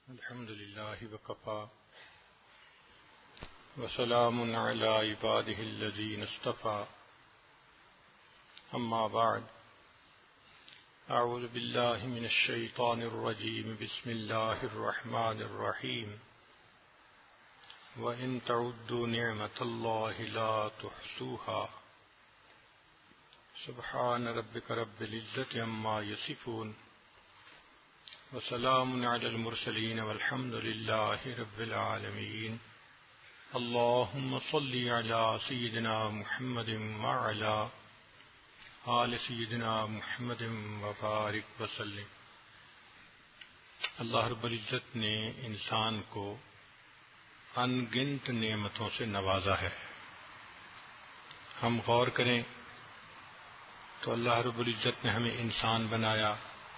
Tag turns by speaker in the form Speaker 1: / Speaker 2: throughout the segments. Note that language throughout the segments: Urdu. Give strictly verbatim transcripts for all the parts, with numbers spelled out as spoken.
Speaker 1: الحمد لله وكفى وسلام على عباده الذين اصطفى أما بعد أعوذ بالله من الشيطان الرجيم بسم الله الرحمن الرحيم وإن تعدوا نعمة الله لا تحصوها سبحان ربك رب العزة عما يصفون وسلام على المرسلين والحمد لله رب العالمين اللهم صل على سيدنا محمد وعلى آل سيدنا محمد وبارك وسلم۔ اللہ رب العزت نے انسان کو ان گنت نعمتوں سے نوازا ہے۔ ہم غور کریں تو اللہ رب العزت نے ہمیں انسان بنایا،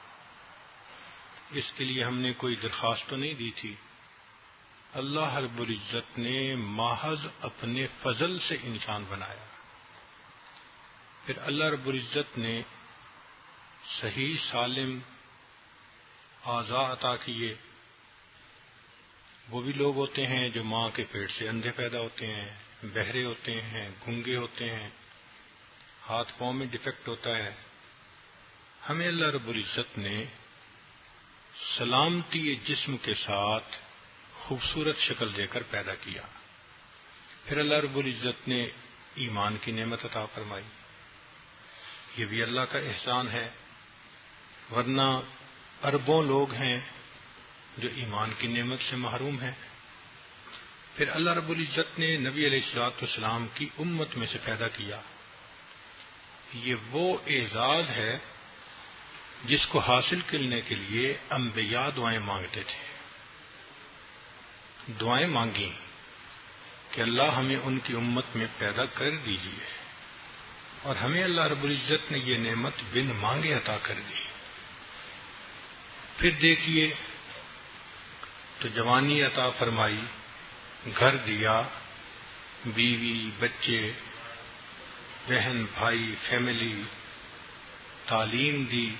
Speaker 1: اس کے لیے ہم نے کوئی درخواست تو نہیں دی تھی۔ اللہ رب العزت نے محض اپنے فضل سے انسان بنایا۔ پھر اللہ رب العزت نے صحیح سالم اعضاء عطا کیے۔ وہ بھی لوگ ہوتے ہیں جو ماں کے پیٹ سے اندھے پیدا ہوتے ہیں، بہرے ہوتے ہیں، گونگے ہوتے ہیں، ہاتھ پاؤں میں ڈیفیکٹ ہوتا ہے۔ ہمیں اللہ رب العزت نے سلامتی جسم کے ساتھ خوبصورت شکل دے کر پیدا کیا۔ پھر اللہ رب العزت نے ایمان کی نعمت عطا فرمائی۔ یہ بھی اللہ کا احسان ہے، ورنہ اربوں لوگ ہیں جو ایمان کی نعمت سے محروم ہیں۔ پھر اللہ رب العزت نے نبی علیہ الصلوۃ والسلام کی امت میں سے پیدا کیا۔ یہ وہ اعزاز ہے جس کو حاصل کرنے کے لیے انبیاء دعائیں مانگتے تھے۔ دعائیں مانگی کہ اللہ ہمیں ان کی امت میں پیدا کر دیجیے، اور ہمیں اللہ رب العزت نے یہ نعمت بن مانگے عطا کر دی۔ پھر دیکھیے تو جوانی عطا فرمائی، گھر دیا، بیوی، بچے، بہن بھائی، فیملی، تعلیم دی۔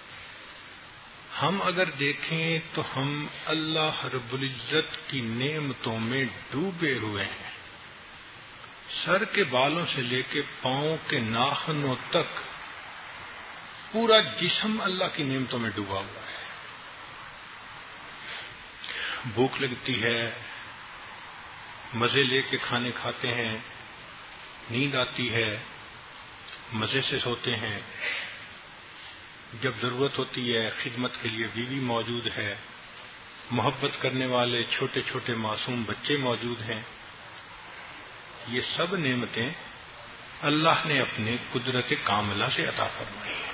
Speaker 1: ہم اگر دیکھیں تو ہم اللہ رب العزت کی نعمتوں میں ڈوبے ہوئے ہیں۔ سر کے بالوں سے لے کے پاؤں کے ناخنوں تک پورا جسم اللہ کی نعمتوں میں ڈوبا ہوا ہے۔ بھوک لگتی ہے، مزے لے کے کھانے کھاتے ہیں، نیند آتی ہے، مزے سے سوتے ہیں، جب ضرورت ہوتی ہے خدمت کے لیے بیوی موجود ہے، محبت کرنے والے چھوٹے چھوٹے معصوم بچے موجود ہیں۔ یہ سب نعمتیں اللہ نے اپنے قدرت کاملہ سے عطا فرمائی ہیں۔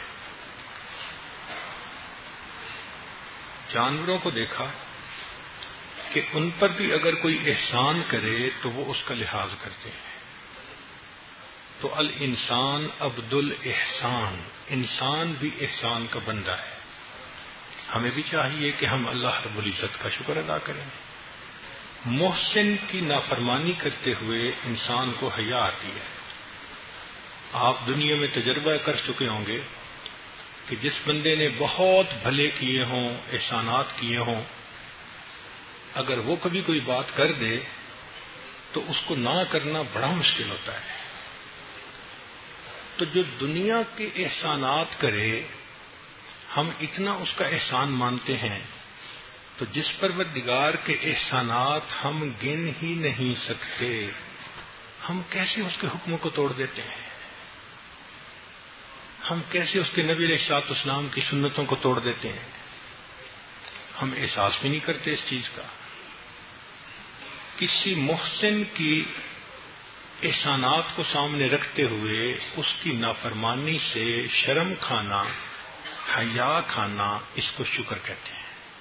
Speaker 1: جانوروں کو دیکھا کہ ان پر بھی اگر کوئی احسان کرے تو وہ اس کا لحاظ کرتے ہیں۔ تو الانسان عبد الاحسان، انسان بھی احسان کا بندہ ہے۔ ہمیں بھی چاہیے کہ ہم اللہ رب العزت کا شکر ادا کریں۔ محسن کی نافرمانی کرتے ہوئے انسان کو حیا آتی ہے۔ آپ دنیا میں تجربہ کر چکے ہوں گے کہ جس بندے نے بہت بھلے کیے ہوں، احسانات کیے ہوں، اگر وہ کبھی کوئی بات کر دے تو اس کو نہ کرنا بڑا مشکل ہوتا ہے۔ تو جو دنیا کے احسانات کرے، ہم اتنا اس کا احسان مانتے ہیں، تو جس پروردگار کے احسانات ہم گن ہی نہیں سکتے، ہم کیسے اس کے حکموں کو توڑ دیتے ہیں؟ ہم کیسے اس کے نبی علیہ الصلوۃ والسلام کی سنتوں کو توڑ دیتے ہیں؟ ہم احساس بھی نہیں کرتے اس چیز کا۔ کسی محسن کی احسانات کو سامنے رکھتے ہوئے اس کی نافرمانی سے شرم کھانا، حیا کھانا، اس کو شکر کہتے ہیں۔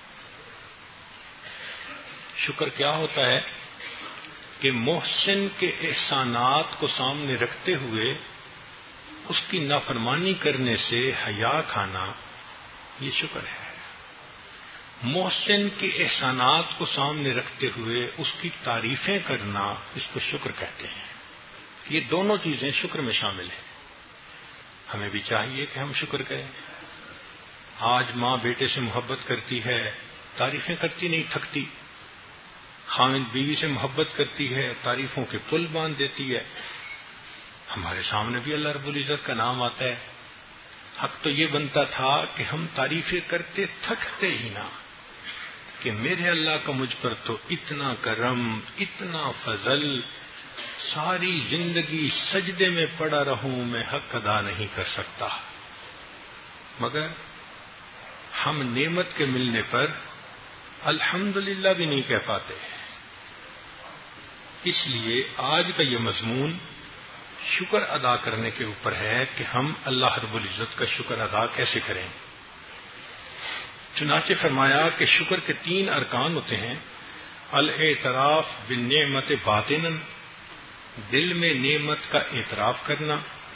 Speaker 1: شکر کیا ہوتا ہے کہ محسن کے احسانات کو سامنے رکھتے ہوئے اس کی نافرمانی کرنے سے حیا کھانا، یہ شکر ہے۔ محسن کے احسانات کو سامنے رکھتے ہوئے اس کی تعریفیں کرنا، اس کو شکر کہتے ہیں۔ یہ دونوں چیزیں شکر میں شامل ہیں۔ ہمیں بھی چاہیے کہ ہم شکر کریں۔ آج ماں بیٹے سے محبت کرتی ہے، تعریفیں کرتی نہیں تھکتی، خامد بیوی سے محبت کرتی ہے، تعریفوں کے پل باندھ دیتی ہے. ہمارے سامنے بھی اللہ رب العزت کا نام آتا ہے. حق تو یہ بنتا تھا کہ ہم تعریفیں کرتے تھکتے ہی نہ، کہ میرے اللہ کا مجھ پر تو اتنا کرم، اتنا فضل، ساری زندگی سجدے میں پڑا رہوں میں حق ادا نہیں کر سکتا. مگر ہم نعمت کے ملنے پر الحمدللہ بھی نہیں کہہ پاتے. اس لیے آج کا یہ مضمون شکر ادا کرنے کے اوپر ہے کہ ہم اللہ رب العزت کا شکر ادا کیسے کریں. چنانچہ فرمایا کہ شکر کے تین ارکان ہوتے ہیں: الاعتراف بالنعمت باطنا، دل میں نعمت کا اعتراف کرنا،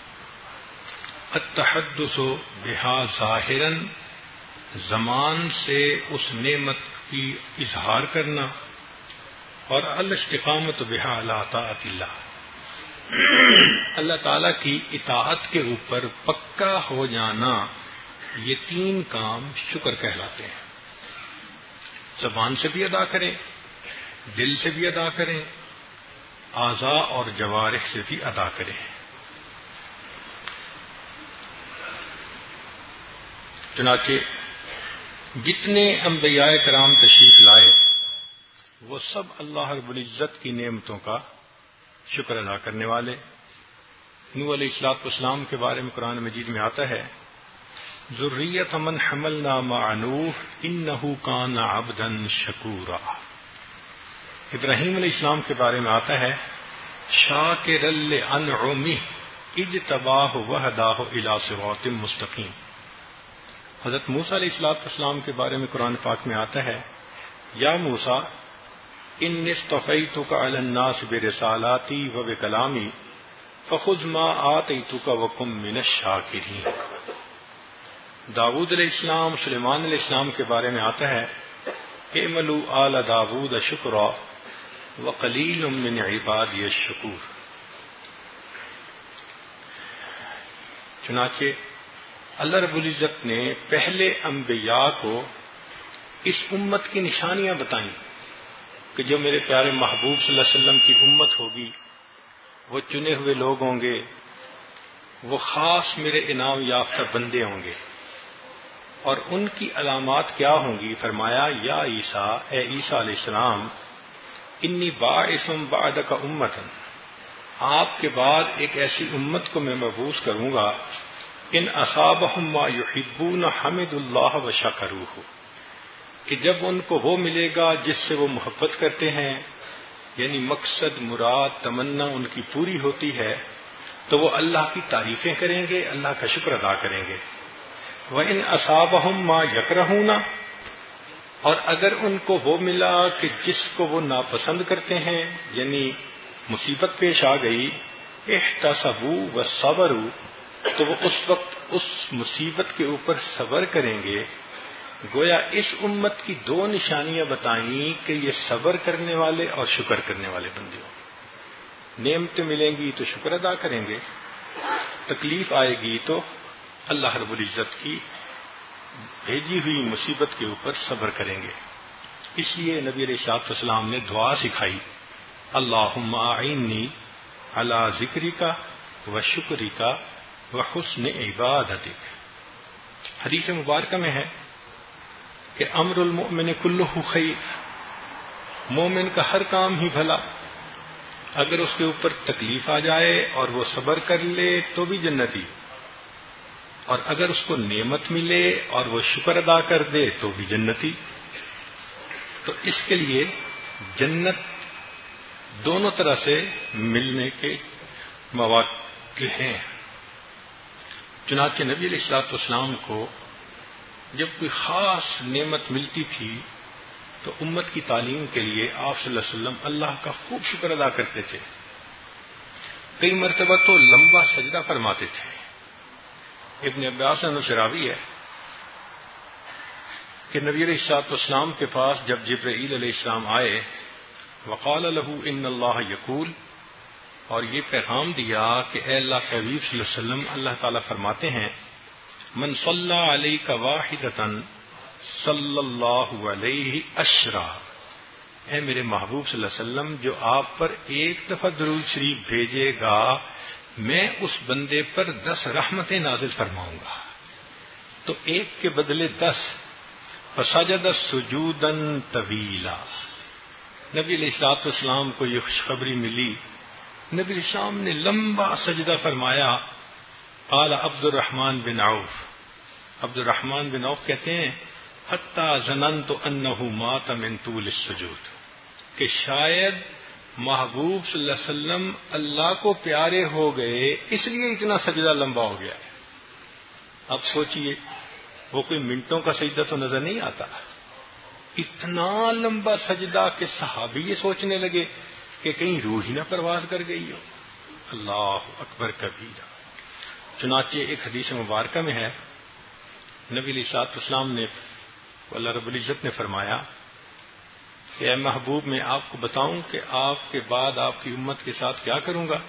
Speaker 1: التحدث بها ظاہرا، زبان سے اس نعمت کی اظہار کرنا، اور الاستقامت بها علی طاعت اللہ، اللہ تعالی کی اطاعت کے اوپر پکا ہو جانا. یہ تین کام شکر کہلاتے ہیں. زبان سے بھی ادا کریں، دل سے بھی ادا کریں، اعضاء اور جوارح سے بھی ادا کریں. چنانچہ جتنے انبیاء کرام تشریف لائے وہ سب اللہ رب العزت کی نعمتوں کا شکر ادا کرنے والے. نوح علیہ الصلوۃ والسلام کے بارے میں قرآن مجید میں آتا ہے: ذریۃ من حملنا مع نوح انہ کان عبدا شکورا. ابراہیم علیہ السلام کے بارے میں آتا ہے: شاکرا لانعمہ اجتباہ وہداہ الی صراط مستقیم. حضرت موسیٰ علیہ الصلوۃ والسلام کے بارے میں قرآن پاک میں آتا ہے: یا موسیٰ انی اصطفیتک علی الناس برسالاتی وبکلامی فخذ ما آتیتک وکن من الشاکرین. داؤد علیہ السلام، سلیمان علیہ السلام کے بارے میں آتا ہے: اعملوا آل داؤد شکرا وقلیل من عبادی الشکور. چنانچہ اللہ رب العزت نے پہلے انبیاء کو اس امت کی نشانیاں بتائیں کہ جو میرے پیارے محبوب صلی اللہ علیہ وسلم کی امت ہوگی وہ چنے ہوئے لوگ ہوں گے، وہ خاص میرے انعام یافتہ بندے ہوں گے. اور ان کی علامات کیا ہوں گی؟ فرمایا: یا عیسیٰ، اے عیسیٰ علیہ السلام، انی باعث بعدک امۃ، آپ کے بعد ایک ایسی امت کو میں مبعوث کروں گا، ان اصابہم ما یحبون حمد اللہ وشکروہ، کہ جب ان کو وہ ملے گا جس سے وہ محبت کرتے ہیں، یعنی مقصد، مراد، تمنا ان کی پوری ہوتی ہے، تو وہ اللہ کی تعریفیں کریں گے، اللہ کا شکر ادا کریں گے. وَإِنْ أَصَابَهُمْ مَا يَكْرَهُونَ، اور اگر ان کو وہ ملا کہ جس کو وہ ناپسند کرتے ہیں، یعنی مصیبت پیش آ گئی، احتسبوا وصبروا، تو وہ اس وقت اس مصیبت کے اوپر صبر کریں گے. گویا اس امت کی دو نشانیاں بتائیں کہ یہ صبر کرنے والے اور شکر کرنے والے بندے ہوں. نعمتیں ملیں گی تو شکر ادا کریں گے، تکلیف آئے گی تو اللہ رب العزت کی بھیجی ہوئی مصیبت کے اوپر صبر کریں گے. اس لیے نبی علیہ الصلوۃ والسلام نے دعا سکھائی: اللہم اعنی علی ذکرک و شکرک و حسن عبادتک. حدیث مبارکہ میں ہے کہ امر المؤمن کلہ خیر، مومن کا ہر کام ہی بھلا. اگر اس کے اوپر تکلیف آ جائے اور وہ صبر کر لے تو بھی جنتی، اور اگر اس کو نعمت ملے اور وہ شکر ادا کر دے تو بھی جنتی. تو اس کے لیے جنت دونوں طرح سے ملنے کے مواقع ہیں. چنانچہ نبی علیہ الصلوۃ والسلام کو جب کوئی خاص نعمت ملتی تھی تو امت کی تعلیم کے لیے آپ صلی اللہ علیہ وسلم اللہ کا خوب شکر ادا کرتے تھے. کئی مرتبہ تو لمبا سجدہ فرماتے تھے. ابن عباس سے راوی ہے کہ نبی علیہ الصلوۃ والسلام کے پاس جب جبرائیل علیہ السلام آئے، وقال له ان اللہ یقول، اور یہ پیغام دیا کہ اے اللہ کے حبیب صلی اللہ علیہ وسلم، اللہ تعالیٰ فرماتے ہیں: من صلی علیک واحدۃ صلی اللہ علیہ اشرا، اے میرے محبوب صلی اللہ علیہ وسلم جو آپ پر ایک دفعہ درود شریف بھیجے گا میں اس بندے پر دس رحمتیں نازل فرماؤں گا. تو ایک کے بدلے دس. فسجد سجودا طویلا. نبی علیہ الصلوۃ والسلام کو یہ خوشخبری ملی. نبی علیہ السلام نے لمبا سجدہ فرمایا. قال عبد الرحمن بن عوف، عبد الرحمن بن عوف کہتے ہیں حتی ظننت انہ مات من طول السجود، کہ شاید محبوب صلی اللہ علیہ وسلم اللہ کو پیارے ہو گئے اس لیے اتنا سجدہ لمبا ہو گیا ہے. اب سوچئے وہ کوئی منٹوں کا سجدہ تو نظر نہیں آتا، اتنا لمبا سجدہ کہ صحابی یہ سوچنے لگے کہ کہیں روح ہی نہ پرواز کر گئی ہو. اللہ اکبر کبیرہ. چنانچہ ایک حدیث مبارکہ میں ہے نبی علیہ الصلوۃ والسلام نے اللہ رب العزت نے فرمایا کہ اے محبوب میں آپ کو بتاؤں کہ آپ کے بعد آپ کی امت کے ساتھ کیا کروں گا؟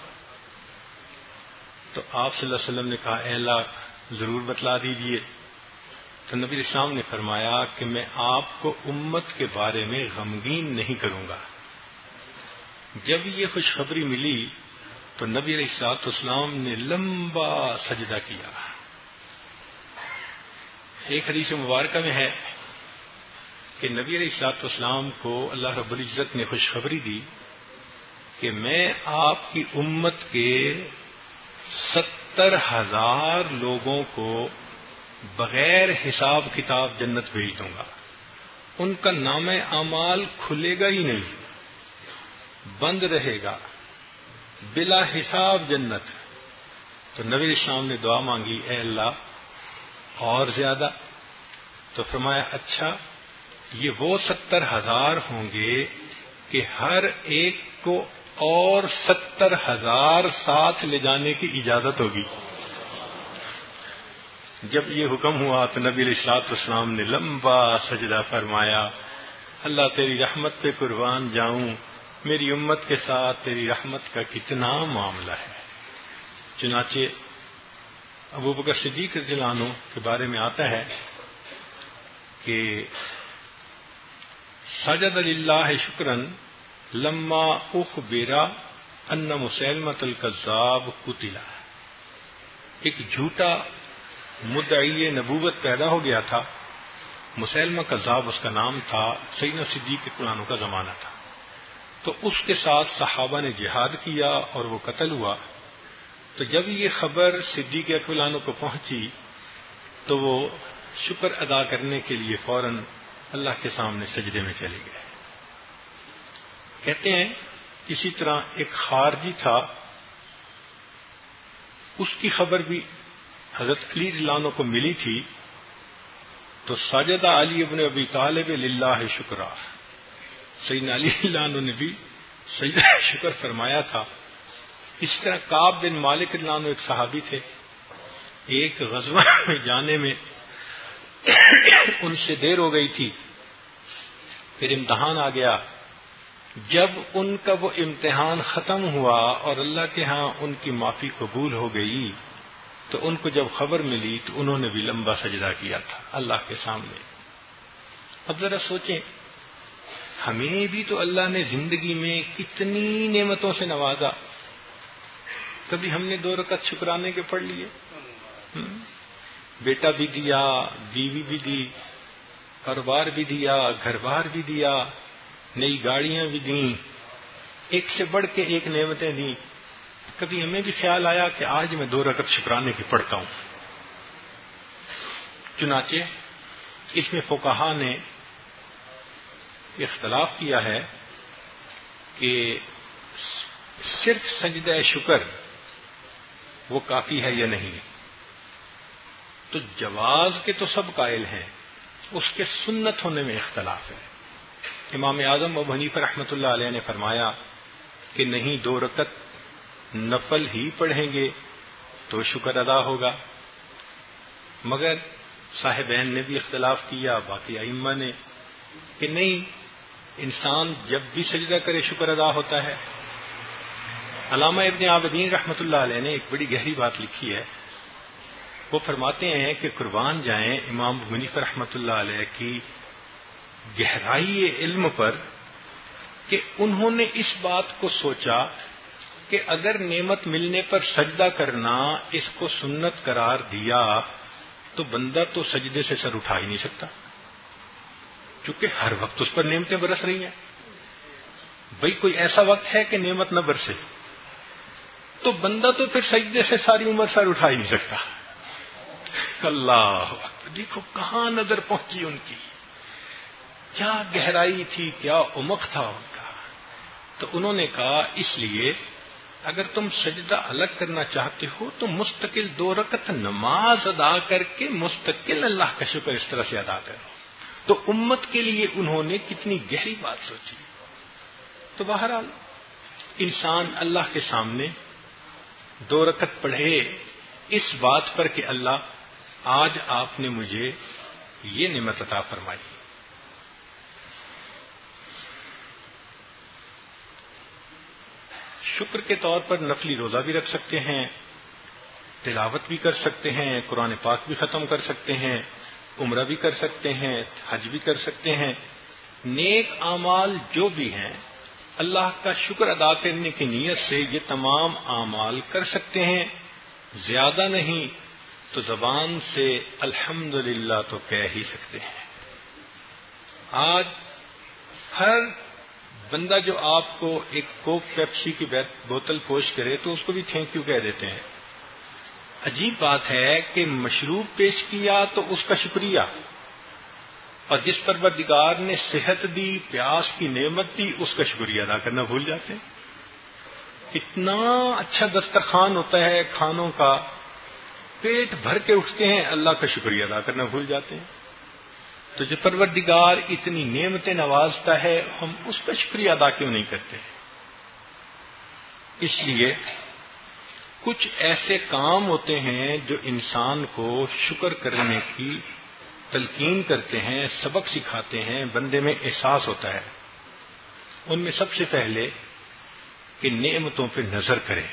Speaker 1: تو آپ صلی اللہ علیہ وسلم نے کہا اے اللہ ضرور بتلا دیجئے. تو نبی علیہ السلام نے فرمایا کہ میں آپ کو امت کے بارے میں غمگین نہیں کروں گا. جب یہ خوشخبری ملی تو نبی علیہ الصلوۃ والسلام نے لمبا سجدہ کیا. ایک حدیث مبارکہ میں ہے کہ نبی علیہ الصلوۃ والسلام کو اللہ رب العزت نے خوشخبری دی کہ میں آپ کی امت کے ستر ہزار لوگوں کو بغیر حساب کتاب جنت بھیج دوں گا. ان کا نام اعمال کھلے گا ہی نہیں، بند رہے گا، بلا حساب جنت. تو نبی السلام نے دعا مانگی اے اللہ اور زیادہ. تو فرمایا اچھا یہ وہ ستر ہزار ہوں گے کہ ہر ایک کو اور ستر ہزار ساتھ لے جانے کی اجازت ہوگی. جب یہ حکم ہوا تو نبی علیہ الصلوۃ والسلام نے لمبا سجدہ فرمایا اللہ تیری رحمت پہ قربان جاؤں، میری امت کے ساتھ تیری رحمت کا کتنا معاملہ ہے. چنانچہ ابو بکر صدیق رضی اللہ عنہ کے بارے میں آتا ہے کہ سجد للہ شکرن لما اخبر ان مسیلمۃ الکذاب قتل. ایک جھوٹا مدعی نبوت پیدا ہو گیا تھا، مسیلمہ کذاب اس کا نام تھا، سیدنا صدیق کے قرآن کا زمانہ تھا. تو اس کے ساتھ صحابہ نے جہاد کیا اور وہ قتل ہوا. تو جب یہ خبر صدیق اکبر عنہ کو پہنچی تو وہ شکر ادا کرنے کے لیے فوراً اللہ کے سامنے سجدے میں چلے گئے. کہتے ہیں اسی طرح ایک خارجی تھا، اس کی خبر بھی حضرت علی رضی اللہ عنہ کو ملی تھی. تو سجدہ علی ابن ابی طالب للہ شکرا، سیدنا علی رضی اللہ عنہ نے بھی سجدہ شکر فرمایا تھا. اس طرح کعب بن مالک رضی اللہ عنہ ایک صحابی تھے، ایک غزوہ میں جانے میں ان سے دیر ہو گئی تھی، پھر امتحان آ گیا. جب ان کا وہ امتحان ختم ہوا اور اللہ کے ہاں ان کی معافی قبول ہو گئی تو ان کو جب خبر ملی تو انہوں نے بھی لمبا سجدہ کیا تھا اللہ کے سامنے. اب ذرا سوچیں ہمیں بھی تو اللہ نے زندگی میں کتنی نعمتوں سے نوازا، کبھی ہم نے دو رکعت شکرانے کے پڑھ لیے؟ بیٹا بھی دیا، بیوی بھی دی، کاروبار بھی دیا، گھر بار بھی دیا، نئی گاڑیاں بھی دیں، ایک سے بڑھ کے ایک نعمتیں دیں. کبھی ہمیں بھی خیال آیا کہ آج میں دو رکعت شکرانے کی پڑھتا ہوں؟ چنانچہ اس میں فقہا نے اختلاف کیا ہے کہ صرف سجدہ شکر وہ کافی ہے یا نہیں. تو جواز کے تو سب قائل ہیں، اس کے سنت ہونے میں اختلاف ہے. امام اعظم ابو حنیفہ رحمۃ اللہ علیہ نے فرمایا کہ نہیں، دو رکعت نفل ہی پڑھیں گے تو شکر ادا ہوگا. مگر صاحبین نے بھی اختلاف کیا، باقی ائمہ نے، کہ نہیں، انسان جب بھی سجدہ کرے شکر ادا ہوتا ہے. علامہ ابن عابدین رحمۃ اللہ علیہ نے ایک بڑی گہری بات لکھی ہے وہ فرماتے ہیں کہ قربان جائیں امام ابو حنیفہ رحمۃ اللہ علیہ کی گہرائی علم پر کہ انہوں نے اس بات کو سوچا کہ اگر نعمت ملنے پر سجدہ کرنا اس کو سنت قرار دیا تو بندہ تو سجدے سے سر اٹھا ہی نہیں سکتا، چونکہ ہر وقت اس پر نعمتیں برس رہی ہیں. بھئی کوئی ایسا وقت ہے کہ نعمت نہ برسے، تو بندہ تو پھر سجدے سے ساری عمر سر اٹھا ہی نہیں سکتا. اللہ دیکھو کہاں نظر پہنچی ان کی، کیا گہرائی تھی، کیا عمق تھا ان کا. تو انہوں نے کہا اس لیے اگر تم سجدہ الگ کرنا چاہتے ہو تو مستقل دو رکعت نماز ادا کر کے مستقل اللہ کا شکر اس طرح سے ادا کرو. تو امت کے لیے انہوں نے کتنی گہری بات سوچی. تو بہرحال انسان اللہ کے سامنے دو رکعت پڑھے اس بات پر کہ اللہ آج آپ نے مجھے یہ نعمت عطا فرمائی. شکر کے طور پر نفلی روزہ بھی رکھ سکتے ہیں، تلاوت بھی کر سکتے ہیں، قرآن پاک بھی ختم کر سکتے ہیں، عمرہ بھی کر سکتے ہیں، حج بھی کر سکتے ہیں. نیک اعمال جو بھی ہیں اللہ کا شکر ادا کرنے کی نیت سے یہ تمام اعمال کر سکتے ہیں. زیادہ نہیں تو زبان سے الحمدللہ تو کہہ ہی سکتے ہیں. آج ہر بندہ جو آپ کو ایک کوک پیپسی کی بوتل فوش کرے تو اس کو بھی تھینک یو کہہ دیتے ہیں. عجیب بات ہے کہ مشروب پیش کیا تو اس کا شکریہ، اور جس پروردگار نے صحت دی، پیاس کی نعمت دی، اس کا شکریہ ادا کرنا بھول جاتے ہیں. اتنا اچھا دسترخوان ہوتا ہے کھانوں کا، پیٹ بھر کے اٹھتے ہیں، اللہ کا شکریہ ادا کرنا بھول جاتے ہیں. تو جو پروردگار اتنی نعمتیں نوازتا ہے ہم اس کا شکریہ ادا کیوں نہیں کرتے؟ اس لیے کچھ ایسے کام ہوتے ہیں جو انسان کو شکر کرنے کی تلقین کرتے ہیں، سبق سکھاتے ہیں، بندے میں احساس ہوتا ہے. ان میں سب سے پہلے کہ نعمتوں پہ نظر کرے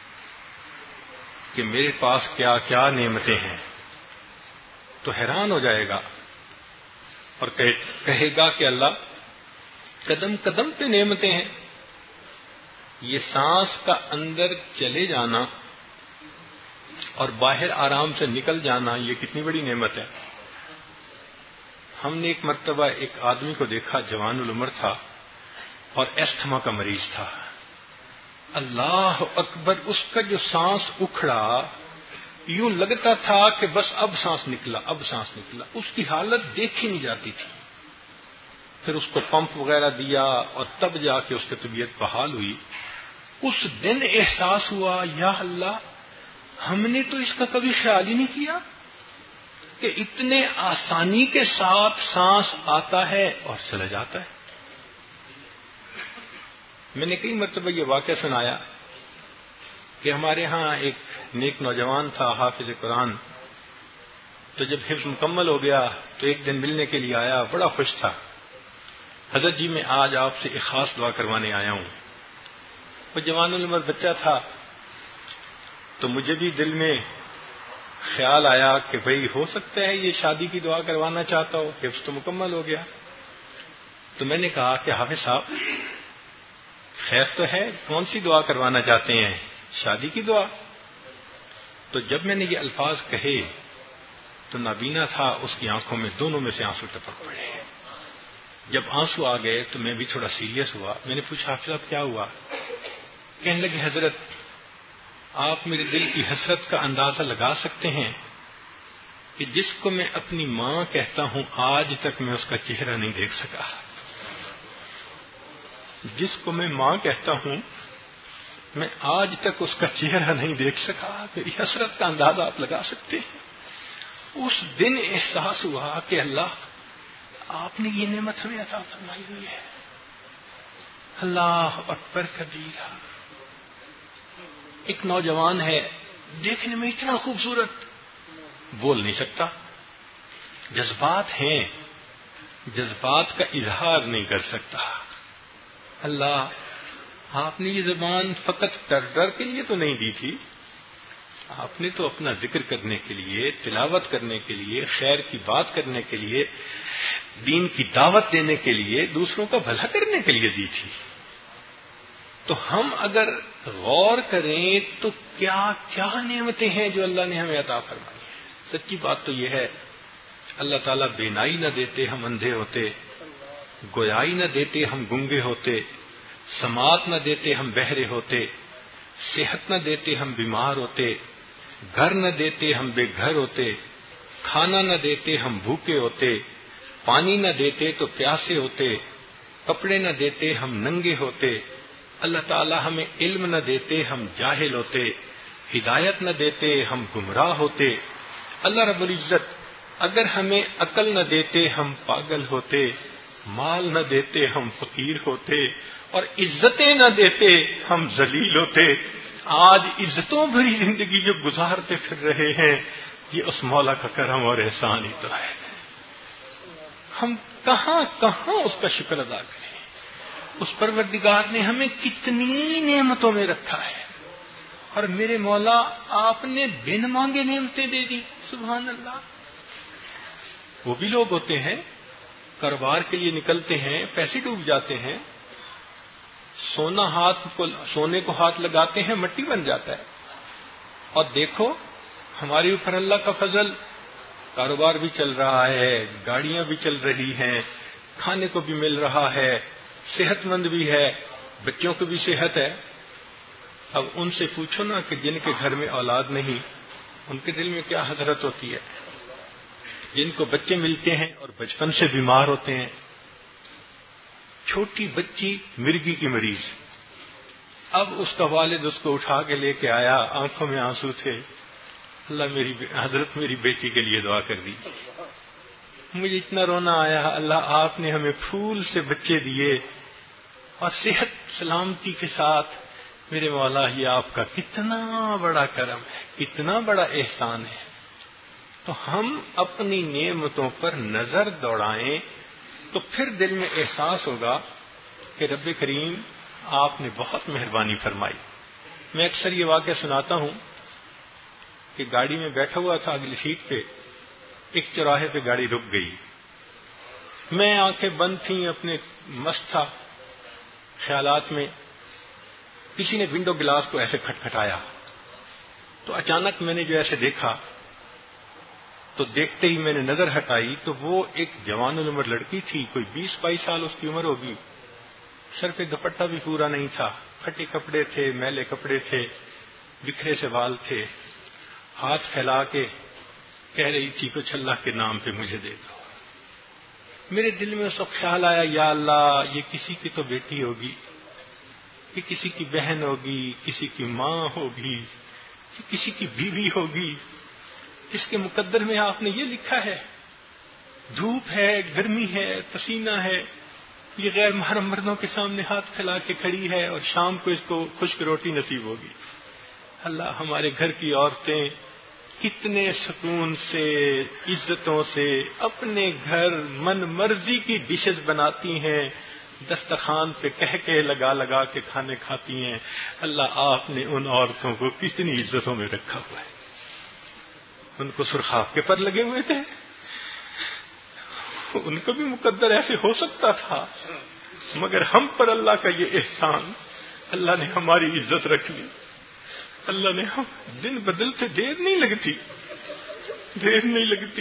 Speaker 1: کہ میرے پاس کیا کیا نعمتیں ہیں، تو حیران ہو جائے گا اور کہے گا کہ اللہ قدم قدم پہ نعمتیں ہیں. یہ سانس کا اندر چلے جانا اور باہر آرام سے نکل جانا یہ کتنی بڑی نعمت ہے. ہم نے ایک مرتبہ ایک آدمی کو دیکھا، جوان العمر تھا اور ایستھما کا مریض تھا. اللہ اکبر، اس کا جو سانس اکھڑا یوں لگتا تھا کہ بس اب سانس نکلا اب سانس نکلا اس کی حالت دیکھی نہیں جاتی تھی. پھر اس کو پمپ وغیرہ دیا اور تب جا کے اس کی طبیعت بحال ہوئی. اس دن احساس ہوا یا اللہ ہم نے تو اس کا کبھی خیال ہی نہیں کیا کہ اتنے آسانی کے ساتھ سانس آتا ہے اور چلا جاتا ہے. میں نے کئی مرتبہ یہ واقعہ سنایا کہ ہمارے ہاں ایک نیک نوجوان تھا حافظ قرآن، تو جب حفظ مکمل ہو گیا تو ایک دن ملنے کے لیے آیا، بڑا خوش تھا. حضرت جی میں آج آپ سے ایک خاص دعا کروانے آیا ہوں. وہ جوان العمر بچہ تھا تو مجھے بھی دل میں خیال آیا کہ بھئی ہو سکتا ہے یہ شادی کی دعا کروانا چاہتا ہو، حفظ تو مکمل ہو گیا. تو میں نے کہا کہ حافظ صاحب خیر تو ہے، کون سی دعا کروانا چاہتے ہیں؟ شادی کی دعا. تو جب میں نے یہ الفاظ کہے تو نابینا تھا، اس کی آنکھوں میں دونوں میں سے آنسو ٹپک پڑے. جب آنسو آ گئے تو میں بھی تھوڑا سیریس ہوا. میں نے پوچھا حافظ صاحب کیا ہوا؟ کہنے لگے حضرت آپ میرے دل کی حسرت کا اندازہ لگا سکتے ہیں کہ جس کو میں اپنی ماں کہتا ہوں آج تک میں اس کا چہرہ نہیں دیکھ سکا. جس کو میں ماں کہتا ہوں میں آج تک اس کا چہرہ نہیں دیکھ سکا. میری حسرت کا اندازہ آپ لگا سکتے ہیں. اس دن احساس ہوا کہ اللہ آپ نے یہ نعمت ہمیں عطا فرمائی ہوئی ہے. اللہ اکبر کبیرہ. ایک نوجوان ہے دیکھنے میں اتنا خوبصورت، بول نہیں سکتا، جذبات ہیں، جذبات کا اظہار نہیں کر سکتا. اللہ آپ نے یہ زبان فقط ڈر ڈر کے لیے تو نہیں دی تھی، آپ نے تو اپنا ذکر کرنے کے لیے، تلاوت کرنے کے لیے، خیر کی بات کرنے کے لیے، دین کی دعوت دینے کے لیے، دوسروں کا بھلا کرنے کے لیے دی تھی. تو ہم اگر غور کریں تو کیا کیا نعمتیں ہیں جو اللہ نے ہمیں عطا فرمائی ہیں. سچی بات تو یہ ہے، اللہ تعالیٰ بینائی نہ دیتے ہم اندھے ہوتے، گویائی نہ دیتے ہم گنگے ہوتے، سماعت نہ دیتے ہم بہرے ہوتے، صحت نہ دیتے ہم بیمار ہوتے، گھر نہ دیتے ہم بے گھر ہوتے، کھانا نہ دیتے ہم بھوکے ہوتے، پانی نہ دیتے تو پیاسے ہوتے، کپڑے نہ دیتے ہم ننگے ہوتے. اللہ تعالیٰ ہمیں علم نہ دیتے ہم جاہل ہوتے، ہدایت نہ دیتے ہم گمراہ ہوتے. اللہ رب العزت اگر ہمیں عقل نہ دیتے ہم پاگل ہوتے، مال نہ دیتے ہم فقیر ہوتے، اور عزتیں نہ دیتے ہم ذلیل ہوتے. آج عزتوں بھری زندگی جو گزارتے پھر رہے ہیں، یہ اس مولا کا کرم اور احسان ہی تو ہے. ہم کہاں کہاں اس کا شکر ادا کریں. اس پروردگار نے ہمیں کتنی نعمتوں میں رکھا ہے، اور میرے مولا آپ نے بن مانگے نعمتیں دے دی. سبحان اللہ. وہ بھی لوگ ہوتے ہیں کاروبار کے لیے نکلتے ہیں، پیسے ڈوب جاتے ہیں، سونا ہاتھ کو سونے کو ہاتھ لگاتے ہیں، مٹی بن جاتا ہے. اور دیکھو ہمارے اوپر اللہ کا فضل، کاروبار بھی چل رہا ہے، گاڑیاں بھی چل رہی ہیں، کھانے کو بھی مل رہا ہے، صحت مند بھی ہے، بچوں کو بھی صحت ہے. اب ان سے پوچھو نا کہ جن کے گھر میں اولاد نہیں، ان کے دل میں کیا حسرت ہوتی ہے. جن کو بچے ملتے ہیں اور بچپن سے بیمار ہوتے ہیں. چھوٹی بچی مرگی کی مریض، اب اس کا والد اس کو اٹھا کے لے کے آیا، آنکھوں میں آنسو تھے. اللہ میری حضرت میری بیٹی کے لیے دعا کر دی. مجھے اتنا رونا آیا، اللہ آپ نے ہمیں پھول سے بچے دیے اور صحت سلامتی کے ساتھ. میرے مولا یہ آپ کا کتنا بڑا کرم ہے، کتنا بڑا احسان ہے. تو ہم اپنی نعمتوں پر نظر دوڑائیں تو پھر دل میں احساس ہوگا کہ رب کریم آپ نے بہت مہربانی فرمائی. میں اکثر یہ واقعہ سناتا ہوں کہ گاڑی میں بیٹھا ہوا تھا اگلی سیٹ پہ، ایک چوراہے پہ گاڑی رک گئی. میں آنکھیں بند تھیں، اپنے مست تھا خیالات میں. کسی نے ونڈو گلاس کو ایسے کھٹکھٹایا تو اچانک میں نے جو ایسے دیکھا تو دیکھتے ہی میں نے نظر ہٹائی تو وہ ایک جوان العمر لڑکی تھی، کوئی بیس بائیس سال اس کی عمر ہوگی. سر پہ دوپٹہ بھی پورا نہیں تھا، پھٹے کپڑے تھے، میلے کپڑے تھے، بکھرے سے بال تھے. ہاتھ پھیلا کے کہہ رہی تھی کچھ اللہ کے نام پہ مجھے دے دو. میرے دل میں اس وقت خیال آیا، یا اللہ یہ کسی کی تو بیٹی ہوگی، یہ کسی کی بہن ہوگی، کسی کی ماں ہوگی، یہ کسی کی بیوی ہوگی. اس کے مقدر میں آپ نے یہ لکھا ہے، دھوپ ہے، گرمی ہے، پسینہ ہے، یہ غیر محرم مردوں کے سامنے ہاتھ پھیلا کے کھڑی ہے اور شام کو اس کو خشک روٹی نصیب ہوگی. اللہ ہمارے گھر کی عورتیں کتنے سکون سے، عزتوں سے اپنے گھر من مرضی کی ڈشز بناتی ہیں، دسترخوان پہ کہہ کے لگا لگا کے کھانے کھاتی ہیں. اللہ آپ نے ان عورتوں کو کتنی عزتوں میں رکھا ہوا ہے. ان کو سرخاب کے پر لگے ہوئے تھے، ان کو بھی مقدر ایسے ہو سکتا تھا، مگر ہم پر اللہ کا یہ احسان، اللہ نے ہماری عزت رکھ لی. اللہ نے ہم دن بدلتے دیر نہیں لگتی، دیر نہیں لگتی.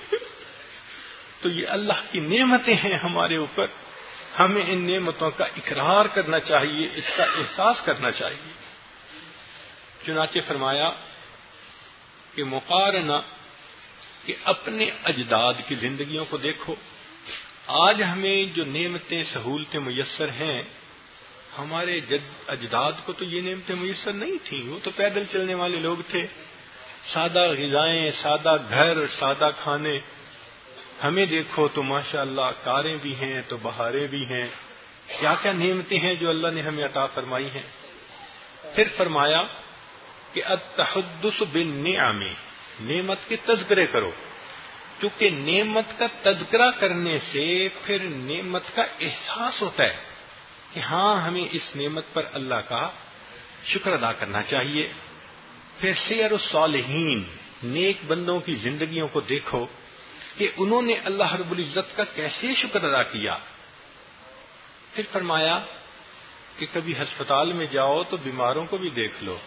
Speaker 1: تو یہ اللہ کی نعمتیں ہیں ہمارے اوپر، ہمیں ان نعمتوں کا اقرار کرنا چاہیے، اس کا احساس کرنا چاہیے. چنانچہ فرمایا کہ مقارنہ کہ اپنے اجداد کی زندگیوں کو دیکھو. آج ہمیں جو نعمتیں سہولتیں میسر ہیں، ہمارے جد اجداد کو تو یہ نعمتیں میسر نہیں تھیں. وہ تو پیدل چلنے والے لوگ تھے، سادہ غذائیں، سادہ گھر، سادہ کھانے. ہمیں دیکھو تو ماشاءاللہ کاریں بھی ہیں تو بہاریں بھی ہیں. کیا کیا نعمتیں ہیں جو اللہ نے ہمیں عطا فرمائی ہیں. پھر فرمایا کہ التحدث بالنعم، نعمت کے تذکرے کرو، کیونکہ نعمت کا تذکرہ کرنے سے پھر نعمت کا احساس ہوتا ہے کہ ہاں ہمیں اس نعمت پر اللہ کا شکر ادا کرنا چاہیے. پھر سیر الصالحین، نیک بندوں کی زندگیوں کو دیکھو کہ انہوں نے اللہ رب العزت کا کیسے شکر ادا کیا۔ پھر فرمایا کہ کبھی ہسپتال میں جاؤ تو بیماروں کو بھی دیکھ لو،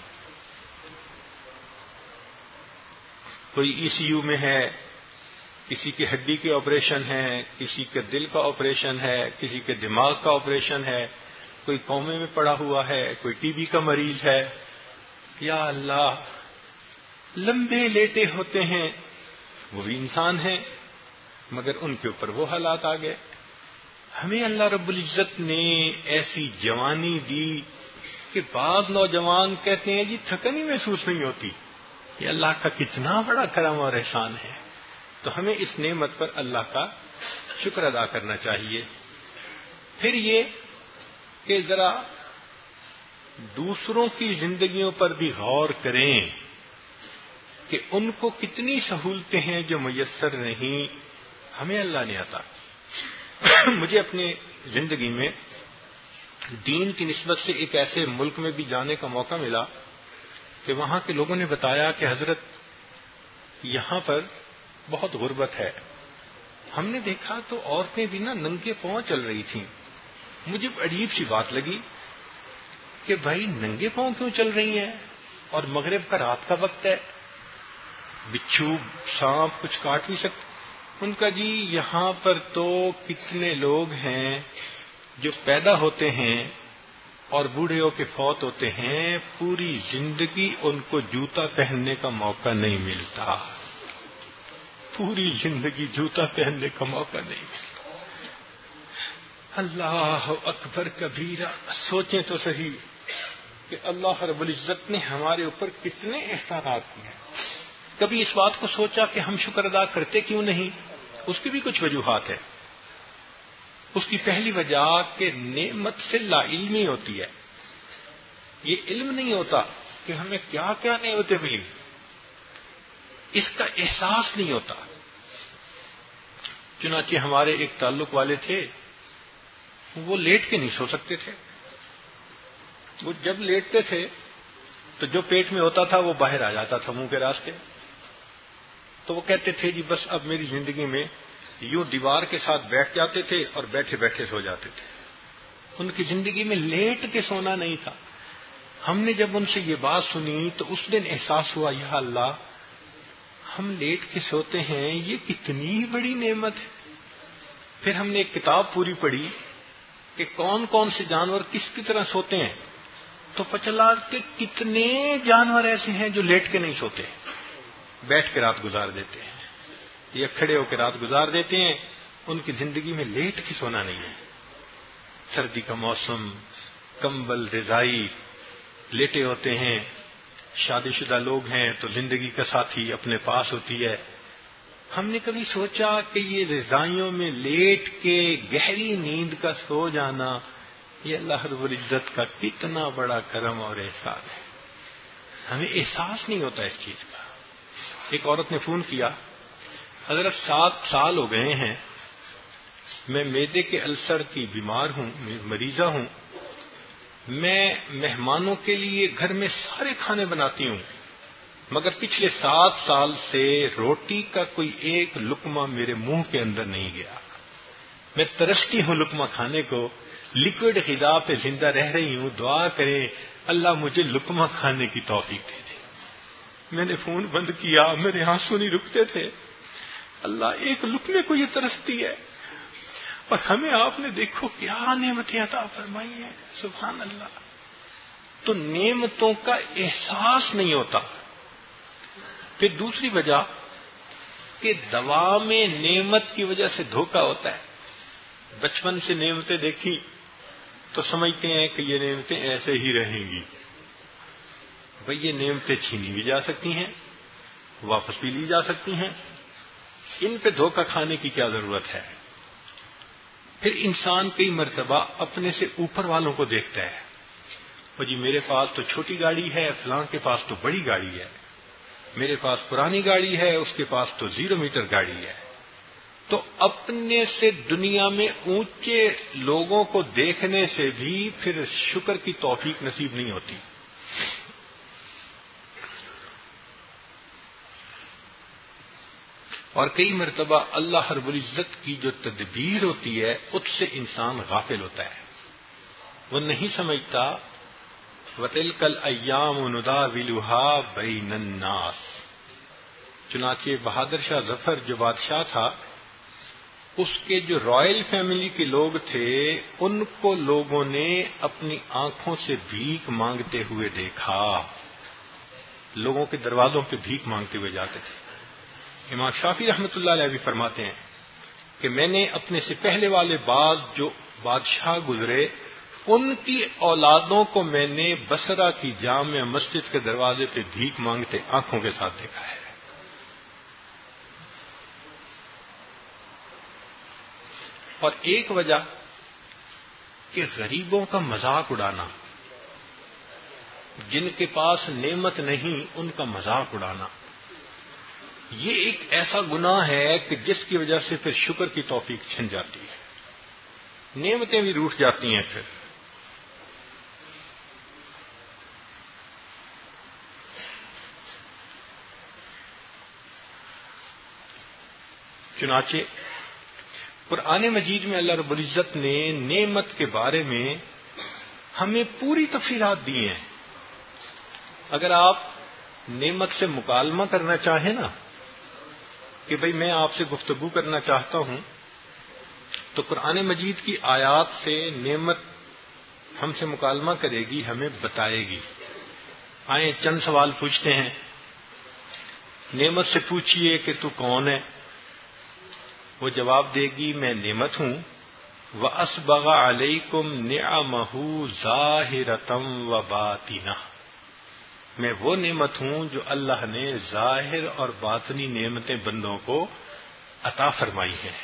Speaker 1: کوئی ای سی یو میں ہے، کسی کی ہڈی کے آپریشن ہے، کسی کے دل کا آپریشن ہے، کسی کے دماغ کا آپریشن ہے، کوئی کومے میں پڑا ہوا ہے، کوئی ٹی بی کا مریض ہے۔ یا اللہ، لمبے لیٹے ہوتے ہیں، وہ بھی انسان ہیں مگر ان کے اوپر وہ حالات آ گئے۔ ہمیں اللہ رب العزت نے ایسی جوانی دی کہ بعض نوجوان کہتے ہیں جی تھکن ہی محسوس نہیں ہوتی۔ یہ اللہ کا کتنا بڑا کرم اور احسان ہے۔ تو ہمیں اس نعمت پر اللہ کا شکر ادا کرنا چاہیے۔ پھر یہ کہ ذرا دوسروں کی زندگیوں پر بھی غور کریں کہ ان کو کتنی سہولتیں ہیں جو میسر نہیں ہمیں اللہ نے عطا کی۔ مجھے اپنے زندگی میں دین کی نسبت سے ایک ایسے ملک میں بھی جانے کا موقع ملا کہ وہاں کے لوگوں نے بتایا کہ حضرت یہاں پر بہت غربت ہے۔ ہم نے دیکھا تو عورتیں بھی نا ننگے پاؤں چل رہی تھیں۔ مجھے عجیب سی بات لگی کہ بھائی ننگے پاؤں کیوں چل رہی ہیں، اور مغرب کا رات کا وقت ہے، بچھو سانپ کچھ کاٹ نہیں سکتے۔ ان کا جی یہاں پر تو کتنے لوگ ہیں جو پیدا ہوتے ہیں اور بوڑھے ہو کے فوت ہوتے ہیں، پوری زندگی ان کو جوتا پہننے کا موقع نہیں ملتا، پوری زندگی جوتا پہننے کا موقع نہیں ملتا۔ اللہ اکبر کبیرہ، سوچیں تو صحیح کہ اللہ رب العزت نے ہمارے اوپر کتنے احسانات کیے ہیں۔ کبھی اس بات کو سوچا کہ ہم شکر ادا کرتے کیوں نہیں؟ اس کی بھی کچھ وجوہات ہے۔ اس کی پہلی وجہ کہ نعمت سے لا علمی ہوتی ہے۔ یہ علم نہیں ہوتا کہ ہمیں کیا کیا نعمتیں ملی، اس کا احساس نہیں ہوتا۔ چنانچہ ہمارے ایک تعلق والے تھے، وہ لیٹ کے نہیں سو سکتے تھے۔ وہ جب لیٹتے تھے تو جو پیٹ میں ہوتا تھا وہ باہر آ جاتا تھا منہ کے راستے۔ تو وہ کہتے تھے جی بس اب میری زندگی میں یوں دیوار کے ساتھ بیٹھ جاتے تھے اور بیٹھے بیٹھے سو جاتے تھے۔ ان کی زندگی میں لیٹ کے سونا نہیں تھا۔ ہم نے جب ان سے یہ بات سنی تو اس دن احساس ہوا یا اللہ، ہم لیٹ کے سوتے ہیں، یہ کتنی بڑی نعمت ہے۔ پھر ہم نے ایک کتاب پوری پڑھی کہ کون کون سے جانور کس کی طرح سوتے ہیں، تو پتہ چلا کہ کتنے جانور ایسے ہیں جو لیٹ کے نہیں سوتے، بیٹھ کے رات گزار دیتے ہیں یا کھڑے ہو کے رات گزار دیتے ہیں۔ ان کی زندگی میں لیٹ کے سونا نہیں ہے۔ سردی کا موسم، کمبل رضائی، لیٹے ہوتے ہیں۔ شادی شدہ لوگ ہیں تو زندگی کا ساتھی اپنے پاس ہوتی ہے۔ ہم نے کبھی سوچا کہ یہ رضائیوں میں لیٹ کے گہری نیند کا سو جانا، یہ اللہ رب العزت کا کتنا بڑا کرم اور احسان ہے۔ ہمیں احساس نہیں ہوتا اس چیز کا۔ ایک عورت نے فون کیا، حضرت سات سال ہو گئے ہیں، میں معدے کے السر کی بیمار ہوں، مریضہ ہوں، میں مہمانوں کے لیے گھر میں سارے کھانے بناتی ہوں، مگر پچھلے سات سال سے روٹی کا کوئی ایک لقمہ میرے منہ کے اندر نہیں گیا۔ میں ترستی ہوں لقمہ کھانے کو، لکوڈ غذا پہ زندہ رہ رہی ہوں، دعا کریں اللہ مجھے لقمہ کھانے کی توفیق دے دے۔ میں نے فون بند کیا، میرے آنسو نہیں رکتے تھے۔ اللہ ایک لقمے کو یہ ترستی ہے، اور ہمیں آپ نے دیکھو کیا نعمتیں عطا فرمائی ہیں، سبحان اللہ۔ تو نعمتوں کا احساس نہیں ہوتا۔ پھر دوسری وجہ کہ دوا میں نعمت کی وجہ سے دھوکہ ہوتا ہے۔ بچپن سے نعمتیں دیکھی تو سمجھتے ہیں کہ یہ نعمتیں ایسے ہی رہیں گی۔ بھئی یہ نعمتیں چھینی بھی جا سکتی ہیں، واپس بھی لی جا سکتی ہیں، ان پہ دھوکہ کھانے کی کیا ضرورت ہے؟ پھر انسان کئی مرتبہ اپنے سے اوپر والوں کو دیکھتا ہے، وہ جی میرے پاس تو چھوٹی گاڑی ہے، فلاں کے پاس تو بڑی گاڑی ہے، میرے پاس پرانی گاڑی ہے، اس کے پاس تو زیرو میٹر گاڑی ہے۔ تو اپنے سے دنیا میں اونچے لوگوں کو دیکھنے سے بھی پھر شکر کی توفیق نصیب نہیں ہوتی۔ اور کئی مرتبہ اللہ رب العزت کی جو تدبیر ہوتی ہے اس سے انسان غافل ہوتا ہے، وہ نہیں سمجھتا۔ وَتِلْكَ الْأَيَّامُ نُدَاوِلُهَا بَيْنَ النَّاسِ۔ چنانچہ بہادر شاہ ظفر جو بادشاہ تھا، اس کے جو رائل فیملی کے لوگ تھے، ان کو لوگوں نے اپنی آنکھوں سے بھیک مانگتے ہوئے دیکھا، لوگوں کے دروازوں پہ بھیک مانگتے ہوئے جاتے تھے۔ امام شافعی رحمۃ اللہ علیہ بھی فرماتے ہیں کہ میں نے اپنے سے پہلے والے بعد جو بادشاہ گزرے، ان کی اولادوں کو میں نے بصرہ کی جامع مسجد کے دروازے پہ بھیک مانگتے آنکھوں کے ساتھ دیکھا ہے۔ اور ایک وجہ کہ غریبوں کا مذاق اڑانا، جن کے پاس نعمت نہیں ان کا مذاق اڑانا، یہ ایک ایسا گناہ ہے کہ جس کی وجہ سے پھر شکر کی توفیق چھن جاتی ہے، نعمتیں بھی روٹھ جاتی ہیں۔ پھر چنانچہ قرآن مجید میں اللہ رب العزت نے نعمت کے بارے میں ہمیں پوری تفصیلات دی ہیں۔ اگر آپ نعمت سے مکالمہ کرنا چاہیں نا کہ بھئی میں آپ سے گفتگو کرنا چاہتا ہوں، تو قرآن مجید کی آیات سے نعمت ہم سے مکالمہ کرے گی، ہمیں بتائے گی۔ آئیں چند سوال پوچھتے ہیں۔ نعمت سے پوچھئے کہ تو کون ہے؟ وہ جواب دے گی میں نعمت ہوں۔ وَأَسْبَغَ عَلَيْكُمْ نِعَمَهُ ظَاهِرَةً وَبَاطِنَةً، میں وہ نعمت ہوں جو اللہ نے ظاہر اور باطنی نعمتیں بندوں کو عطا فرمائی ہیں۔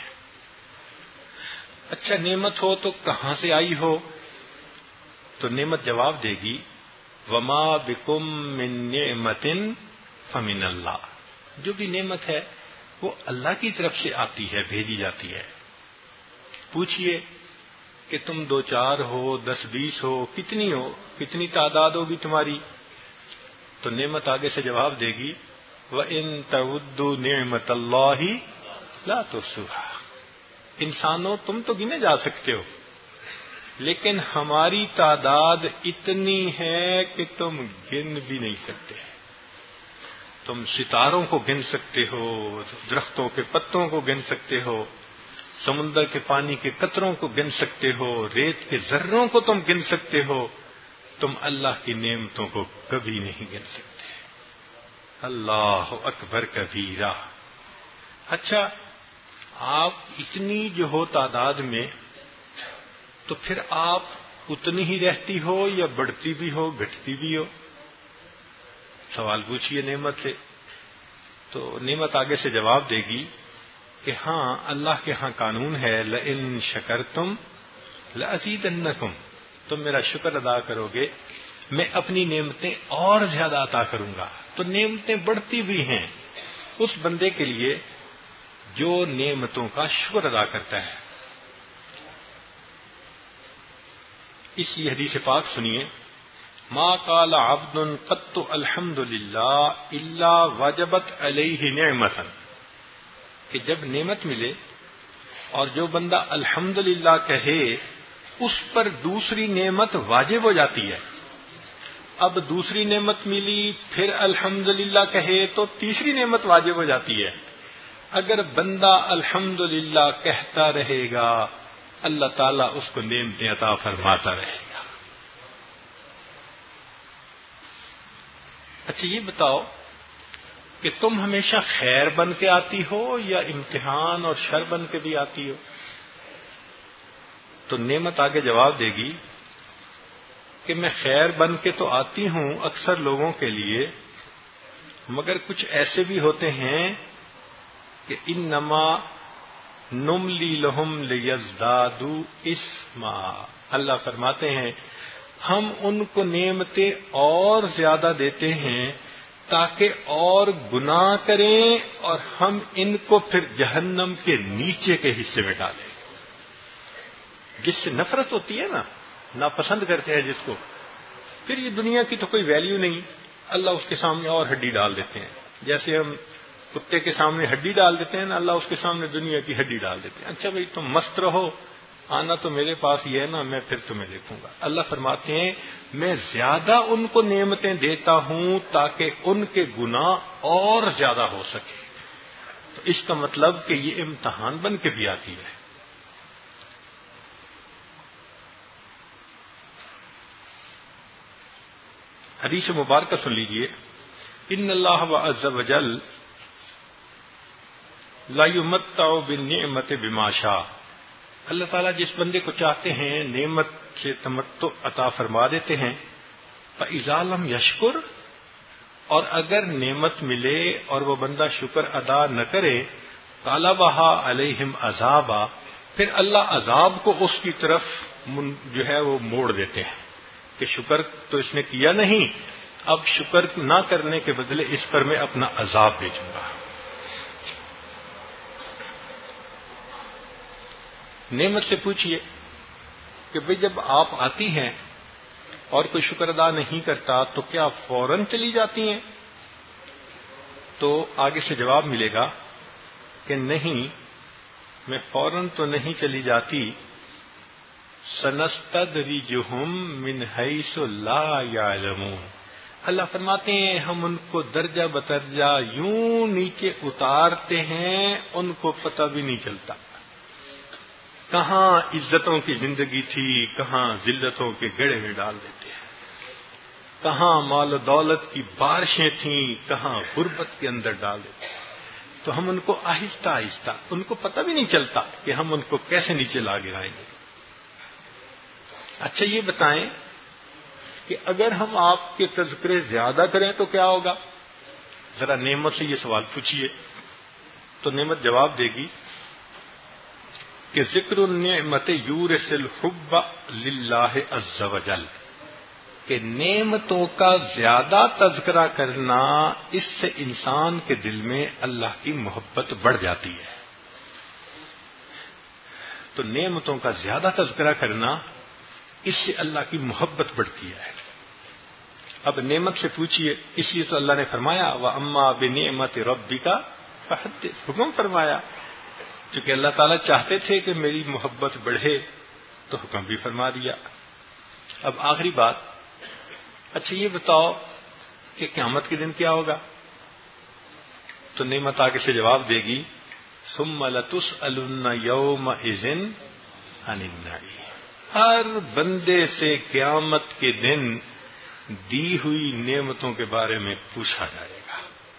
Speaker 1: اچھا نعمت ہو تو کہاں سے آئی ہو؟ تو نعمت جواب دے گی وَمَا بِكُم مِّن نِّعْمَةٍ فَمِنَ اللَّهِ، جو بھی نعمت ہے وہ اللہ کی طرف سے آتی ہے، بھیجی جاتی ہے۔ پوچھئے کہ تم دو چار ہو، دس بیس ہو، کتنی ہو، کتنی تعداد ہوگی تمہاری؟ تو نعمت آگے سے جواب دے گی وَإِن تَعُدُّوا نِعْمَةَ اللَّهِ لَا تُحْصُوهَا، انسانوں تم تو گنے جا سکتے ہو، لیکن ہماری تعداد اتنی ہے کہ تم گن بھی نہیں سکتے۔ تم ستاروں کو گن سکتے ہو، درختوں کے پتوں کو گن سکتے ہو، سمندر کے پانی کے قطروں کو گن سکتے ہو، ریت کے ذروں کو تم گن سکتے ہو، تم اللہ کی نعمتوں کو کبھی نہیں گن سکتے۔ اللہ اکبر کبیرہ۔ اچھا آپ اتنی جو ہو تعداد میں، تو پھر آپ اتنی ہی رہتی ہو یا بڑھتی بھی ہو گھٹتی بھی ہو؟ سوال پوچھئے نعمت سے، تو نعمت آگے سے جواب دے گی کہ ہاں اللہ کے ہاں قانون ہے لئن شکرتم لأزیدنکم، تم میرا شکر ادا کرو گے میں اپنی نعمتیں اور زیادہ عطا کروں گا۔ تو نعمتیں بڑھتی بھی ہیں اس بندے کے لیے جو نعمتوں کا شکر ادا کرتا ہے۔ اس یہ حدیث پاک سنیے، ما قال عبد قط الحمد للہ الا وجبت علیہ نعمتا، کہ جب نعمت ملے اور جو بندہ الحمد للہ کہے اس پر دوسری نعمت واجب ہو جاتی ہے۔ اب دوسری نعمت ملی پھر الحمد للہ کہے تو تیسری نعمت واجب ہو جاتی ہے۔ اگر بندہ الحمد للہ کہتا رہے گا اللہ تعالیٰ اس کو نعمتیں عطا فرماتا رہے گا۔ اچھا یہ بتاؤ کہ تم ہمیشہ خیر بن کے آتی ہو یا امتحان اور شر بن کے بھی آتی ہو؟ تو نعمت آگے جواب دے گی کہ میں خیر بن کے تو آتی ہوں اکثر لوگوں کے لیے، مگر کچھ ایسے بھی ہوتے ہیں کہ انما نملی لہم لیزدادوا اثما، اللہ فرماتے ہیں ہم ان کو نعمتیں اور زیادہ دیتے ہیں تاکہ اور گناہ کریں اور ہم ان کو پھر جہنم کے نیچے کے حصے میں ڈالیں۔ جس سے نفرت ہوتی ہے نا، ناپسند کرتے ہیں جس کو، پھر یہ دنیا کی تو کوئی ویلیو نہیں، اللہ اس کے سامنے اور ہڈی ڈال دیتے ہیں۔ جیسے ہم کتے کے سامنے ہڈی ڈال دیتے ہیں نا، اللہ اس کے سامنے دنیا کی ہڈی ڈال دیتے ہیں. اچھا بھائی تم مست رہو، آنا تو میرے پاس یہ ہے نا، میں پھر تمہیں دیکھوں گا. اللہ فرماتے ہیں میں زیادہ ان کو نعمتیں دیتا ہوں تاکہ ان کے گناہ اور زیادہ ہو سکے. تو اس کا مطلب کہ یہ امتحان بن کے بھی آتی ہے. حدیث مبارکہ سن لیجئے، ان اللہ عز وجل لا یمتع بالنعمت بما شاء. اللہ تعالیٰ جس بندے کو چاہتے ہیں نعمت سے تمتع عطا فرما دیتے ہیں. فَإِذَا لَمْ يَشْكُرْ، اور اگر نعمت ملے اور وہ بندہ شکر ادا نہ کرے، طَلَبَهَا عَلَيْهِمْ عَذَابًا، پھر اللہ عذاب کو اس کی طرف جو ہے وہ موڑ دیتے ہیں کہ شکر تو اس نے کیا نہیں، اب شکر نہ کرنے کے بدلے اس پر میں اپنا عذاب بھیجوں گا. نعمت سے پوچھئے کہ بھئی جب آپ آتی ہیں اور کوئی شکر ادا نہیں کرتا تو کیا فوراً چلی جاتی ہیں؟ تو آگے سے جواب ملے گا کہ نہیں، میں فوراً تو نہیں چلی جاتی. سنستدرجہم من حیث لا یعلمون، اللہ فرماتے ہیں ہم ان کو درجہ بدرجہ یوں نیچے اتارتے ہیں ان کو پتہ بھی نہیں چلتا. کہاں عزتوں کی زندگی تھی، کہاں ذلتوں کے گڑھے میں ڈال دیتے ہیں. کہاں مال و دولت کی بارشیں تھیں، کہاں غربت کے اندر ڈال دیتے ہیں. تو ہم ان کو آہستہ آہستہ، ان کو پتہ بھی نہیں چلتا کہ ہم ان کو کیسے نیچے لا گرائیں گے. اچھا یہ بتائیں کہ اگر ہم آپ کے تذکرے زیادہ کریں تو کیا ہوگا؟ ذرا نعمت سے یہ سوال پوچھیے تو نعمت جواب دے گی کہ ذکر النعمت یورث الحب للہ عز وجل، کہ نعمتوں کا زیادہ تذکرہ کرنا اس سے انسان کے دل میں اللہ کی محبت بڑھ جاتی ہے. تو نعمتوں کا زیادہ تذکرہ کرنا اس سے اللہ کی محبت بڑھتی ہے. اب نعمت سے پوچھئے، اس لیے تو اللہ نے فرمایا وَأَمَّا بِنِعْمَةِ رَبِّكَ فَحَدِّثْ، حکم فرمایا. چونکہ اللہ تعالیٰ چاہتے تھے کہ میری محبت بڑھے تو حکم بھی فرما دیا. اب آخری بات، اچھا یہ بتاؤ کہ قیامت کے دن کیا ہوگا؟ تو نعمت آگے سے جواب دے گی ثُمَّ لَتُسْأَلُنَّ يَوْمَئِذٍ عَنِ النَّعِيمِ، ہر بندے سے قیامت کے دن دی ہوئی نعمتوں کے بارے میں پوچھا جائے گا.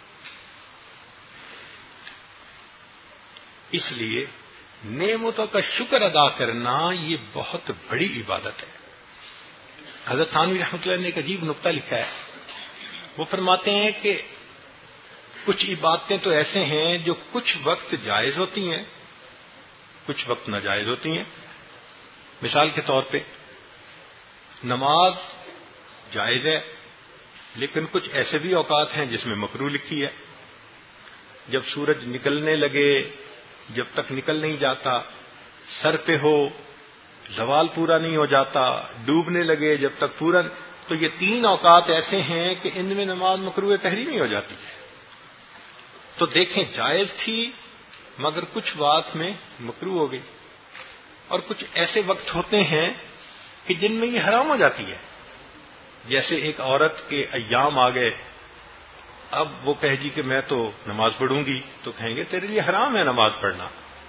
Speaker 1: اس لیے نعمتوں کا شکر ادا کرنا یہ بہت بڑی عبادت ہے. حضرت تھانوی رحمۃ اللہ نے ایک عجیب نقطہ لکھا ہے. وہ فرماتے ہیں کہ کچھ عبادتیں تو ایسے ہیں جو کچھ وقت جائز ہوتی ہیں، کچھ وقت ناجائز ہوتی ہیں. مثال کے طور پہ نماز جائز ہے، لیکن کچھ ایسے بھی اوقات ہیں جس میں مکروہ لکھی ہے. جب سورج نکلنے لگے، جب تک نکل نہیں جاتا، سر پہ ہو، زوال پورا نہیں ہو جاتا، ڈوبنے لگے جب تک پورا، تو یہ تین اوقات ایسے ہیں کہ ان میں نماز مکروہ تحریمی ہو جاتی ہے. تو دیکھیں جائز تھی مگر کچھ بات میں مکروہ ہو گئی. اور کچھ ایسے وقت ہوتے ہیں کہ جن میں یہ حرام ہو جاتی ہے. جیسے ایک عورت کے ایام آ گئے، اب وہ کہے گی کہ میں تو نماز پڑھوں گی، تو کہیں گے تیرے لیے حرام ہے نماز پڑھنا.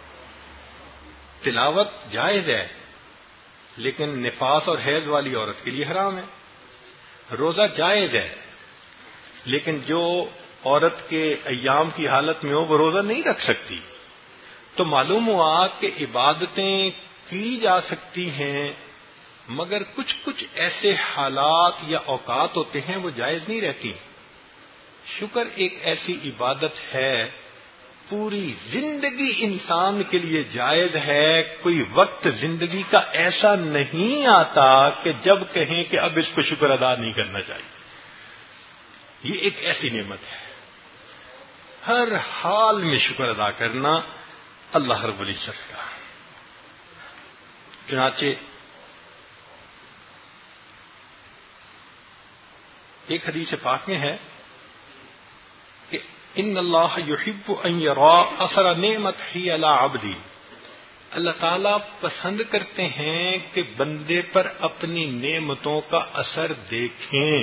Speaker 1: تلاوت جائز ہے لیکن نفاس اور حیض والی عورت کے لیے حرام ہے. روزہ جائز ہے لیکن جو عورت کے ایام کی حالت میں ہو وہ روزہ نہیں رکھ سکتی. تو معلوم ہوا کہ عبادتیں کی جا سکتی ہیں مگر کچھ کچھ ایسے حالات یا اوقات ہوتے ہیں وہ جائز نہیں رہتی. شکر ایک ایسی عبادت ہے پوری زندگی انسان کے لیے جائز ہے. کوئی وقت زندگی کا ایسا نہیں آتا کہ جب کہیں کہ اب اس کو شکر ادا نہیں کرنا چاہیے. یہ ایک ایسی نعمت ہے، ہر حال میں شکر ادا کرنا اللہ رب العزت کا. چنانچہ ایک حدیث پاک میں ہے کہ ان اللہ یحب ان یرا اثر نعمتہ علی عبدی، اللہ تعالیٰ پسند کرتے ہیں کہ بندے پر اپنی نعمتوں کا اثر دیکھیں۔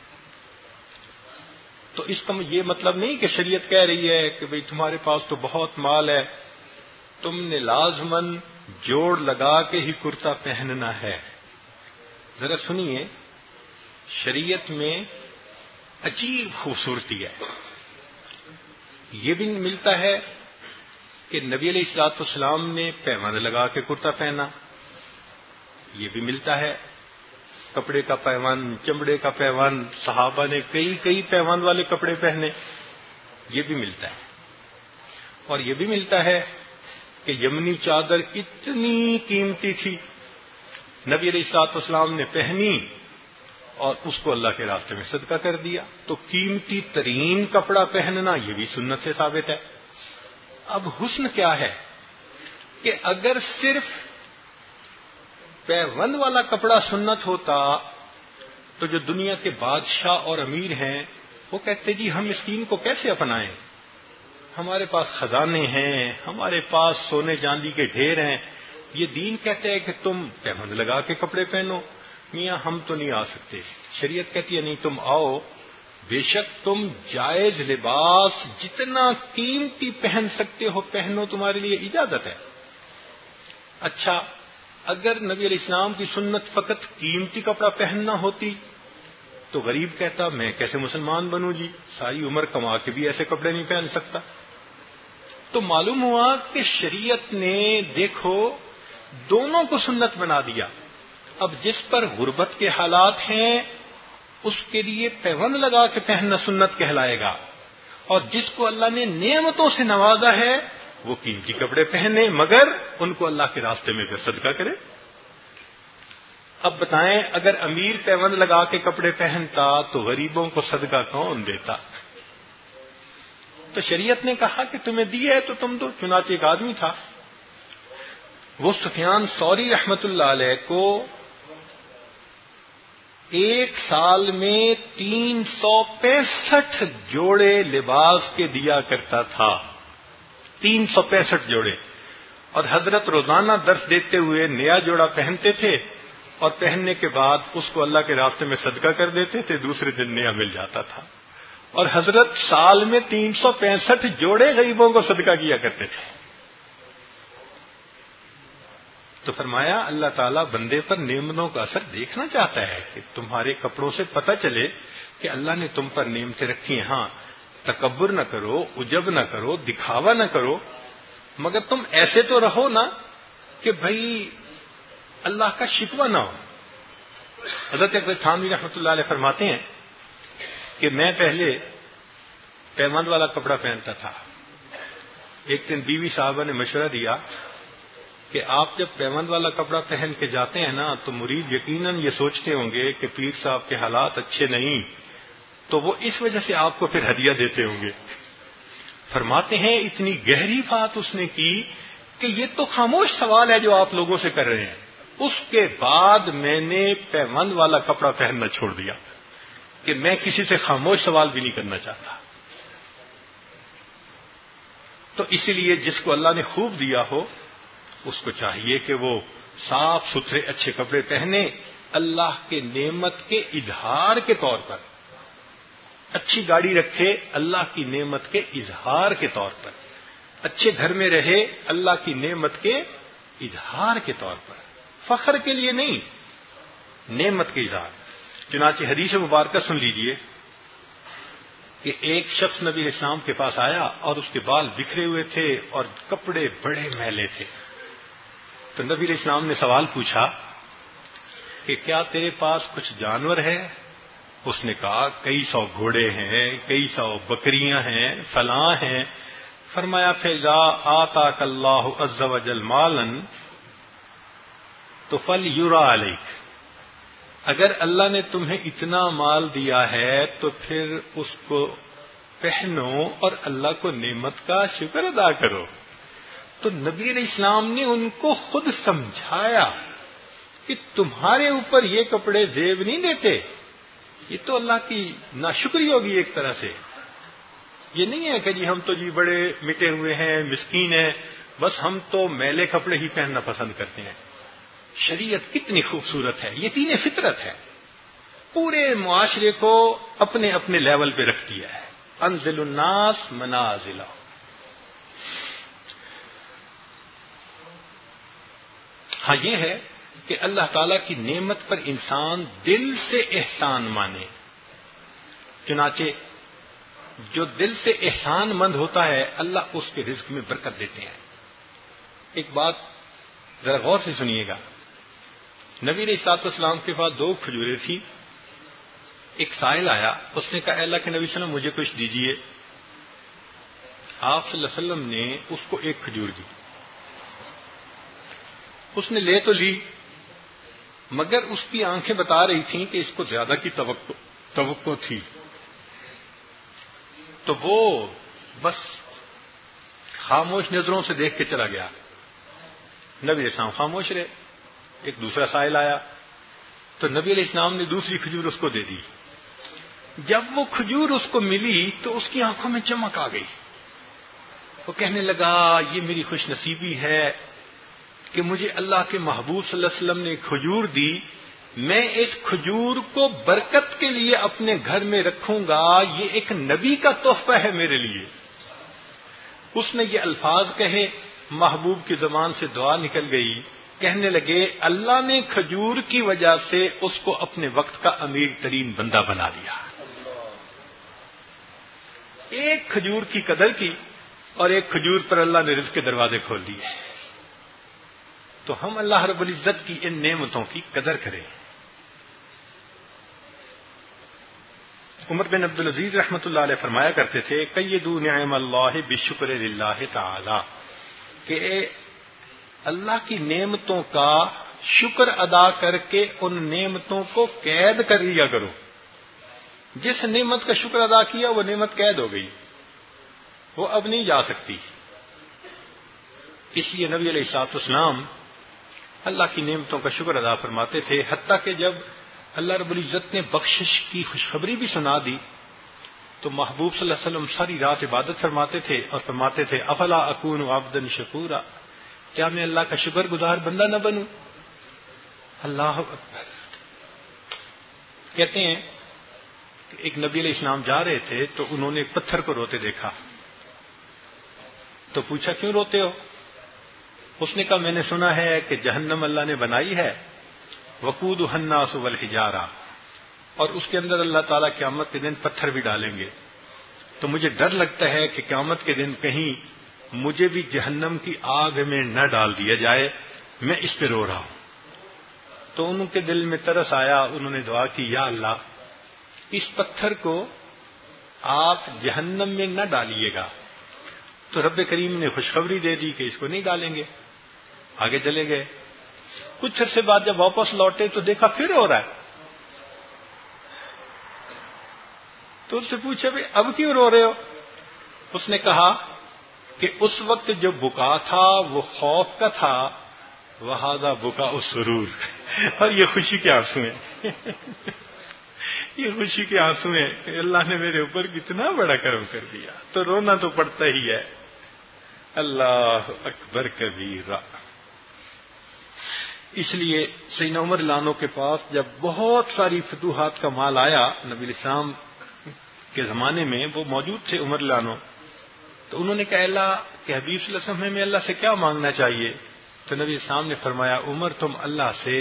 Speaker 1: تو اس کا یہ مطلب نہیں کہ شریعت کہہ رہی ہے کہ بھئی تمہارے پاس تو بہت مال ہے، تم نے لازماً جوڑ لگا کے ہی کرتا پہننا ہے۔ ذرا سنیے، شریعت میں عجیب خوبصورتی ہے۔ یہ بھی ملتا ہے کہ نبی علیہ الصلوۃ والسلام نے پیوند لگا کے کرتا پہنا، یہ بھی ملتا ہے کپڑے کا پیوند، چمڑے کا پیوند، صحابہ نے کئی کئی پیوند والے کپڑے پہنے، یہ بھی ملتا ہے۔ اور یہ بھی ملتا ہے کہ یمنی چادر اتنی قیمتی تھی، نبی علیہ الصلوۃ والسلام نے پہنی اور اس کو اللہ کے راستے میں صدقہ کر دیا۔ تو قیمتی ترین کپڑا پہننا یہ بھی سنت سے ثابت ہے۔ اب حسن کیا ہے کہ اگر صرف پیوند والا کپڑا سنت ہوتا تو جو دنیا کے بادشاہ اور امیر ہیں وہ کہتے جی ہم اس دین کو کیسے اپنائیں، ہمارے پاس خزانے ہیں، ہمارے پاس سونے چاندی کے ڈھیر ہیں، یہ دین کہتے ہیں کہ تم پیوند لگا کے کپڑے پہنو، میاں ہم تو نہیں آ سکتے۔ شریعت کہتی ہے نہیں، تم آؤ، بے شک تم جائز لباس جتنا قیمتی پہن سکتے ہو پہنو، تمہارے لیے اجازت ہے۔ اچھا، اگر نبی علیہ السلام کی سنت فقط قیمتی کپڑا پہننا ہوتی تو غریب کہتا میں کیسے مسلمان بنوں جی، ساری عمر کما کے بھی ایسے کپڑے نہیں پہن سکتا۔ تو معلوم ہوا کہ شریعت نے دیکھو دونوں کو سنت بنا دیا۔ اب جس پر غربت کے حالات ہیں اس کے لیے پیوند لگا کے پہننا سنت کہلائے گا، اور جس کو اللہ نے نعمتوں سے نوازا ہے وہ قیمتی کپڑے پہنے، مگر ان کو اللہ کے راستے میں پھر صدقہ کرے۔ اب بتائیں اگر امیر پیوند لگا کے کپڑے پہنتا تو غریبوں کو صدقہ کون دیتا؟ تو شریعت نے کہا کہ تمہیں دی ہے تو تم دو۔ چنانچہ ایک آدمی تھا، وہ سفیان ثوری رحمت اللہ علیہ کو ایک سال میں تین سو پینسٹھ جوڑے لباس کے دیا کرتا تھا، تین سو پینسٹھ جوڑے، اور حضرت روزانہ درس دیتے ہوئے نیا جوڑا پہنتے تھے اور پہننے کے بعد اس کو اللہ کے راستے میں صدقہ کر دیتے تھے، دوسرے دن نیا مل جاتا تھا، اور حضرت سال میں تین سو پینسٹھ جوڑے غریبوں کو صدقہ کیا کرتے تھے۔ تو فرمایا اللہ تعالیٰ بندے پر نعمتوں کا اثر دیکھنا چاہتا ہے کہ تمہارے کپڑوں سے پتہ چلے کہ اللہ نے تم پر نعمتیں رکھی ہیں۔ ہاں، تکبر نہ کرو، عجب نہ کرو، دکھاوا نہ کرو، مگر تم ایسے تو رہو نا کہ بھئی اللہ کا شکوہ نہ ہو۔ حضرت اکبر تھانوی رحمۃ اللہ علیہ فرماتے ہیں کہ میں پہلے پیوند والا کپڑا پہنتا تھا، ایک دن بیوی صاحبہ نے مشورہ دیا کہ آپ جب پیوند والا کپڑا پہن کے جاتے ہیں نا تو مرید یقیناً یہ سوچتے ہوں گے کہ پیر صاحب کے حالات اچھے نہیں، تو وہ اس وجہ سے آپ کو پھر ہدیہ دیتے ہوں گے۔ فرماتے ہیں اتنی گہری بات اس نے کی کہ یہ تو خاموش سوال ہے جو آپ لوگوں سے کر رہے ہیں۔ اس کے بعد میں نے پیوند والا کپڑا پہننا چھوڑ دیا کہ میں کسی سے خاموش سوال بھی نہیں کرنا چاہتا۔ تو اسی لیے جس کو اللہ نے خوب دیا ہو اس کو چاہیے کہ وہ صاف ستھرے اچھے کپڑے پہنے، اللہ کے نعمت کے اظہار کے طور پر۔ اچھی گاڑی رکھے اللہ کی نعمت کے اظہار کے طور پر، اچھے گھر میں رہے اللہ کی نعمت کے اظہار کے طور پر، فخر کے لیے نہیں، نعمت کے اظہار۔ چنانچہ حدیث مبارکہ سن لیجئے کہ ایک شخص نبی علیہ السلام کے پاس آیا اور اس کے بال بکھرے ہوئے تھے اور کپڑے بڑے میلے تھے۔ تو نبی علیہ السلام نے سوال پوچھا کہ کیا تیرے پاس کچھ جانور ہے؟ اس نے کہا کئی سو گھوڑے ہیں، کئی سو بکریاں ہیں، فلاں ہیں۔ فرمایا فیضا آتاک اللہ عز وجل مالا تو فلیرا علیک، اگر اللہ نے تمہیں اتنا مال دیا ہے تو پھر اس کو پہنو اور اللہ کو نعمت کا شکر ادا کرو۔ تو نبی علیہ السلام نے ان کو خود سمجھایا کہ تمہارے اوپر یہ کپڑے زیب نہیں دیتے، یہ تو اللہ کی ناشکری ہوگی ایک طرح سے، یہ نہیں ہے کہ جی ہم تو جی بڑے مٹے ہوئے ہیں، مسکین ہیں، بس ہم تو میلے کپڑے ہی پہننا پسند کرتے ہیں۔ شریعت کتنی خوبصورت ہے، یہ دین فطرت ہے، پورے معاشرے کو اپنے اپنے لیول پہ رکھ دیا ہے۔ انزل الناس منازلہ۔ ہاں یہ ہے کہ اللہ تعالی کی نعمت پر انسان دل سے احسان مانے، چنانچہ جو دل سے احسان مند ہوتا ہے اللہ اس کے رزق میں برکت دیتے ہیں۔ ایک بات ذرا غور سے سنیے گا، نبی علیہ الصلوۃ والسلام کے پاس دو کھجوریں تھیں، ایک سائل آیا، اس نے کہا اے اللہ کے نبی صلی اللہ علیہ وسلم مجھے کچھ دیجیے۔ آپ صلی اللہ علیہ وسلم نے اس کو ایک کھجور دی، اس نے لے تو لی مگر اس کی آنکھیں بتا رہی تھیں کہ اس کو زیادہ کی توقع توقع تھی، تو وہ بس خاموش نظروں سے دیکھ کے چلا گیا۔ نبی علیہ السلام خاموش رہے۔ ایک دوسرا سائل آیا تو نبی علیہ السلام نے دوسری کھجور اس کو دے دی۔ جب وہ کھجور اس کو ملی تو اس کی آنکھوں میں چمک آ گئی، وہ کہنے لگا یہ میری خوش نصیبی ہے کہ مجھے اللہ کے محبوب صلی اللہ علیہ وسلم نے کھجور دی، میں اس کھجور کو برکت کے لیے اپنے گھر میں رکھوں گا، یہ ایک نبی کا تحفہ ہے میرے لیے۔ اس نے یہ الفاظ کہے، محبوب کی زبان سے دعا نکل گئی، کہنے لگے اللہ نے کھجور کی وجہ سے اس کو اپنے وقت کا امیر ترین بندہ بنا لیا۔ ایک کھجور کی قدر کی اور ایک کھجور پر اللہ نے رزق کے دروازے کھول دیے۔ تو ہم اللہ رب العزت کی ان نعمتوں کی قدر کریں۔ عمر بن عبدالعزیز رحمۃ اللہ علیہ فرمایا کرتے تھے قیدوا نعم اللہ بالشکر للہ تعالی، کہ اللہ کی نعمتوں کا شکر ادا کر کے ان نعمتوں کو قید کر لیا کرو۔ جس نعمت کا شکر ادا کیا وہ نعمت قید ہو گئی، وہ اب نہیں جا سکتی۔ اس لیے نبی علیہ الصلوۃ والسلام اللہ کی نعمتوں کا شکر ادا فرماتے تھے، حتیٰ کہ جب اللہ رب العزت نے بخشش کی خوشخبری بھی سنا دی تو محبوب صلی اللہ علیہ وسلم ساری رات عبادت فرماتے تھے اور فرماتے تھے افلا اکون عبدا شکورا، کیا میں اللہ کا شکر گزار بندہ نہ بنوں؟ اللہ اکبر۔ کہتے ہیں کہ ایک نبی علیہ السلام جا رہے تھے تو انہوں نے ایک پتھر کو روتے دیکھا، تو پوچھا کیوں روتے ہو؟ اس نے کہا میں نے سنا ہے کہ جہنم اللہ نے بنائی ہے، وقودها الناس والحجارہ، اور اس کے اندر اللہ تعالیٰ قیامت کے دن پتھر بھی ڈالیں گے، تو مجھے ڈر لگتا ہے کہ قیامت کے دن کہیں مجھے بھی جہنم کی آگ میں نہ ڈال دیا جائے، میں اس پہ رو رہا ہوں۔ تو ان کے دل میں ترس آیا، انہوں نے دعا کی یا اللہ اس پتھر کو آپ جہنم میں نہ ڈالیے گا، تو رب کریم نے خوشخبری دے دی کہ اس کو نہیں ڈالیں گے۔ آگے چلے گئے، کچھ عرصے بعد جب واپس لوٹے تو دیکھا پھر ہو رہا ہے، تو اس سے پوچھا بھی اب کیوں رو رہے ہو؟ اس نے کہا کہ اس وقت جو بکا تھا وہ خوف کا تھا، وہذا بکا السرور، اور یہ خوشی کے آنسو ہیں یہ خوشی کے آنسو ہیں کہ اللہ نے میرے اوپر کتنا بڑا کرم کر دیا، تو رونا تو پڑتا ہی ہے۔ اللہ اکبر کبیرہ۔ اس لیے سیدنا عمر لانو کے پاس جب بہت ساری فتوحات کا مال آیا نبی علیہ السلام کے زمانے میں، وہ موجود تھے عمر لانو، تو انہوں نے کہا اللہ کہ حبیب صلی اللہ علیہ وسلم میں اللہ سے کیا مانگنا چاہیے؟ تو نبی السلام نے فرمایا عمر تم اللہ سے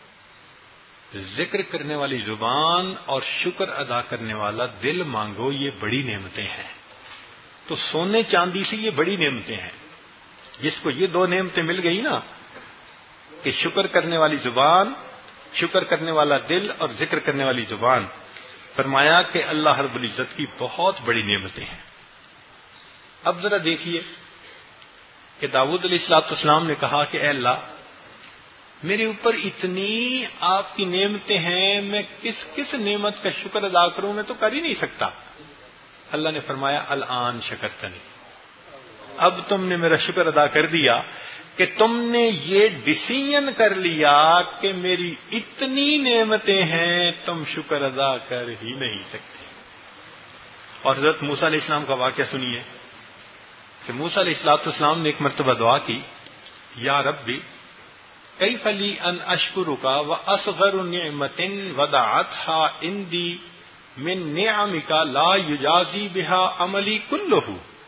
Speaker 1: ذکر کرنے والی زبان اور شکر ادا کرنے والا دل مانگو، یہ بڑی نعمتیں ہیں۔ تو سونے چاندی سے یہ بڑی نعمتیں ہیں، جس کو یہ دو نعمتیں مل گئی نا کہ شکر کرنے والی زبان، شکر کرنے والا دل اور ذکر کرنے والی زبان، فرمایا کہ اللہ رب العزت کی بہت بڑی نعمتیں ہیں۔ اب ذرا دیکھیے کہ داؤد علیہ الصلوۃ والسلام نے کہا کہ اے اللہ میرے اوپر اتنی آپ کی نعمتیں ہیں، میں کس کس نعمت کا شکر ادا کروں، میں تو کر ہی نہیں سکتا۔ اللہ نے فرمایا الآن شکرتنی، اب تم نے میرا شکر ادا کر دیا کہ تم نے یہ ڈیسیژن کر لیا کہ میری اتنی نعمتیں ہیں تم شکر ادا کر ہی نہیں سکتے۔ اور حضرت موسیٰ علیہ السلام کا واقعہ سنیے کہ موسیٰ علیہ الصلوۃ والسلام نے ایک مرتبہ دعا کی، یا ربی کیف لی ان اشکرک واصغر نعمت ودعتها عندی من نعمک لا یجازی بها عملی کلہ،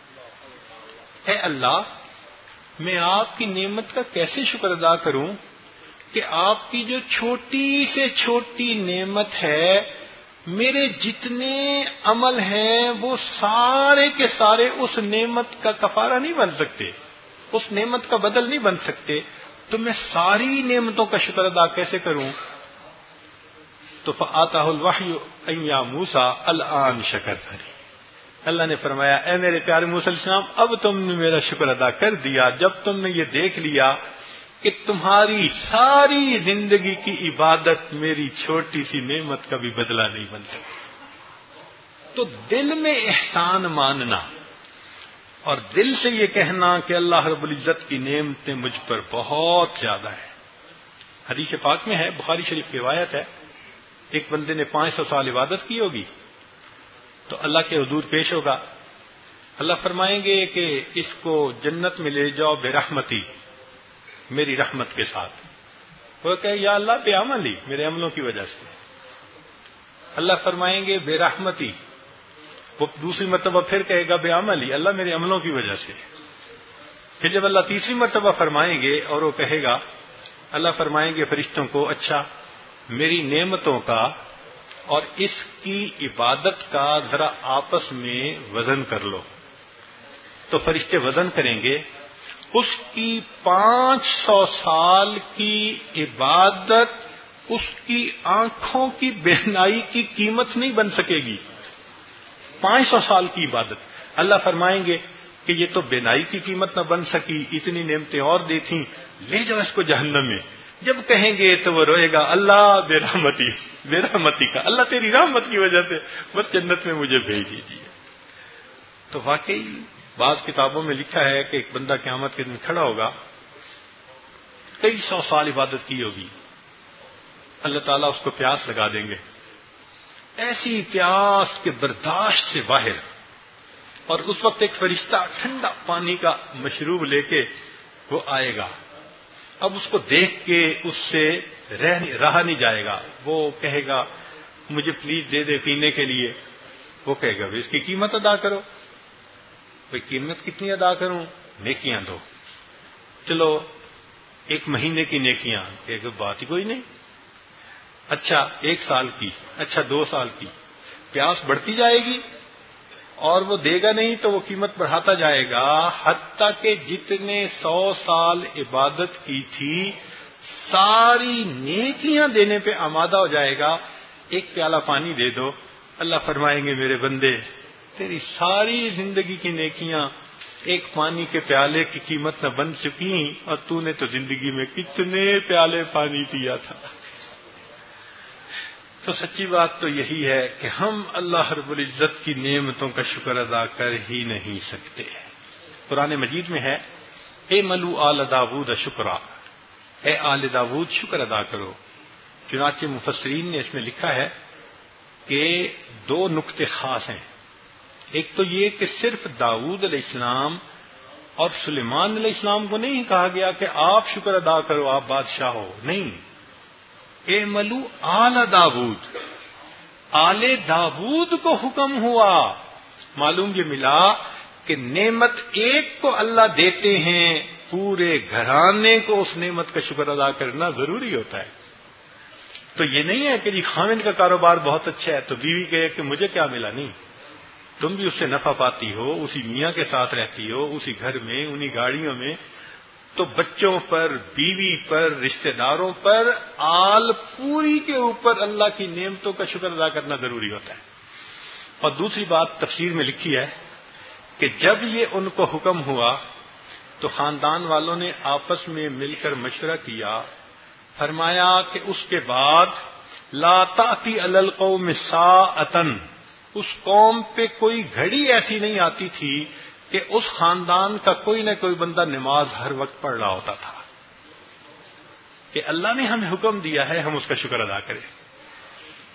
Speaker 1: اے اللہ میں آپ کی نعمت کا کیسے شکر ادا کروں کہ آپ کی جو چھوٹی سے چھوٹی نعمت ہے میرے جتنے عمل ہیں وہ سارے کے سارے اس نعمت کا کفارہ نہیں بن سکتے، اس نعمت کا بدل نہیں بن سکتے، تو میں ساری نعمتوں کا شکر ادا کیسے کروں؟ تو فآتاہ الوحی ان یا موسیٰ الآن شکرتنی، اللہ نے فرمایا اے میرے پیارے موسیٰ علیہ السلام اب تم نے میرا شکر ادا کر دیا جب تم نے یہ دیکھ لیا کہ تمہاری ساری زندگی کی عبادت میری چھوٹی سی نعمت کا بھی بدلہ نہیں بن سکتی۔ تو دل میں احسان ماننا اور دل سے یہ کہنا کہ اللہ رب العزت کی نعمتیں مجھ پر بہت زیادہ ہیں۔ حدیث پاک میں ہے، بخاری شریف کی روایت ہے، ایک بندے نے پانچ سو سال عبادت کی ہوگی تو اللہ کے حضور پیش ہوگا، اللہ فرمائیں گے کہ اس کو جنت میں لے جاؤ بے رحمتی، میری رحمت کے ساتھ۔ وہ کہے یا اللہ بے عملی، میرے عملوں کی وجہ سے۔ اللہ فرمائیں گے بے رحمتی، وہ دوسری مرتبہ پھر کہے گا بے عملی، اللہ میرے عملوں کی وجہ سے۔ پھر جب اللہ تیسری مرتبہ فرمائیں گے اور وہ کہے گا، اللہ فرمائیں گے فرشتوں کو اچھا میری نعمتوں کا اور اس کی عبادت کا ذرا آپس میں وزن کر لو، تو فرشتے وزن کریں گے، اس کی پانچ سو سال کی عبادت اس کی آنکھوں کی بہنائی کی قیمت نہیں بن سکے گی۔ پانچ سو سال کی عبادت، اللہ فرمائیں گے کہ یہ تو بینائی کی قیمت نہ بن سکی، اتنی نعمتیں اور دی تھیں، لے جاؤ اس کو جہنم میں۔ جب کہیں گے تو وہ روئے گا اللہ بے رحمتی، بے رحمتی کا، اللہ تیری رحمت کی وجہ سے بس جنت میں مجھے بھیج دیجیے۔ تو واقعی بعض کتابوں میں لکھا ہے کہ ایک بندہ قیامت کے دن کھڑا ہوگا، کئی سو سال عبادت کی ہوگی، اللہ تعالیٰ اس کو پیاس لگا دیں گے، ایسی پیاس کے برداشت سے باہر، اور اس وقت ایک فرشتہ ٹھنڈا پانی کا مشروب لے کے وہ آئے گا۔ اب اس کو دیکھ کے اس سے رہ رہا نہیں جائے گا، وہ کہے گا مجھے پلیز دے دے پینے کے لیے۔ وہ کہے گا اس کی قیمت ادا کرو۔ بھائی قیمت کتنی ادا کروں؟ نیکیاں دو۔ چلو ایک مہینے کی نیکیاں، کہ بات ہی کوئی نہیں۔ اچھا ایک سال کی، اچھا دو سال کی، پیاس بڑھتی جائے گی اور وہ دے گا نہیں تو وہ قیمت بڑھاتا جائے گا، حتیٰ کہ جتنے سو سال عبادت کی تھی ساری نیکیاں دینے پہ آمادہ ہو جائے گا۔ ایک پیالہ پانی دے دو، اللہ فرمائیں گے میرے بندے تیری ساری زندگی کی نیکیاں ایک پانی کے پیالے کی قیمت نہ بن چکی، اور تو نے تو زندگی میں کتنے پیالے پانی پیا تھا۔ تو سچی بات تو یہی ہے کہ ہم اللہ رب العزت کی نعمتوں کا شکر ادا کر ہی نہیں سکتے۔ قرآن مجید میں ہے اے ملو آل داود شکرا، اے آل داود شکر ادا کرو۔ چنانچہ مفسرین نے اس میں لکھا ہے کہ دو نقطے خاص ہیں۔ ایک تو یہ کہ صرف داؤد علیہ السلام اور سلیمان علیہ السلام کو نہیں کہا گیا کہ آپ شکر ادا کرو آپ بادشاہ ہو، نہیں، اے ملو آل داود، آل داود کو حکم ہوا۔ معلوم یہ ملا کہ نعمت ایک کو اللہ دیتے ہیں، پورے گھرانے کو اس نعمت کا شکر ادا کرنا ضروری ہوتا ہے۔ تو یہ نہیں ہے کہ جی خاوند کا کاروبار بہت اچھا ہے تو بیوی کہے کہ مجھے کیا ملا، نہیں، تم بھی اس سے نفع پاتی ہو، اسی میاں کے ساتھ رہتی ہو، اسی گھر میں، انہی گاڑیوں میں، تو بچوں پر، بیوی پر، رشتہ داروں پر، آل پوری کے اوپر اللہ کی نعمتوں کا شکر ادا کرنا ضروری ہوتا ہے۔ اور دوسری بات تفسیر میں لکھی ہے کہ جب یہ ان کو حکم ہوا تو خاندان والوں نے آپس میں مل کر مشورہ کیا، فرمایا کہ اس کے بعد لا تأتی علی القوم ساعۃ، اس قوم پہ کوئی گھڑی ایسی نہیں آتی تھی کہ اس خاندان کا کوئی نہ کوئی بندہ نماز ہر وقت پڑھ رہا ہوتا تھا، کہ اللہ نے ہمیں حکم دیا ہے ہم اس کا شکر ادا کریں۔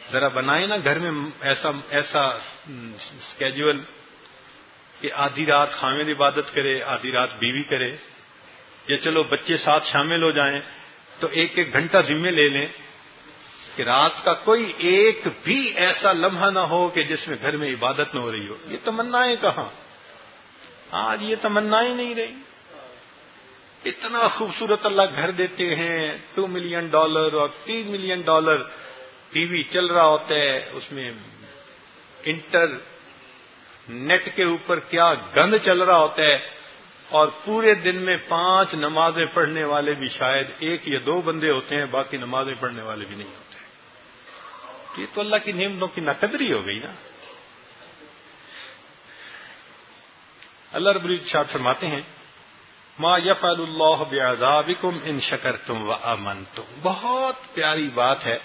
Speaker 1: ذرا بنائیں نا گھر میں ایسا ایسا اسکیجول کہ آدھی رات خامد عبادت کرے، آدھی رات بیوی کرے، یا چلو بچے ساتھ شامل ہو جائیں تو ایک ایک گھنٹہ ذمہ لے لیں کہ رات کا کوئی ایک بھی ایسا لمحہ نہ ہو کہ جس میں گھر میں عبادت نہ ہو رہی ہو۔ یہ تمنائیں کہاں، آج یہ تمنائیں نہیں رہی۔ اتنا خوبصورت اللہ گھر دیتے ہیں، ٹو ملین ڈالر اور تین ملین ڈالر ٹی وی چل رہا ہوتا ہے، اس میں انٹر نیٹ کے اوپر کیا گند چل رہا ہوتا ہے، اور پورے دن میں پانچ نمازیں پڑھنے والے بھی شاید ایک یا دو بندے ہوتے ہیں، باقی نمازیں پڑھنے والے بھی نہیں ہوتے۔ یہ تو اللہ کی نعمتوں کی ناقدری ہو گئی نا۔ اللہ رب العزت فرماتے ہیں ما یفعل اللہ بعذابکم ان شکرتم وآمنتم، بہت پیاری بات ہے۔